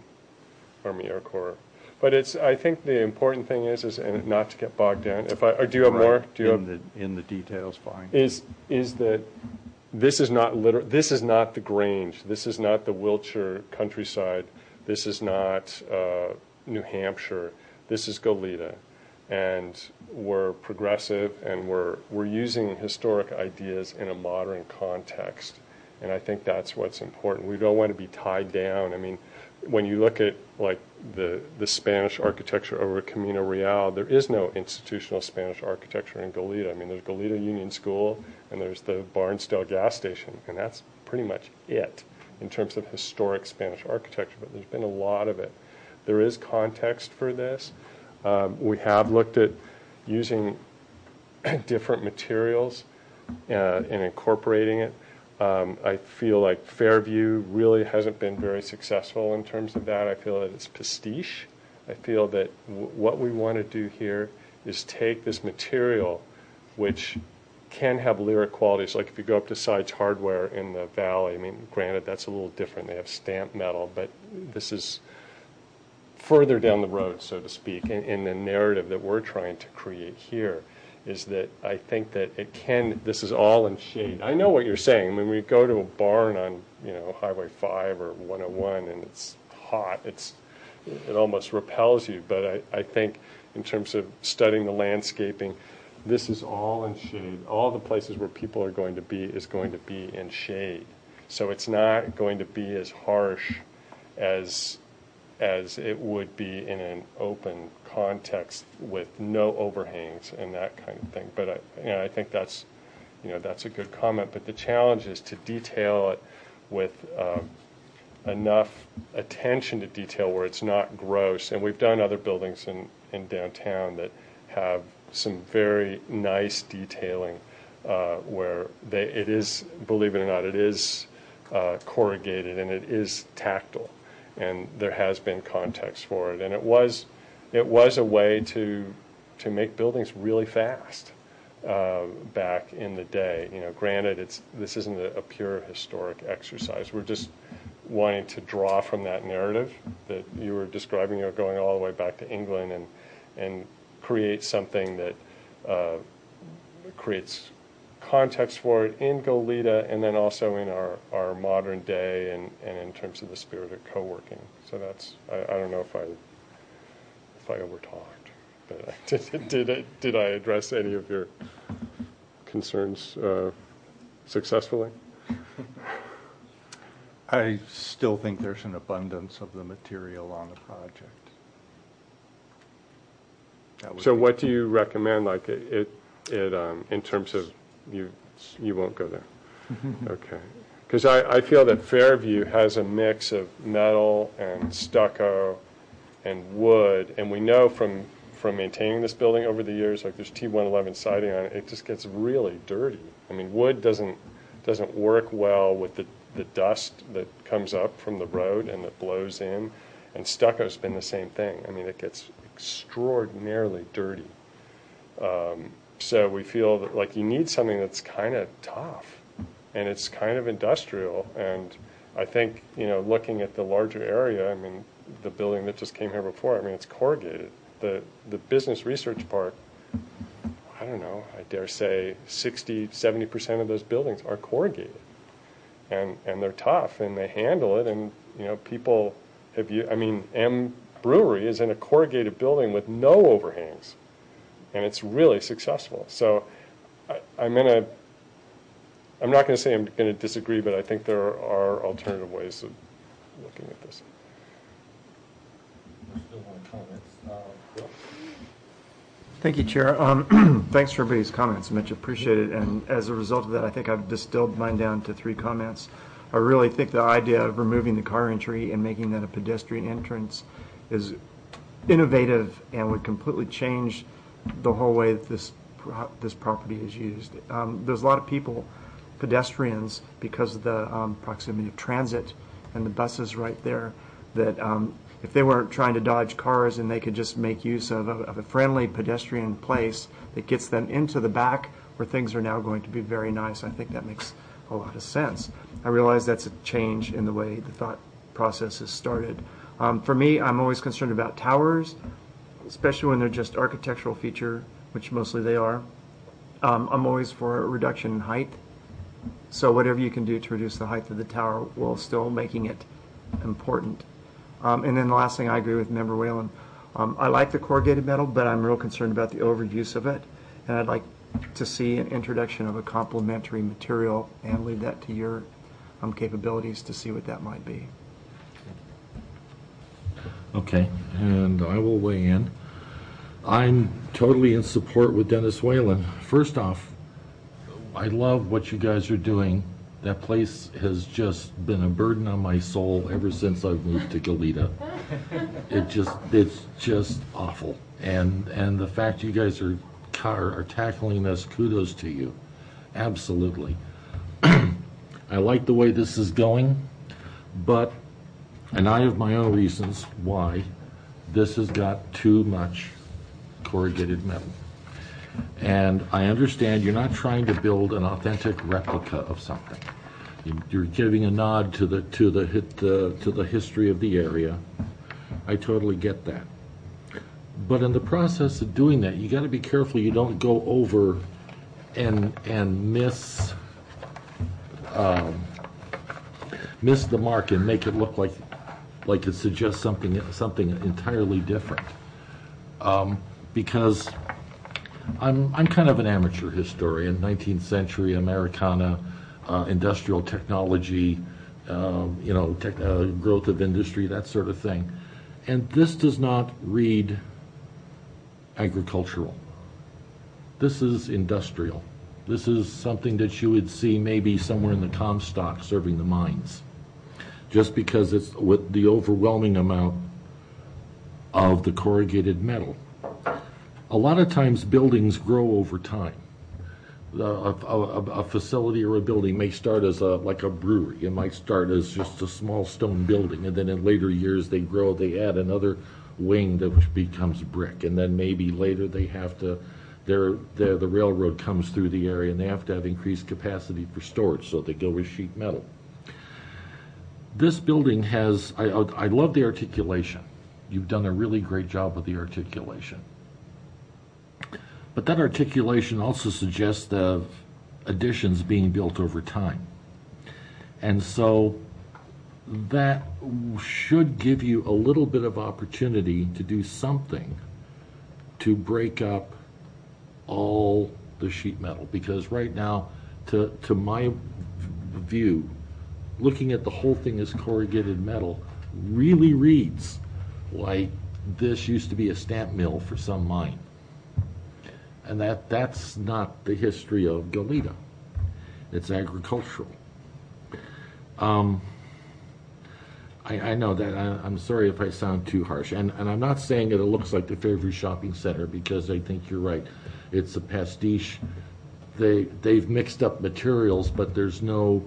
Army Air Corps. But I think the important thing is and not to get bogged down. Or do you have more? Do you have in the details? Fine. Is that this is not the Grange. This is not the Wiltshire countryside. This is not New Hampshire. This is Goleta, and we're progressive, and we're using historic ideas in a modern context. And I think that's what's important. We don't want to be tied down. I mean, when you look at like the Spanish architecture over at Camino Real, there is no institutional Spanish architecture in Goleta. I mean, there's Goleta Union School and there's the Barnsdale gas station, and that's pretty much it in terms of historic Spanish architecture, but there's been a lot of it. There is context for this. We have looked at using different materials and incorporating it. I feel like Fairview really hasn't been very successful in terms of that. I feel that it's pastiche. I feel that what we want to do here is take this material, which can have lyric qualities. Like if you go up to Sides Hardware in the Valley, I mean, granted, that's a little different. They have stamped metal, but this is further down the road, so to speak, in the narrative that we're trying to create here. Is that I think that this is all in shade. I know what you're saying. When we go to a barn on, Highway 5 or 101 and it's hot, it almost repels you. But I think in terms of studying the landscaping, this is all in shade. All the places where people are going to be is going to be in shade. So it's not going to be as harsh as it would be in an open context with no overhangs and that kind of thing. But I think that's a good comment. But the challenge is to detail it with enough attention to detail where it's not gross. And we've done other buildings in downtown that have some very nice detailing where it is, believe it or not, it is corrugated and it is tactile. And there has been context for it, and it was a way to make buildings really fast back in the day. Granted, this isn't a pure historic exercise. We're just wanting to draw from that narrative that you were describing, going all the way back to England, and create something that creates context for it in Goleta and then also in our modern day and in terms of the spirit of co-working. So that's, I don't know if I overtalked, but did I address any of your concerns successfully? I still think there's an abundance of the material on the project. So what do you recommend, like it in terms of you won't go there? Okay. Because I feel that Fairview has a mix of metal and stucco and wood, and we know from maintaining this building over the years, like there's T111 siding on it, it just gets really dirty. I mean, wood doesn't work well with the dust that comes up from the road and that blows in, and stucco's been the same thing. I mean, it gets extraordinarily dirty. So we feel that like you need something that's kind of tough and it's kind of industrial. And I think, looking at the larger area, I mean, the building that just came here before, I mean, it's corrugated. The business research park, I don't know, I dare say 60-70% of those buildings are corrugated. And they're tough and they handle it. And, people M Brewery is in a corrugated building with no overhangs. And it's really successful. So I'm not going to say I'm going to disagree, but I think there are alternative ways of looking at this. Thank you, Chair. Thanks for everybody's comments. Much appreciated. And as a result of that, I think I've distilled mine down to 3 comments. I really think the idea of removing the car entry and making that a pedestrian entrance is innovative and would completely change the whole way that this property is used. There's a lot of people, pedestrians, because of the proximity of transit and the buses right there, that if they weren't trying to dodge cars and they could just make use of a friendly pedestrian place that gets them into the back where things are now going to be very nice, I think that makes a lot of sense. I realize that's a change in the way the thought process is started. For me, I'm always concerned about towers, especially when they're just architectural feature, which mostly they are. I'm always for a reduction in height. So whatever you can do to reduce the height of the tower while still making it important. And then the last thing, I agree with Member Whalen. I like the corrugated metal, but I'm real concerned about the overuse of it. And I'd like to see an introduction of a complementary material, and leave that to your capabilities to see what that might be. Okay, and I will weigh in. I'm totally in support with Dennis Whalen. First off, I love what you guys are doing. That place has just been a burden on my soul ever since I've moved to Goleta. It's just awful. And the fact you guys are tackling this, kudos to you. Absolutely. I like the way this is going, and I have my own reasons why this has got too much corrugated metal. And I understand you're not trying to build an authentic replica of something. You're giving a nod to the history of the area. I totally get that. But in the process of doing that, you got to be careful you don't go over and miss the mark and make it look like it suggests something entirely different. Because I'm kind of an amateur historian, 19th century Americana, industrial technology, growth of industry, that sort of thing. And this does not read agricultural. This is industrial. This is something that you would see maybe somewhere in the Comstock serving the mines, just because it's with the overwhelming amount of the corrugated metal. A lot of times buildings grow over time. A facility or a building may start as like a brewery. It might start as just a small stone building, and then in later years they grow, they add another wing that becomes brick, and then maybe later they have to, the railroad comes through the area and they have to have increased capacity for storage, so they go with sheet metal. This building has, I love the articulation. You've done a really great job with the articulation. But that articulation also suggests the additions being built over time. And so that should give you a little bit of opportunity to do something to break up all the sheet metal. Because right now, to my view, looking at the whole thing as corrugated metal really reads like this used to be a stamp mill for some mine. And that's not the history of Goleta. It's agricultural. I know that. I'm sorry if I sound too harsh. And I'm not saying that it looks like the Fairview Shopping Center, because I think you're right. It's a pastiche. They've mixed up materials, but there's no...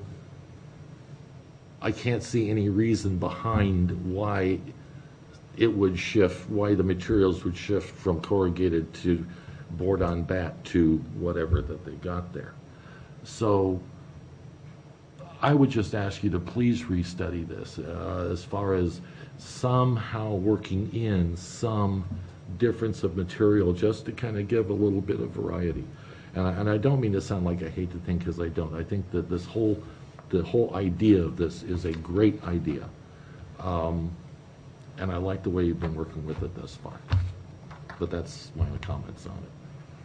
I can't see any reason behind why it would shift, why the materials would shift from corrugated to board on bat to whatever that they got there. So I would just ask you to please restudy this as far as somehow working in some difference of material, just to kind of give a little bit of variety. And I don't mean to sound like I hate the thing, because I don't. I think that the whole idea of this is a great idea. And I like the way you've been working with it thus far. But that's my comments on it.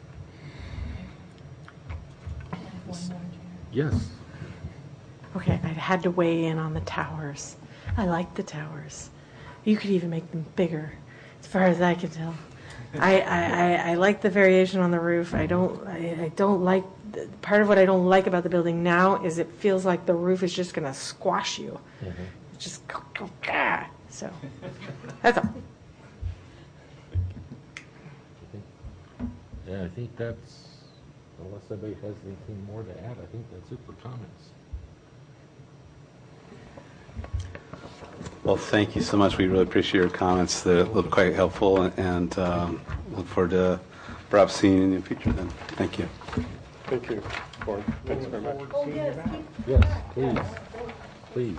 Yes. Okay, I had to weigh in on the towers. I like the towers. You could even make them bigger, as far as I can tell. I like the variation on the roof. I don't like, part of what I don't like about the building now is it feels like the roof is just going to squash you. Mm-hmm. It's just, so that's all. Yeah, I think that's, unless anybody has anything more to add, I think that's it for comments. Well, thank you so much. We really appreciate your comments. They're quite helpful, and look forward to perhaps seeing you in the future then. Thank you. Thank you, Board. Thanks very much. Oh, yes. Yes, please. Please.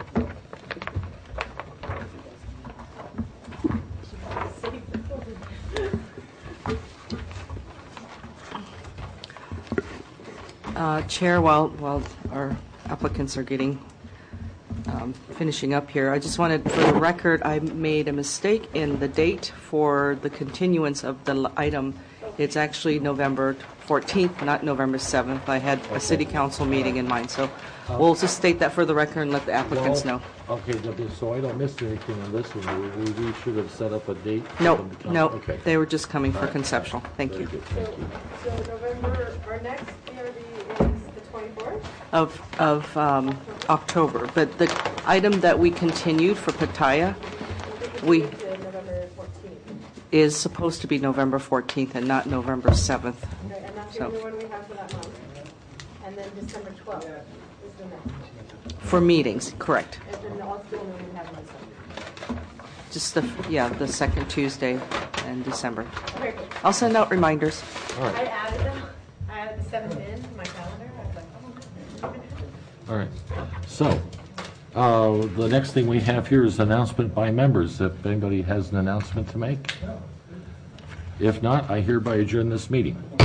Chair, while our applicants are getting finishing up here, I just wanted, for the record, I made a mistake in the date for the continuance of the item. It's actually November 14th, not November 7th. I had a city council meeting in mind, so we'll just state that for the record and let the applicants know. Okay, so I don't miss anything on this one. We should have set up a date. Nope, Okay. they were just coming for conceptual. Thank you. Thank you. So November, our next PRB is the 24th? Of October, but the item that we continued for Pattaya, we To November 14th. is supposed to be November 14th and not November 7th. Okay, and that's the So, only one we have for that month. And then December 12th is the next one. for meetings, correct. And then also the only one we have in December. Just the second Tuesday in December. Okay, good. I'll send out reminders. I added them. I added the 7th in my calendar. I was like, oh. All right. So, the next thing we have here is announcement by members. If anybody has an announcement to make. If not, I hereby adjourn this meeting.